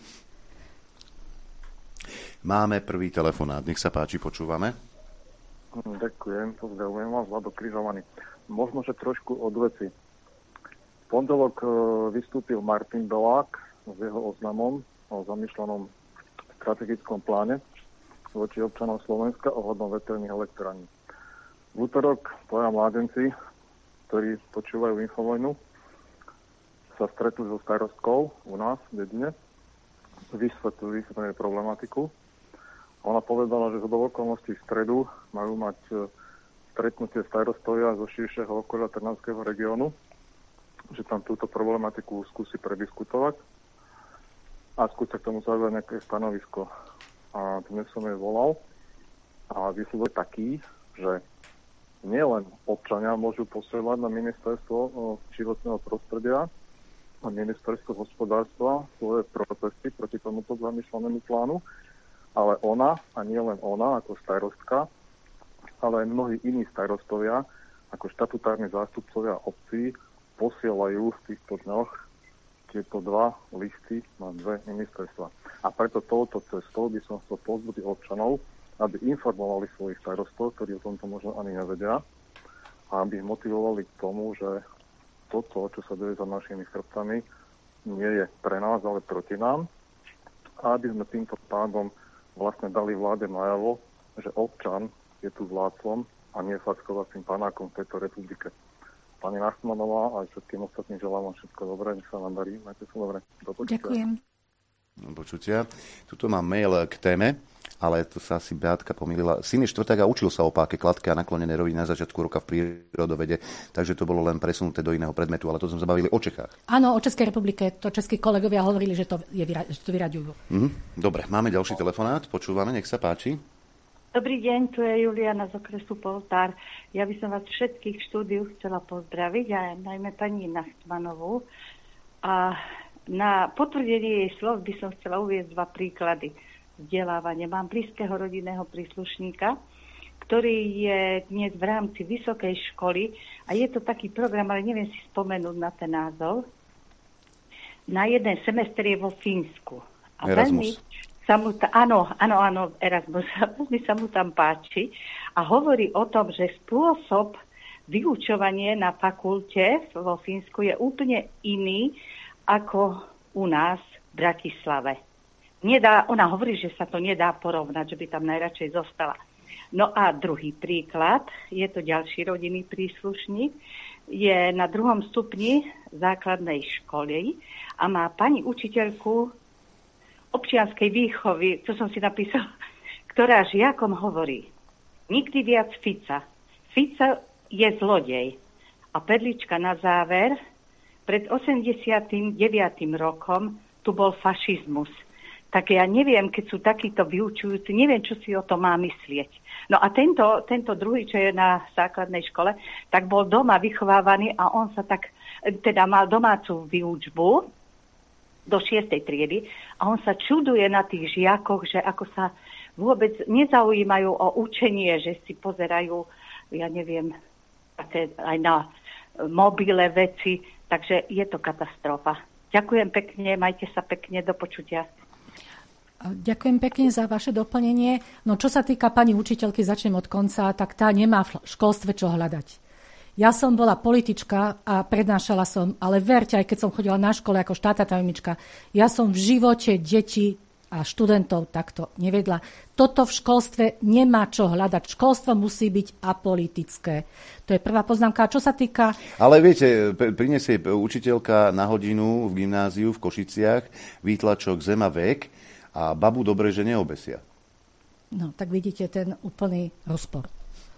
Máme prvý telefonát. Nech sa páči, počúvame. Ďakujem, pozdravujem vás, Vlado Križovaný. Možno, že trošku od veci. V pondelok vystúpil Martin Belák s jeho oznamom o zamýšľanom strategickom pláne voči občanom Slovenska ohľadom veterných elektrární. V útorok tvoja mládenci, ktorí počúvajú Infovojnu, sa stretli so starostkou u nás v dedine, vysvetľujú vysvetľujú problematiku. Ona povedala, že z okolností v stredu majú mať stretnutie starostovia zo širšieho okolia Trnavského regiónu, že tam túto problematiku skúsi prediskutovať a skúsi k tomu zaujať nejaké stanovisko. A dnes som jej volal a výsledok je taký, že nielen občania môžu posielať na ministerstvo životného prostredia a ministerstvo hospodárstva svoje protesty proti tomuto zamýšľanému plánu, ale ona, a nie len ona, ako starostka, ale aj mnohí iní starostovia, ako štatutárni zástupcovia obcí, posielajú v týchto dňoch tieto dva listy na dve ministerstva. A preto touto cestou by som chcel povzbudiť občanov, aby informovali svojich starostov, ktorí o tomto možno ani nevedia, a aby ich motivovali k tomu, že toto, čo sa deje za našimi chrbtami, nie je pre nás, ale proti nám. A aby sme týmto pádom vlastne dali vláde najavo, že občan je tu vládcom a nie fackovacím panákom v tejto republike. Pani Nachmanová a aj všetkým ostatným želám vám všetko dobré, nech sa vám darí, majte sa dobre. Do počutia. Ďakujem. Do počutia. Tuto mám mail k téme, ale to sa asi Beátka pomýlila. Syn je štvrták a učil sa o páke, kladke a naklonené roviny na začiatku roka v prírodovede, takže to bolo len presunuté do iného predmetu, ale to sme zabavili o Čechách. Áno, o Českej republike. To českí kolegovia hovorili, že to, je, že to vyraďujú. Mm-hmm. Dobre, máme ďalší telefonát. Počúvame, nech sa páči. Dobrý deň, tu je Juliana z okresu Poltár. Ja by som vás všetkých v štúdiu chcela pozdraviť, a najmä pani Nachtmanovú. A na potvrdenie jej slov by som chcela uviesť dva príklady vzdelávania. Mám blízkeho rodinného príslušníka, ktorý je dnes v rámci vysokej školy a je to taký program, ale neviem si spomenúť na ten názov. Na jeden semester je vo Fínsku. A veľmi sa mu ta, áno, áno, áno, Erasmus, veľmi sa mu tam páči a hovorí o tom, že spôsob vyučovania na fakulte vo Fínsku je úplne iný ako u nás v Bratislave. Nedá, ona hovorí, že sa to nedá porovnať, že by tam najradšej zostala. No a druhý príklad, je to ďalší rodinný príslušník, je na druhom stupni základnej školy a má pani učiteľku občianskej výchovy, to som si napísala, ktorá žiakom hovorí: nikdy viac Fica. Fica je zlodej. A perlička na záver: pred osemdesiatym deviatym rokom tu bol fašizmus. Tak ja neviem, keď sú takíto vyučujúci, neviem, čo si o to má myslieť. No a tento, tento druhý, čo je na základnej škole, tak bol doma vychovávaný a on sa tak, teda mal domácu výučbu do šiestej triedy a on sa čuduje na tých žiakoch, že ako sa vôbec nezaujímajú o učenie, že si pozerajú, ja neviem, také aj na mobile veci, takže je to katastrofa. Ďakujem pekne, majte sa pekne, do počutia. Ďakujem pekne za vaše doplnenie. No čo sa týka pani učiteľky, začnem od konca, tak tá nemá v školstve čo hľadať. Ja som bola politička a prednášala som, ale verte, aj keď som chodila na škole ako štátna tajomnička, ja som v živote deti a študentov takto nevedla. Toto v školstve nemá čo hľadať. Školstvo musí byť apolitické. To je prvá poznámka. A čo sa týka... Ale viete, prinesie učiteľka na hodinu v gymnáziu v Košiciach výtlačok Zem a vek a babu dobre, že neobesia. No, tak vidíte ten úplný rozpor.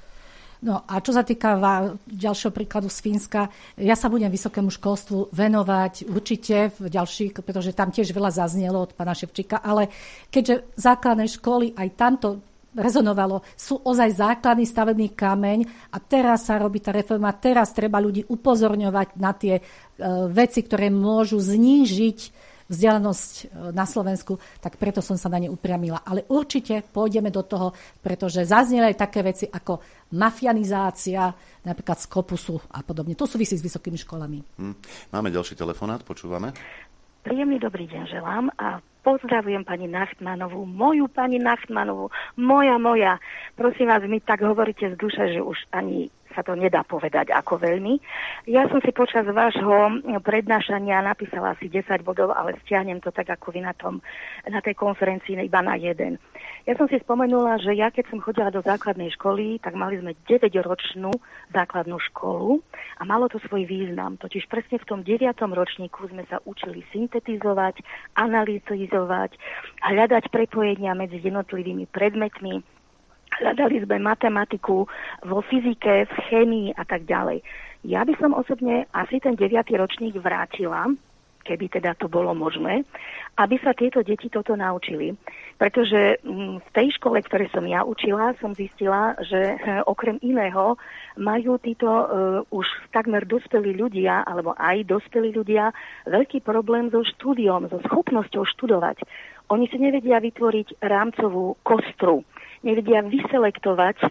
No a čo sa týka ďalšieho príkladu z Fínska, ja sa budem vysokému školstvu venovať určite v ďalších, pretože tam tiež veľa zaznelo od pána Ševčíka, ale keďže základné školy aj tamto rezonovalo, sú ozaj základný stavebný kameň a teraz sa robí tá reforma, teraz treba ľudí upozorňovať na tie uh, veci, ktoré môžu znížiť vzdialenosť na Slovensku, tak preto som sa na ne upriamila. Ale určite pôjdeme do toho, pretože zazneli aj také veci ako mafianizácia, napríklad z Kopusu a podobne. To súvisí s vysokými školami. Hmm. Máme ďalší telefonát, počúvame. Príjemný dobrý deň želám a pozdravujem pani Nachtmanovú, moju pani Nachtmanovú, moja, moja. Prosím vás, mi tak hovoríte z duše, že už ani sa to nedá povedať ako veľmi. Ja som si počas vášho prednášania napísala asi desať bodov, ale stiahnem to tak, ako vy na, tom, na tej konferencii iba na jeden. Ja som si spomenula, že ja keď som chodila do základnej školy, tak mali sme deväťročnú základnú školu a malo to svoj význam. Totiž presne v tom deviatom ročníku sme sa učili syntetizovať, analyzovať, hľadať prepojenia medzi jednotlivými predmetmi. Hľadali sme matematiku vo fyzike, v chémii a tak ďalej. Ja by som osobne asi ten deviaty ročník vrátila, keby teda to bolo možné, aby sa tieto deti toto naučili. Pretože v tej škole, ktoré som ja učila, som zistila, že okrem iného majú títo uh, už takmer dospelí ľudia, alebo aj dospelí ľudia, veľký problém so štúdiom, so schopnosťou študovať. Oni si nevedia vytvoriť rámcovú kostru, nevedia vyselektovať,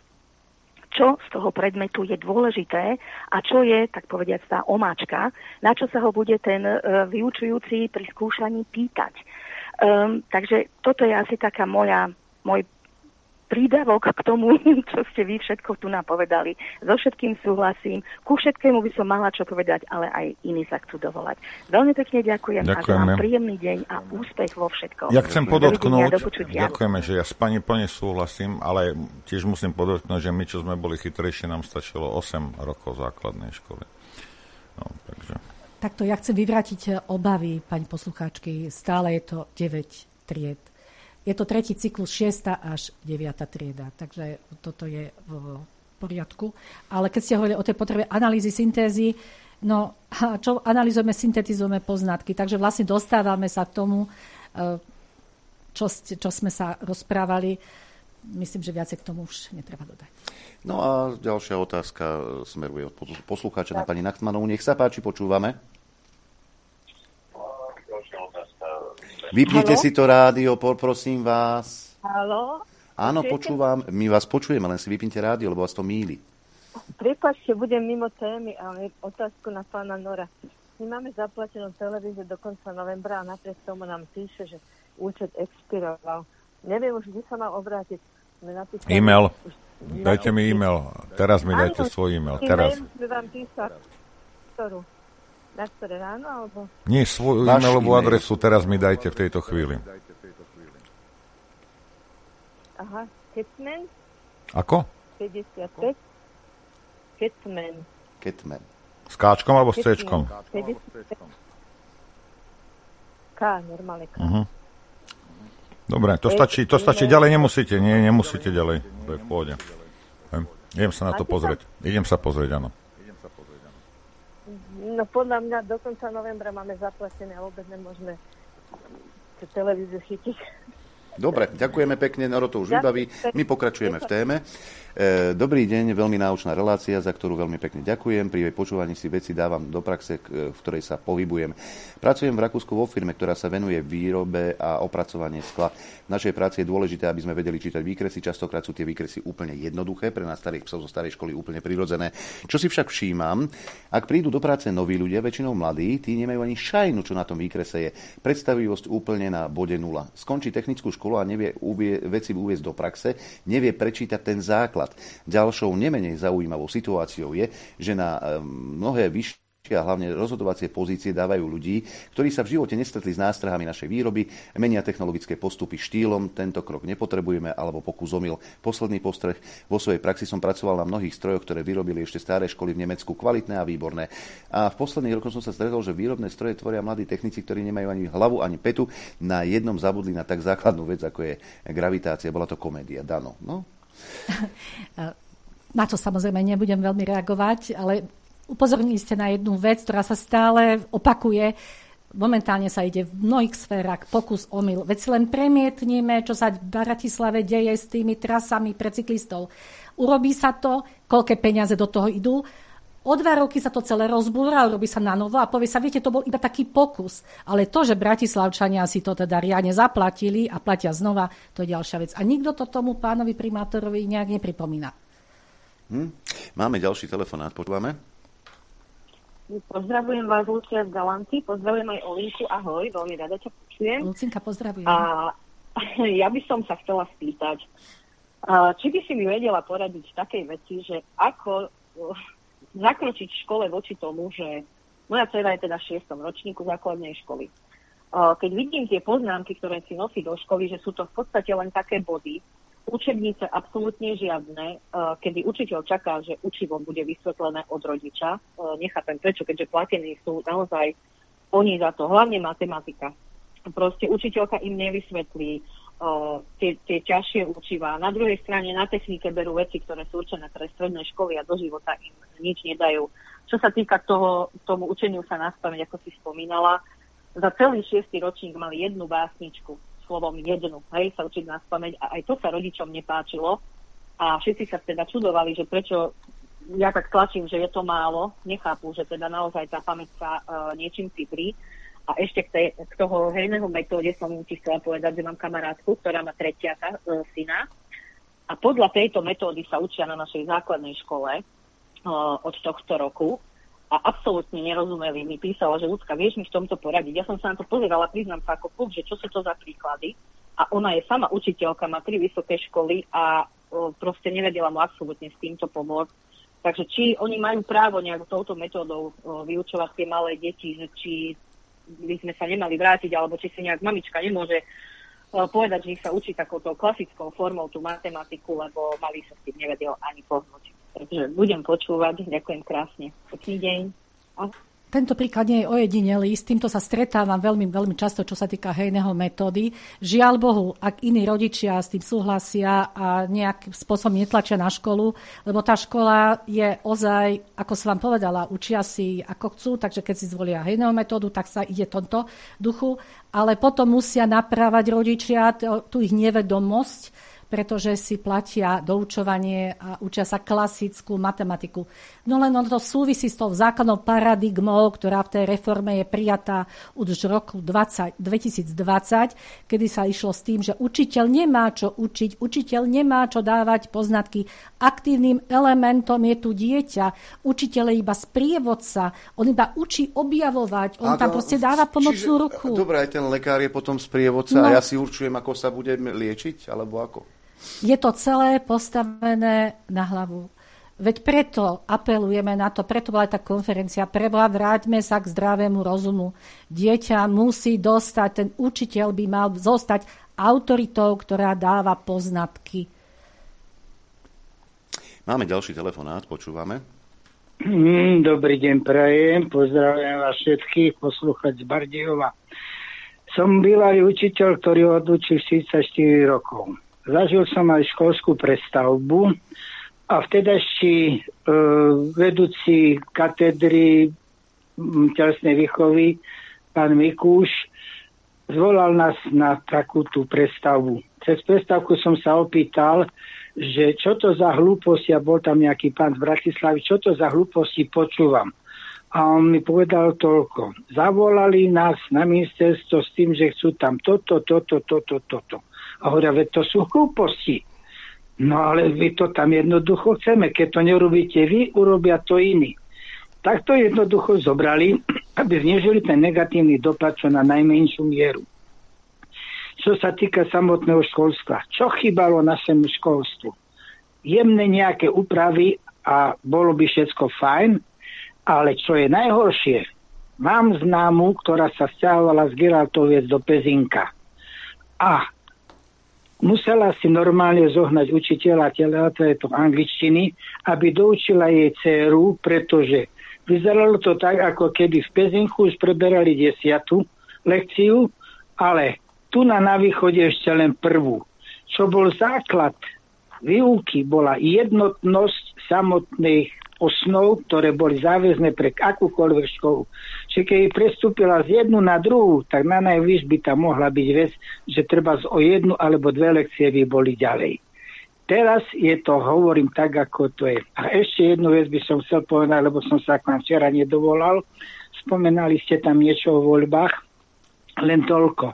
čo z toho predmetu je dôležité a čo je, tak povediať, tá omáčka, na čo sa ho bude ten uh, vyučujúci pri skúšaní pýtať. Um, takže toto je asi taká moja, môj prídavok k tomu, čo ste vy všetko tu napovedali. So všetkým súhlasím. Ku všetkému by som mala čo povedať, ale aj iní sa chcú dovolať. Veľmi pekne ďakujem Ďakujeme. a želám príjemný deň a úspech vo všetkom. Ja chcem podotknúť, ďakujeme, že ja s pani plne súhlasím, ale tiež musím podotknúť, že my, čo sme boli chytrejšie, nám stačilo osem rokov základnej školy. No, takže... Takto ja chcem vyvrátiť obavy, pani poslucháčky. Stále je to deväť tried. Je to tretí cyklus, šiesta až deviata trieda, takže toto je v poriadku. Ale keď ste hovorili o tej potrebe analýzy, syntézy, no čo analyzujeme, syntetizujeme poznatky, takže vlastne dostávame sa k tomu, čo, čo sme sa rozprávali. Myslím, že viacej k tomu už netreba dodať. No a ďalšia otázka smeruje od poslucháča na pani Nachtmanovú. Nech sa páči, počúvame. Vypnite si to rádio, poprosím vás. Haló? Áno, počúvam. My vás počujeme, len si vypnite rádio, lebo vás to mýli. Prepáčte, budem mimo témy, ale otázku na pána Nora. My máme zaplatenú televíziu do konca novembra a napriek tomu nám píše, že účet expiroval. Neviem už, kde sa mal obrátiť. E-mail. Dajte mi e-mail. Teraz mi dajte svoj e-mail. Teraz. E-mail vám písať. Ktorú? Na ktoré ráno, alebo... Nie, svoju e-mailovú adresu teraz mi dajte v tejto chvíli. Aha, Ketman? Ako? päťdesiatpäť. Ketman. Ketman. S káčkom alebo s céčkom? K, normálne K. Uh-huh. Dobre, to stačí, to stačí. Ďalej nemusíte, nie, nemusíte ďalej. To je v pôde. Idem sa na to pozrieť. Idem sa pozrieť, áno. No podľa mňa do konca novembra máme zaplatené a vôbec nemôžeme televíziu chytiť. Dobre, ďakujeme pekne, Noro to už vybaví. My pokračujeme v téme. Dobrý deň, veľmi náučná relácia, za ktorú veľmi pekne ďakujem. Pri jej počúvaní si veci dávam do praxe, v ktorej sa pohybujem. Pracujem v Rakúsku vo firme, ktorá sa venuje výrobe a opracovanie skla. V našej práci je dôležité, aby sme vedeli čítať výkresy. Častokrát sú tie výkresy úplne jednoduché, pre nás starých psov zo starej školy úplne prirodzené. Čo si však všímam, ak prídu do práce noví ľudia, väčšinou mladí, tí nemajú ani šajnu, čo na tom výkrese je. Predstavivosť úplne na bode nula. Skončí technickú školu a nevie uvie, veci uviesť do praxe, nevie prečítať ten základ. Ďalšou nemenej zaujímavou situáciou je, že na mnohé vyššie a hlavne rozhodovacie pozície dávajú ľudí, ktorí sa v živote nestretli s nástrahami našej výroby, menia technologické postupy štýlom, tento krok nepotrebujeme, alebo pokus omyl. Posledný postreh. Vo svojej praxi som pracoval na mnohých strojoch, ktoré vyrobili ešte staré školy v Nemecku, kvalitné a výborné. A v posledných rokoch som sa stretol, že výrobné stroje tvoria mladí technici, ktorí nemajú ani hlavu, ani petu. Na jednom zabudli na tak základnú vec, ako je gravitácia. Bola to komédia. Dano, no? Na to samozrejme nebudem veľmi reagovať, ale upozornili ste na jednu vec, ktorá sa stále opakuje. Momentálne sa ide v mnohých sférach pokus omyl. Veď si len premietneme, čo sa v Bratislave deje s tými trasami pre cyklistov. Urobí sa to, koľké peniaze do toho idú. O dva roky sa to celé rozbúra, robí sa na novo a povie sa, viete, to bol iba taký pokus. Ale to, že Bratislavčania si to teda riadne zaplatili a platia znova, to je ďalšia vec. A nikto to tomu pánovi primátorovi nejak nepripomína. Hm. Máme ďalší telefonát, počúvame. Pozdravujem vás, Lucia z Galanty, pozdravujem aj Olinku, ahoj, veľmi rada ťa počujem. Lucinka, pozdravujem. A ja by som sa chcela spýtať, či by si mi vedela poradiť v takej veci, že ako zakročiť v škole voči tomu, že moja dcera je teda v šiestom ročníku základnej školy. Keď vidím tie poznámky, ktoré si nosí do školy, že sú to v podstate len také body, učebnice absolútne žiadne, kedy učiteľ čaká, že učivo bude vysvetlené od rodiča. Nechápem prečo, keďže platení sú naozaj oni za to, hlavne matematika. Proste učiteľka im nevysvetlí tie, tie ťažšie učivá. Na druhej strane na technike berú veci, ktoré sú určené pre stredné školy a do života im nič nedajú. Čo sa týka toho, tomu učeniu sa naspamäť, ako si spomínala, za celý šiestý ročník mali jednu básničku, slovom jednu, hej, sa učiť naspamäť a aj to sa rodičom nepáčilo a všetci sa teda čudovali, že prečo ja tak tlačím, že je to málo, nechápu, že teda naozaj tá pamäť sa uh, niečím ciprí. A ešte k, tej, k toho hejného metóde som ti chcela povedať, že mám kamarátku, ktorá má tretiaka uh, syna a podľa tejto metódy sa učia na našej základnej škole uh, od tohto roku a absolútne nerozumeli. Mi písala, že Ľudská, vieš mi v tomto poradiť. Ja som sa na to pozerala, priznám sa ako fuk, že čo sú to za príklady. A ona je sama učiteľka, má tri vysoké školy a o, proste nevedela mu absolútne s týmto pomôcť. Takže či oni majú právo nejak touto metódou o, vyučovať tie malé deti, že či by sme sa nemali vrátiť, alebo či si nejak mamička nemôže o, povedať, že ich sa učí takouto klasickou formou tú matematiku, lebo mali sa s tým nevedel ani pohnúť. Takže budem počúvať. Ďakujem krásne. Pekný deň. A... Tento príklad nie je ojedinelý. S týmto sa stretávam veľmi, veľmi často, čo sa týka hejného metódy. Žiaľ Bohu, ak iní rodičia s tým súhlasia a nejakým spôsobom netlačia na školu, lebo tá škola je ozaj, ako som vám povedala, učia si ako chcú, takže keď si zvolia hejného metódu, tak sa ide tomto duchu, ale potom musia naprávať rodičia tú ich nevedomosť, pretože si platia doučovanie a učia sa klasickú matematiku. No len ono to súvisí s tou základnou paradigmou, ktorá v tej reforme je prijatá už v roku dvetisícdvadsať, kedy sa išlo s tým, že učiteľ nemá čo učiť, učiteľ nemá čo dávať poznatky. Aktívnym elementom je tu dieťa. Učiteľ je iba sprievodca. On iba učí objavovať. On a tam to, proste dáva pomocnú ruku. Dobre, aj ten lekár je potom sprievodca no. A ja si určujem, ako sa budem liečiť, alebo ako? Je to celé postavené na hlavu. Veď preto apelujeme na to, preto bola aj tá konferencia, preboha, vráťme sa k zdravému rozumu. Dieťa musí dostať, ten učiteľ by mal zostať autoritou, ktorá dáva poznatky. Máme ďalší telefonát, počúvame. Dobrý deň, prajem, pozdravujem vás všetkých, poslúchať z Bardejova. Som bývalý učiteľ, ktorý odučil štyridsaťštyri rokov. Zažil som aj školskú prestavbu a vtedajší e, vedúci katedry telesnej výchovy, pán Mikúš, zvolal nás na takú tú prestavbu. Cez prestavku som sa opýtal, že čo to za hlúposti, a bol tam nejaký pán z Bratislavy, čo to za hlúposti počúvam. A on mi povedal toľko. Zavolali nás na ministerstvo s tým, že chcú tam toto, toto, toto, toto. A hovoria, veď to sú hlúposti. No ale vy to tam jednoducho chceme. Keď to nerobíte vy, urobia to iní. Tak to jednoducho zobrali, aby znižili ten negatívny dopad čo na najmenšiu mieru. Čo sa týka samotného školstva. Čo chýbalo našemu školstvu? Jemné nejaké úpravy a bolo by všetko fajn. Ale čo je najhoršie, mám známu, ktorá sa sťahovala z Giraltoviec do Pezinka. A musela si normálne zohnať učiteľa to angličtiny, aby doučila jej dceru, pretože vyzeralo to tak, ako keby v Pezinku už preberali desiatu lekciu, ale tu na, na východe ešte len prvú. Čo bol základ výuky, bola jednotnosť samotných osnov, ktoré boli záväzné pre akúkoľvek školu. Čiže keď prestúpila z jednu na druhú, tak na najvyš by tam mohla byť vec, že treba o jednu alebo dve lekcie by boli ďalej. Teraz je to, hovorím tak, ako to je. A ešte jednu vec by som chcel povedať, lebo som sa k vám včera nedovolal. Spomenali ste tam niečo o voľbách, len toľko.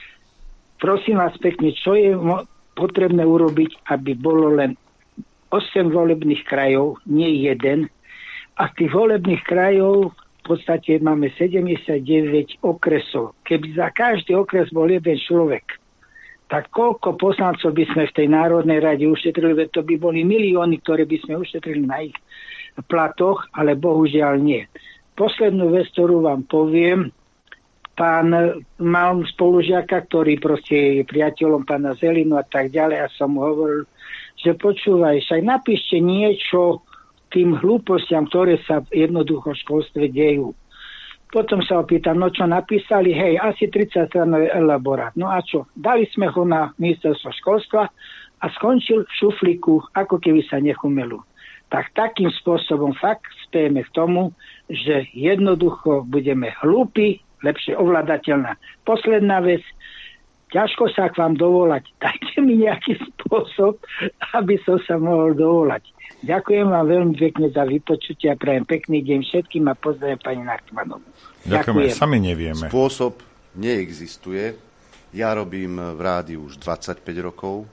Prosím vás pekne, čo je potrebné urobiť, aby bolo len osem volebných krajov, nie jeden. A z tých volebných krajov v podstate máme sedemdesiatdeväť okresov. Keby za každý okres bol jeden človek, tak koľko poslancov by sme v tej Národnej rade ušetrili, to by boli milióny, ktoré by sme ušetrili na ich platoch, ale bohužiaľ nie. Poslednú vec, ktorú vám poviem, pán mal spolužiaka, ktorý proste je priateľom pána Zelinu a tak ďalej, a som mu hovoril, že počúvaj, však napíšte niečo tým hlúpostiam, ktoré sa jednoducho v školstve dejú. Potom sa opýtam, no čo napísali, hej, asi tridsať stranový elaborát. No a čo? Dali sme ho na ministerstvo školstva a skončil v šuflíku, ako keby sa nechumelu. Tak takým spôsobom fakt spejeme k tomu, že jednoducho budeme hlúpi, lepšie ovládateľná. Posledná vec, ťažko sa k vám dovolať. Dajte mi nejaký spôsob, aby som sa mohol dovolať. Ďakujem vám veľmi pekne za vypočutie a prajem pekný deň všetkým a pozdravím pani Nachtmanovú. Ďakujeme, sami nevieme. Spôsob neexistuje. Ja robím v rádiu už dvadsaťpäť rokov.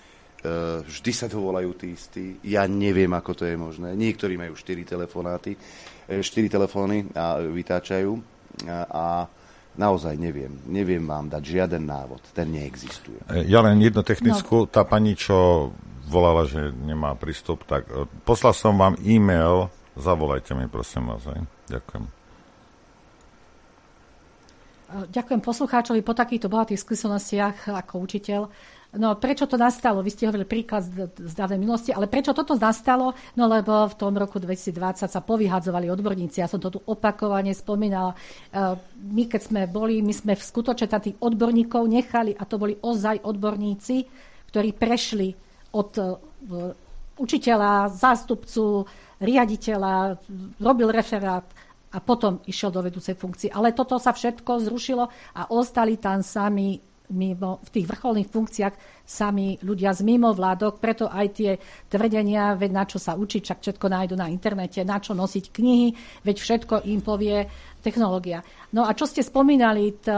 Vždy sa dovolajú tí istí. Ja neviem, ako to je možné. Niektorí majú štyri telefonáty, štyri telefóny a vytáčajú. A naozaj neviem. Neviem vám dať žiaden návod. Ten neexistuje. Ja len jednu technickú. No. Tá pani, čo volala, že nemá prístup, tak poslal som vám e-mail. Zavolajte mi, prosím vás. Aj. Ďakujem. Ďakujem poslucháčovi po takýchto bohatých skúsenostiach ako učiteľ. No prečo to nastalo? Vy ste hovorili príklad z dávnej minulosti, ale prečo toto nastalo? No lebo v tom roku dvetisícdvadsať sa povyhadzovali odborníci. Ja som to tu opakovane spomínala. My keď sme boli, my sme skutočne tých odborníkov nechali a to boli ozaj odborníci, ktorí prešli od učiteľa, zástupcu, riaditeľa, robil referát a potom išiel do vedúcej funkcie. Ale toto sa všetko zrušilo a ostali tam sami mimo, v tých vrcholných funkciách sami ľudia z mimo vládok, preto aj tie tvrdenia, veď na čo sa učiť, čak všetko nájdu na internete, na čo nosiť knihy, veď všetko im povie technológia. No a čo ste spomínali, t,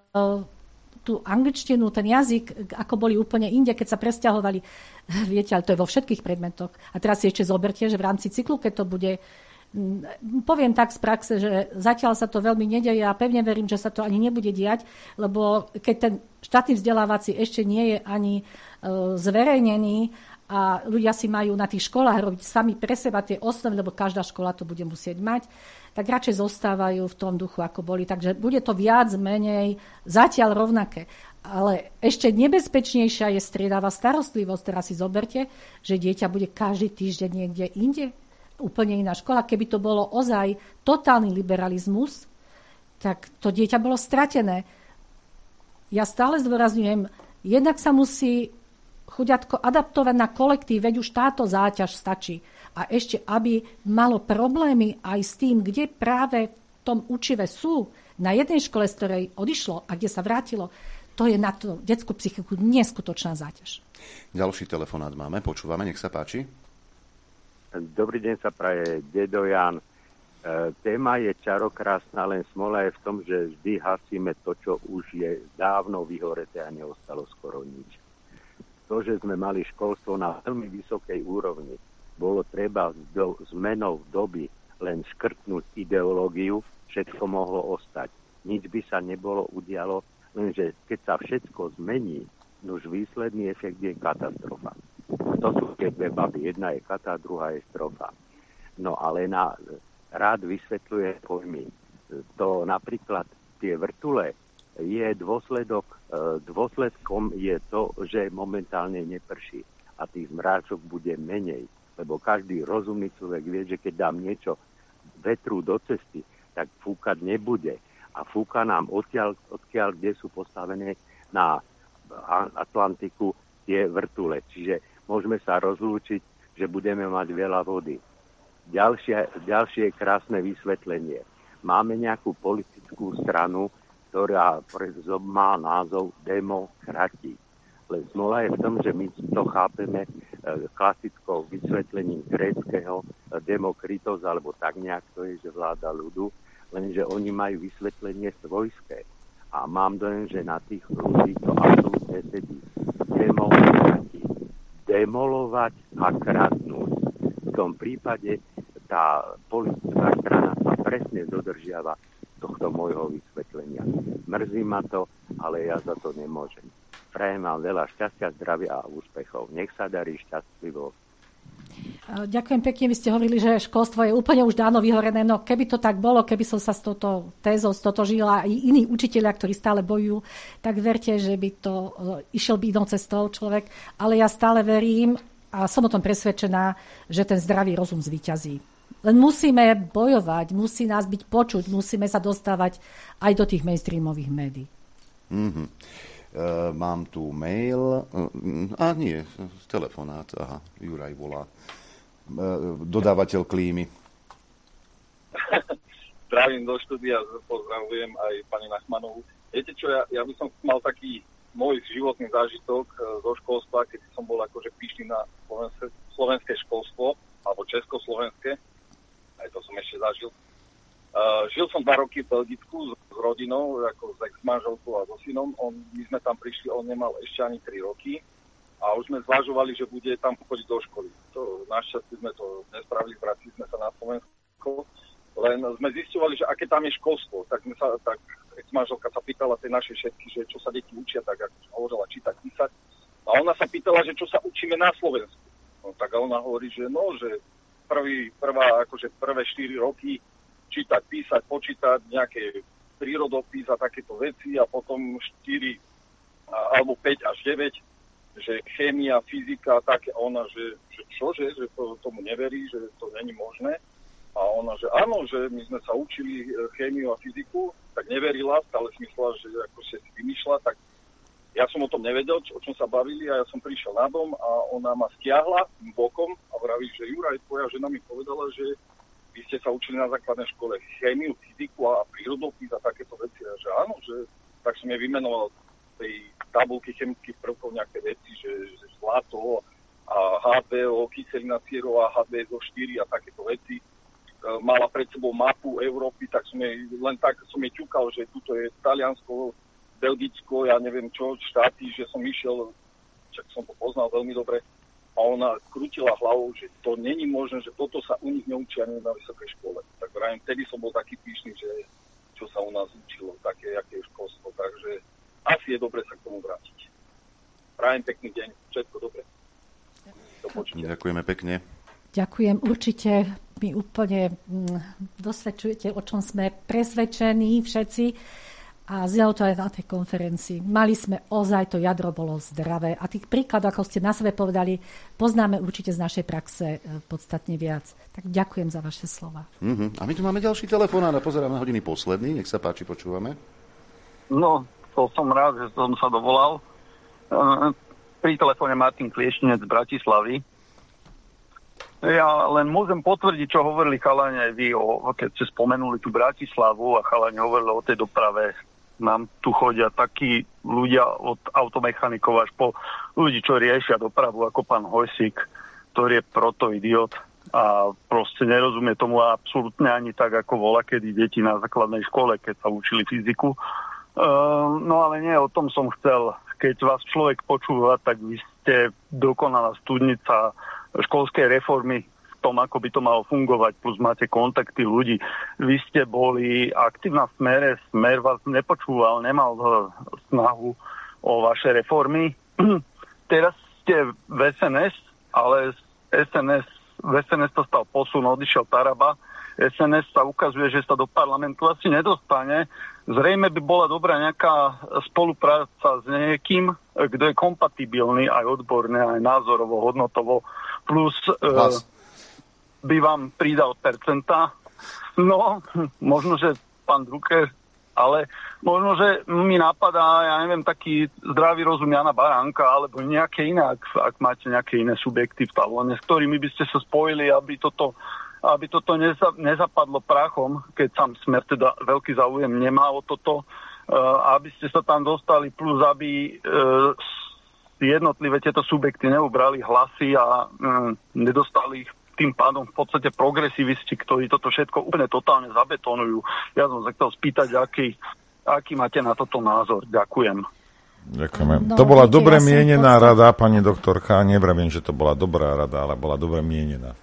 tú angličtinu, ten jazyk, ako boli úplne inde, keď sa presťahovali, viete, ale to je vo všetkých predmetoch. A teraz si ešte zoberte, že v rámci cyklu, keď to bude, poviem tak z praxe, že zatiaľ sa to veľmi nedeje a pevne verím, že sa to ani nebude diať, lebo keď ten štátny vzdelávací ešte nie je ani zverejnený a ľudia si majú na tých školách robiť sami pre seba tie osnovy, lebo každá škola to bude musieť mať, tak radšej zostávajú v tom duchu, ako boli. Takže bude to viac, menej, zatiaľ rovnaké. Ale ešte nebezpečnejšia je striedavá starostlivosť. Teraz si zoberte, že dieťa bude každý týždeň niekde inde, úplne iná škola. Keby to bolo ozaj totálny liberalizmus, tak to dieťa bolo stratené. Ja stále zdôrazňujem, jednak sa musí chuďatko adaptovať na kolektív, veď už táto záťaž stačí. A ešte, aby malo problémy aj s tým, kde práve v tom učive sú, na jednej škole, z ktorej odišlo a kde sa vrátilo, to je na tú detskú psychiku neskutočná záťaž. Ďalší telefonát máme, počúvame, nech sa páči. Dobrý deň, sa praje dedo Jan. E, téma je čarokrásna, len smola je v tom, že vždy hasíme to, čo už je dávno vyhoreté a neostalo skoro nič. To, že sme mali školstvo na veľmi vysokej úrovni, bolo treba do, zmenou doby len škrtnúť ideológiu, všetko mohlo ostať. Nič by sa nebolo udialo, lenže keď sa všetko zmení, už výsledný efekt je katastrofa. To sú tie dve baby. Jedna je kata, druhá je strofa. No ale na rád vysvetľuje pojmy. To napríklad tie vrtule je dôsledok, dôsledkom je to, že momentálne neprší a tých zmráčok bude menej, lebo každý rozumný človek vie, že keď dám niečo vetru do cesty, tak fúkať nebude. A fúka nám odtiaľ, odtiaľ, kde sú postavené na Atlantiku tie vrtule. Čiže môžeme sa rozlúčiť, že budeme mať veľa vody. Ďalšie, ďalšie krásne vysvetlenie. Máme nejakú politickú stranu, ktorá má názov demokrati. Len smola je v tom, že my to chápeme klasickou vysvetlením gréckeho demokritos, alebo tak nejak to je, že vláda ľudu, lenže oni majú vysvetlenie svojské. A mám dojem, že na tých ľudí to absolútne sedí. Demokrati. Demolovať a kradnúť. V tom prípade tá politická strana sa presne dodržiava tohto môjho vysvetlenia. Mrzí ma to, ale ja za to nemôžem. Prajem vám veľa šťastia, zdravia a úspechov. Nech sa darí šťastlivo. Ďakujem pekne, vy ste hovorili, že školstvo je úplne už dávno vyhorené, no keby to tak bolo, keby som sa s touto tézou stotožila aj iní učitelia, ktorí stále bojujú, tak verte, že by to išiel by inou cestou človek, ale ja stále verím a som o tom presvedčená, že ten zdravý rozum zvíťazí. Len musíme bojovať, musí nás byť počuť, musíme sa dostávať aj do tých mainstreamových médií. Mm-hmm. Uh, mám tu mail, uh, a nie, telefonát, aha, Juraj volá, uh, dodávateľ klímy. Zdravím do štúdia, pozdravujem aj pani Nachmanovú. Viete čo, ja, ja by som mal taký môj životný zážitok uh, zo školstva, keď som bol akože pyšný na slovenské, slovenské školstvo, alebo československé, aj to som ešte zažil. Uh, žil som dva roky v Belgicku s, s rodinou, ako s ex-manželkou a so synom. On, my sme tam prišli, on nemal ešte ani tri roky a už sme zvažovali, že bude tam chodiť do školy. To, našťastie sme to nespravili, vrátili sme sa na Slovensko, len sme zisťovali, že aké tam je školstvo. Tak, sme sa, tak ex-manželka sa pýtala tej našej šetky, že čo sa deti učia, tak ako hovorila čítať, písať. A ona sa pýtala, že čo sa učíme na Slovensku. No, tak ona hovorí, že no, že prvý, prvá, akože prvé štyri roky čítať, písať, počítať, nejaké prírodopis a takéto veci a potom štyri alebo päť až deväť, že chémia, fyzika a také. A ona, že, že čože, že to, tomu neverí, že to není možné. A ona, že áno, že my sme sa učili chémiu a fyziku, tak neverila, stále si myslela, že ako si vymýšľa, tak ja som o tom nevedel, čo, o čom sa bavili a ja som prišiel na dom a ona ma stiahla bokom a vraví, že Juraj, tvoja žena mi povedala, že vy ste sa učili na základnej škole chémiu, fyziku a prírodopis a takéto veci. A že áno, že tak som jej vymenoval tej tabulky chemických prvkov nejaké veci, že, že zlato a há dve ó, kyselina sierová, há dva es ó štyri a takéto veci. E, mala pred sebou mapu Európy, tak som jej len tak som jej ťukal, že tuto je Taliansko, Belgicko, ja neviem čo, štáty, že som išiel, však som to poznal veľmi dobre. A ona krútila hlavou, že to není možné, že toto sa u nich neučia ani na vysokej škole. Tak vrajím, vtedy som bol taký píšný, že čo sa u nás učilo, také, aké je školstvo. Takže asi je dobre sa k tomu vrátiť. Prajem pekný deň, všetko dobre. Do počutia. Ďakujeme pekne. Ďakujem, určite mi úplne dosvedčujete, o čom sme presvedčení všetci. A znelo to aj na tej konferencii. Mali sme ozaj, to jadro bolo zdravé. A tých príkladov, ako ste na sebe povedali, poznáme určite z našej praxe podstatne viac. Tak ďakujem za vaše slova. Uh-huh. A my tu máme ďalší telefonát a pozeráme na hodiny posledný. Nech sa páči, počúvame. No, to som rád, že som sa dovolal. Pri telefóne Martin Klieštinec z Bratislavy. Ja len môžem potvrdiť, čo hovorili chalani aj vy, o, keď ste spomenuli tú Bratislavu a chalani hovorili o tej doprave. Nám tu chodia takí ľudia od automechanikov až po ľudí, čo riešia dopravu, ako pán Hojsík, ktorý je proto idiot a proste nerozumie tomu absolútne ani tak, ako volá, kedy deti na základnej škole, keď sa učili fyziku. Uh, no ale nie, o tom som chcel. Keď vás človek počúva, tak vy ste dokonalá studnica školskej reformy v tom, ako by to malo fungovať, plus máte kontakty ľudí. Vy ste boli aktívna v Smere, Smer vás nepočúval, nemal snahu o vaše reformy. Teraz ste v es en es, ale es en es, v es en es to stal posun, odišiel Taraba. es en es sa ukazuje, že sa do parlamentu asi nedostane. Zrejme by bola dobrá nejaká spolupráca s niekým, kto je kompatibilný aj odborne, aj názorovo, hodnotovo, plus e, by vám pridal percentá. No, možno, že pán Drucker, ale možno, že mi napadá, ja neviem, taký zdravý rozum Jana Baránka, alebo nejaké iné, ak, ak máte nejaké iné subjekty v talóne, s ktorými by ste sa spojili, aby toto, aby toto neza, nezapadlo prachom, keď sám Smer teda veľký záujem nemá o toto, uh, aby ste sa tam dostali, plus aby uh, jednotlivé tieto subjekty neubrali hlasy a um, nedostali ich tým pádom v podstate progresivisti, ktorí toto všetko úplne totálne zabetonujú. Ja som sa chcel spýtať, aký, aký máte na toto názor. Ďakujem. Ďakujeme. No, to bola dobre ja mienená podstate... rada, pani doktorka. Nevravím, že to bola dobrá rada, ale bola dobre mienená.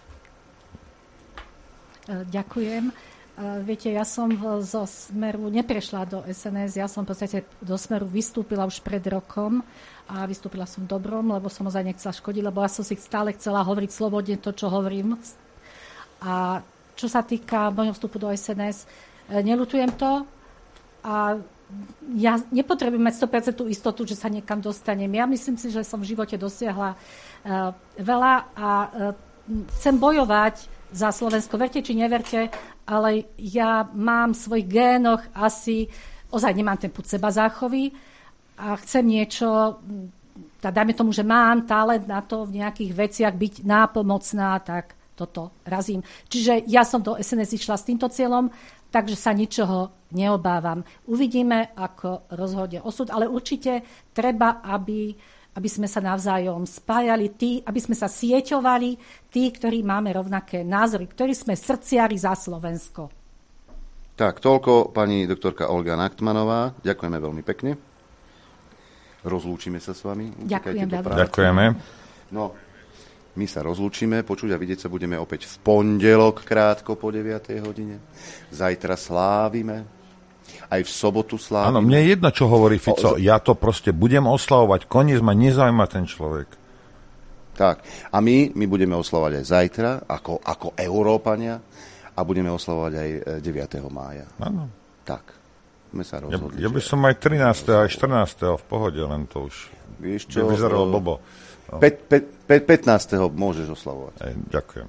Ďakujem. Viete, ja som zo Smeru neprešla do es en es, ja som v podstate do Smeru vystúpila už pred rokom a vystúpila som dobrom, lebo som ozaj nechcela škodiť, lebo ja som si stále chcela hovoriť slobodne to, čo hovorím. A čo sa týka môjho vstupu do es en es, neľutujem to a ja nepotrebujem mať sto percent istotu, že sa niekam dostanem. Ja myslím si, že som v živote dosiahla uh, veľa a uh, chcem bojovať za Slovensko. Verte či neverte, ale ja mám v svojich génoch asi, ozaj nemám ten pud seba záchovy a chcem niečo, dajme tomu, že mám talent na to v nejakých veciach byť nápomocná, tak toto razím. Čiže ja som do es en es išla s týmto cieľom, takže sa ničoho neobávam. Uvidíme, ako rozhodne osud, ale určite treba, aby aby sme sa navzájom spájali, tí, aby sme sa sieťovali, tí, ktorí máme rovnaké názory, ktorí sme srdciari za Slovensko. Tak, toľko pani doktorka Olga Nachtmanová. Ďakujeme veľmi pekne. Rozlúčime sa s vami. Ďakujem veľmi. Ďakujeme. No, my sa rozlúčime, počuť a vidieť sa budeme opäť v pondelok krátko po deviatej hodine. Zajtra slávime. Aj v sobotu slávime. Áno, mne je jedno, čo hovorí Fico. Ja to proste budem oslavovať. Koniec ma nezaujíma ten človek. Tak. A my, my budeme oslavovať aj zajtra, ako, ako Európania, a budeme oslavovať aj deviateho mája. Áno. Tak. My sa rozhodli. Ja, ja by som aj trinásteho aj štrnásteho v pohode, len to už Víš čo, by vyzeralo blbo. No. pätnásteho môžeš oslavovať. Aj, ďakujem.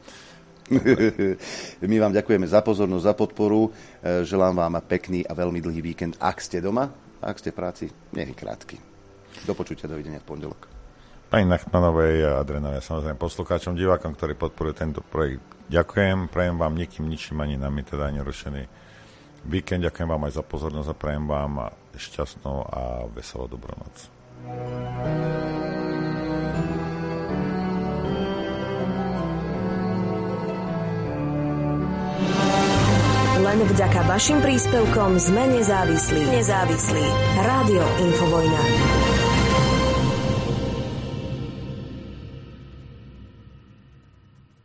My vám ďakujeme za pozornosť, za podporu. Želám vám pekný a veľmi dlhý víkend, ak ste doma, ak ste v práci, nech je krátky. Do počutia, dovidenia v pondelok. Pani Nachtmanovej a Adrenovej, samozrejme poslucháčom, divákom, ktorí podporujú tento projekt, ďakujem. Prajem vám nikým, ničím, ani nami, teda nerušený víkend. Ďakujem vám aj za pozornosť a prajem vám šťastnú a veselú dobrú noc. Len vďaka vašim príspevkom sme nezávislí. Nezávislí. Rádio Infovojna.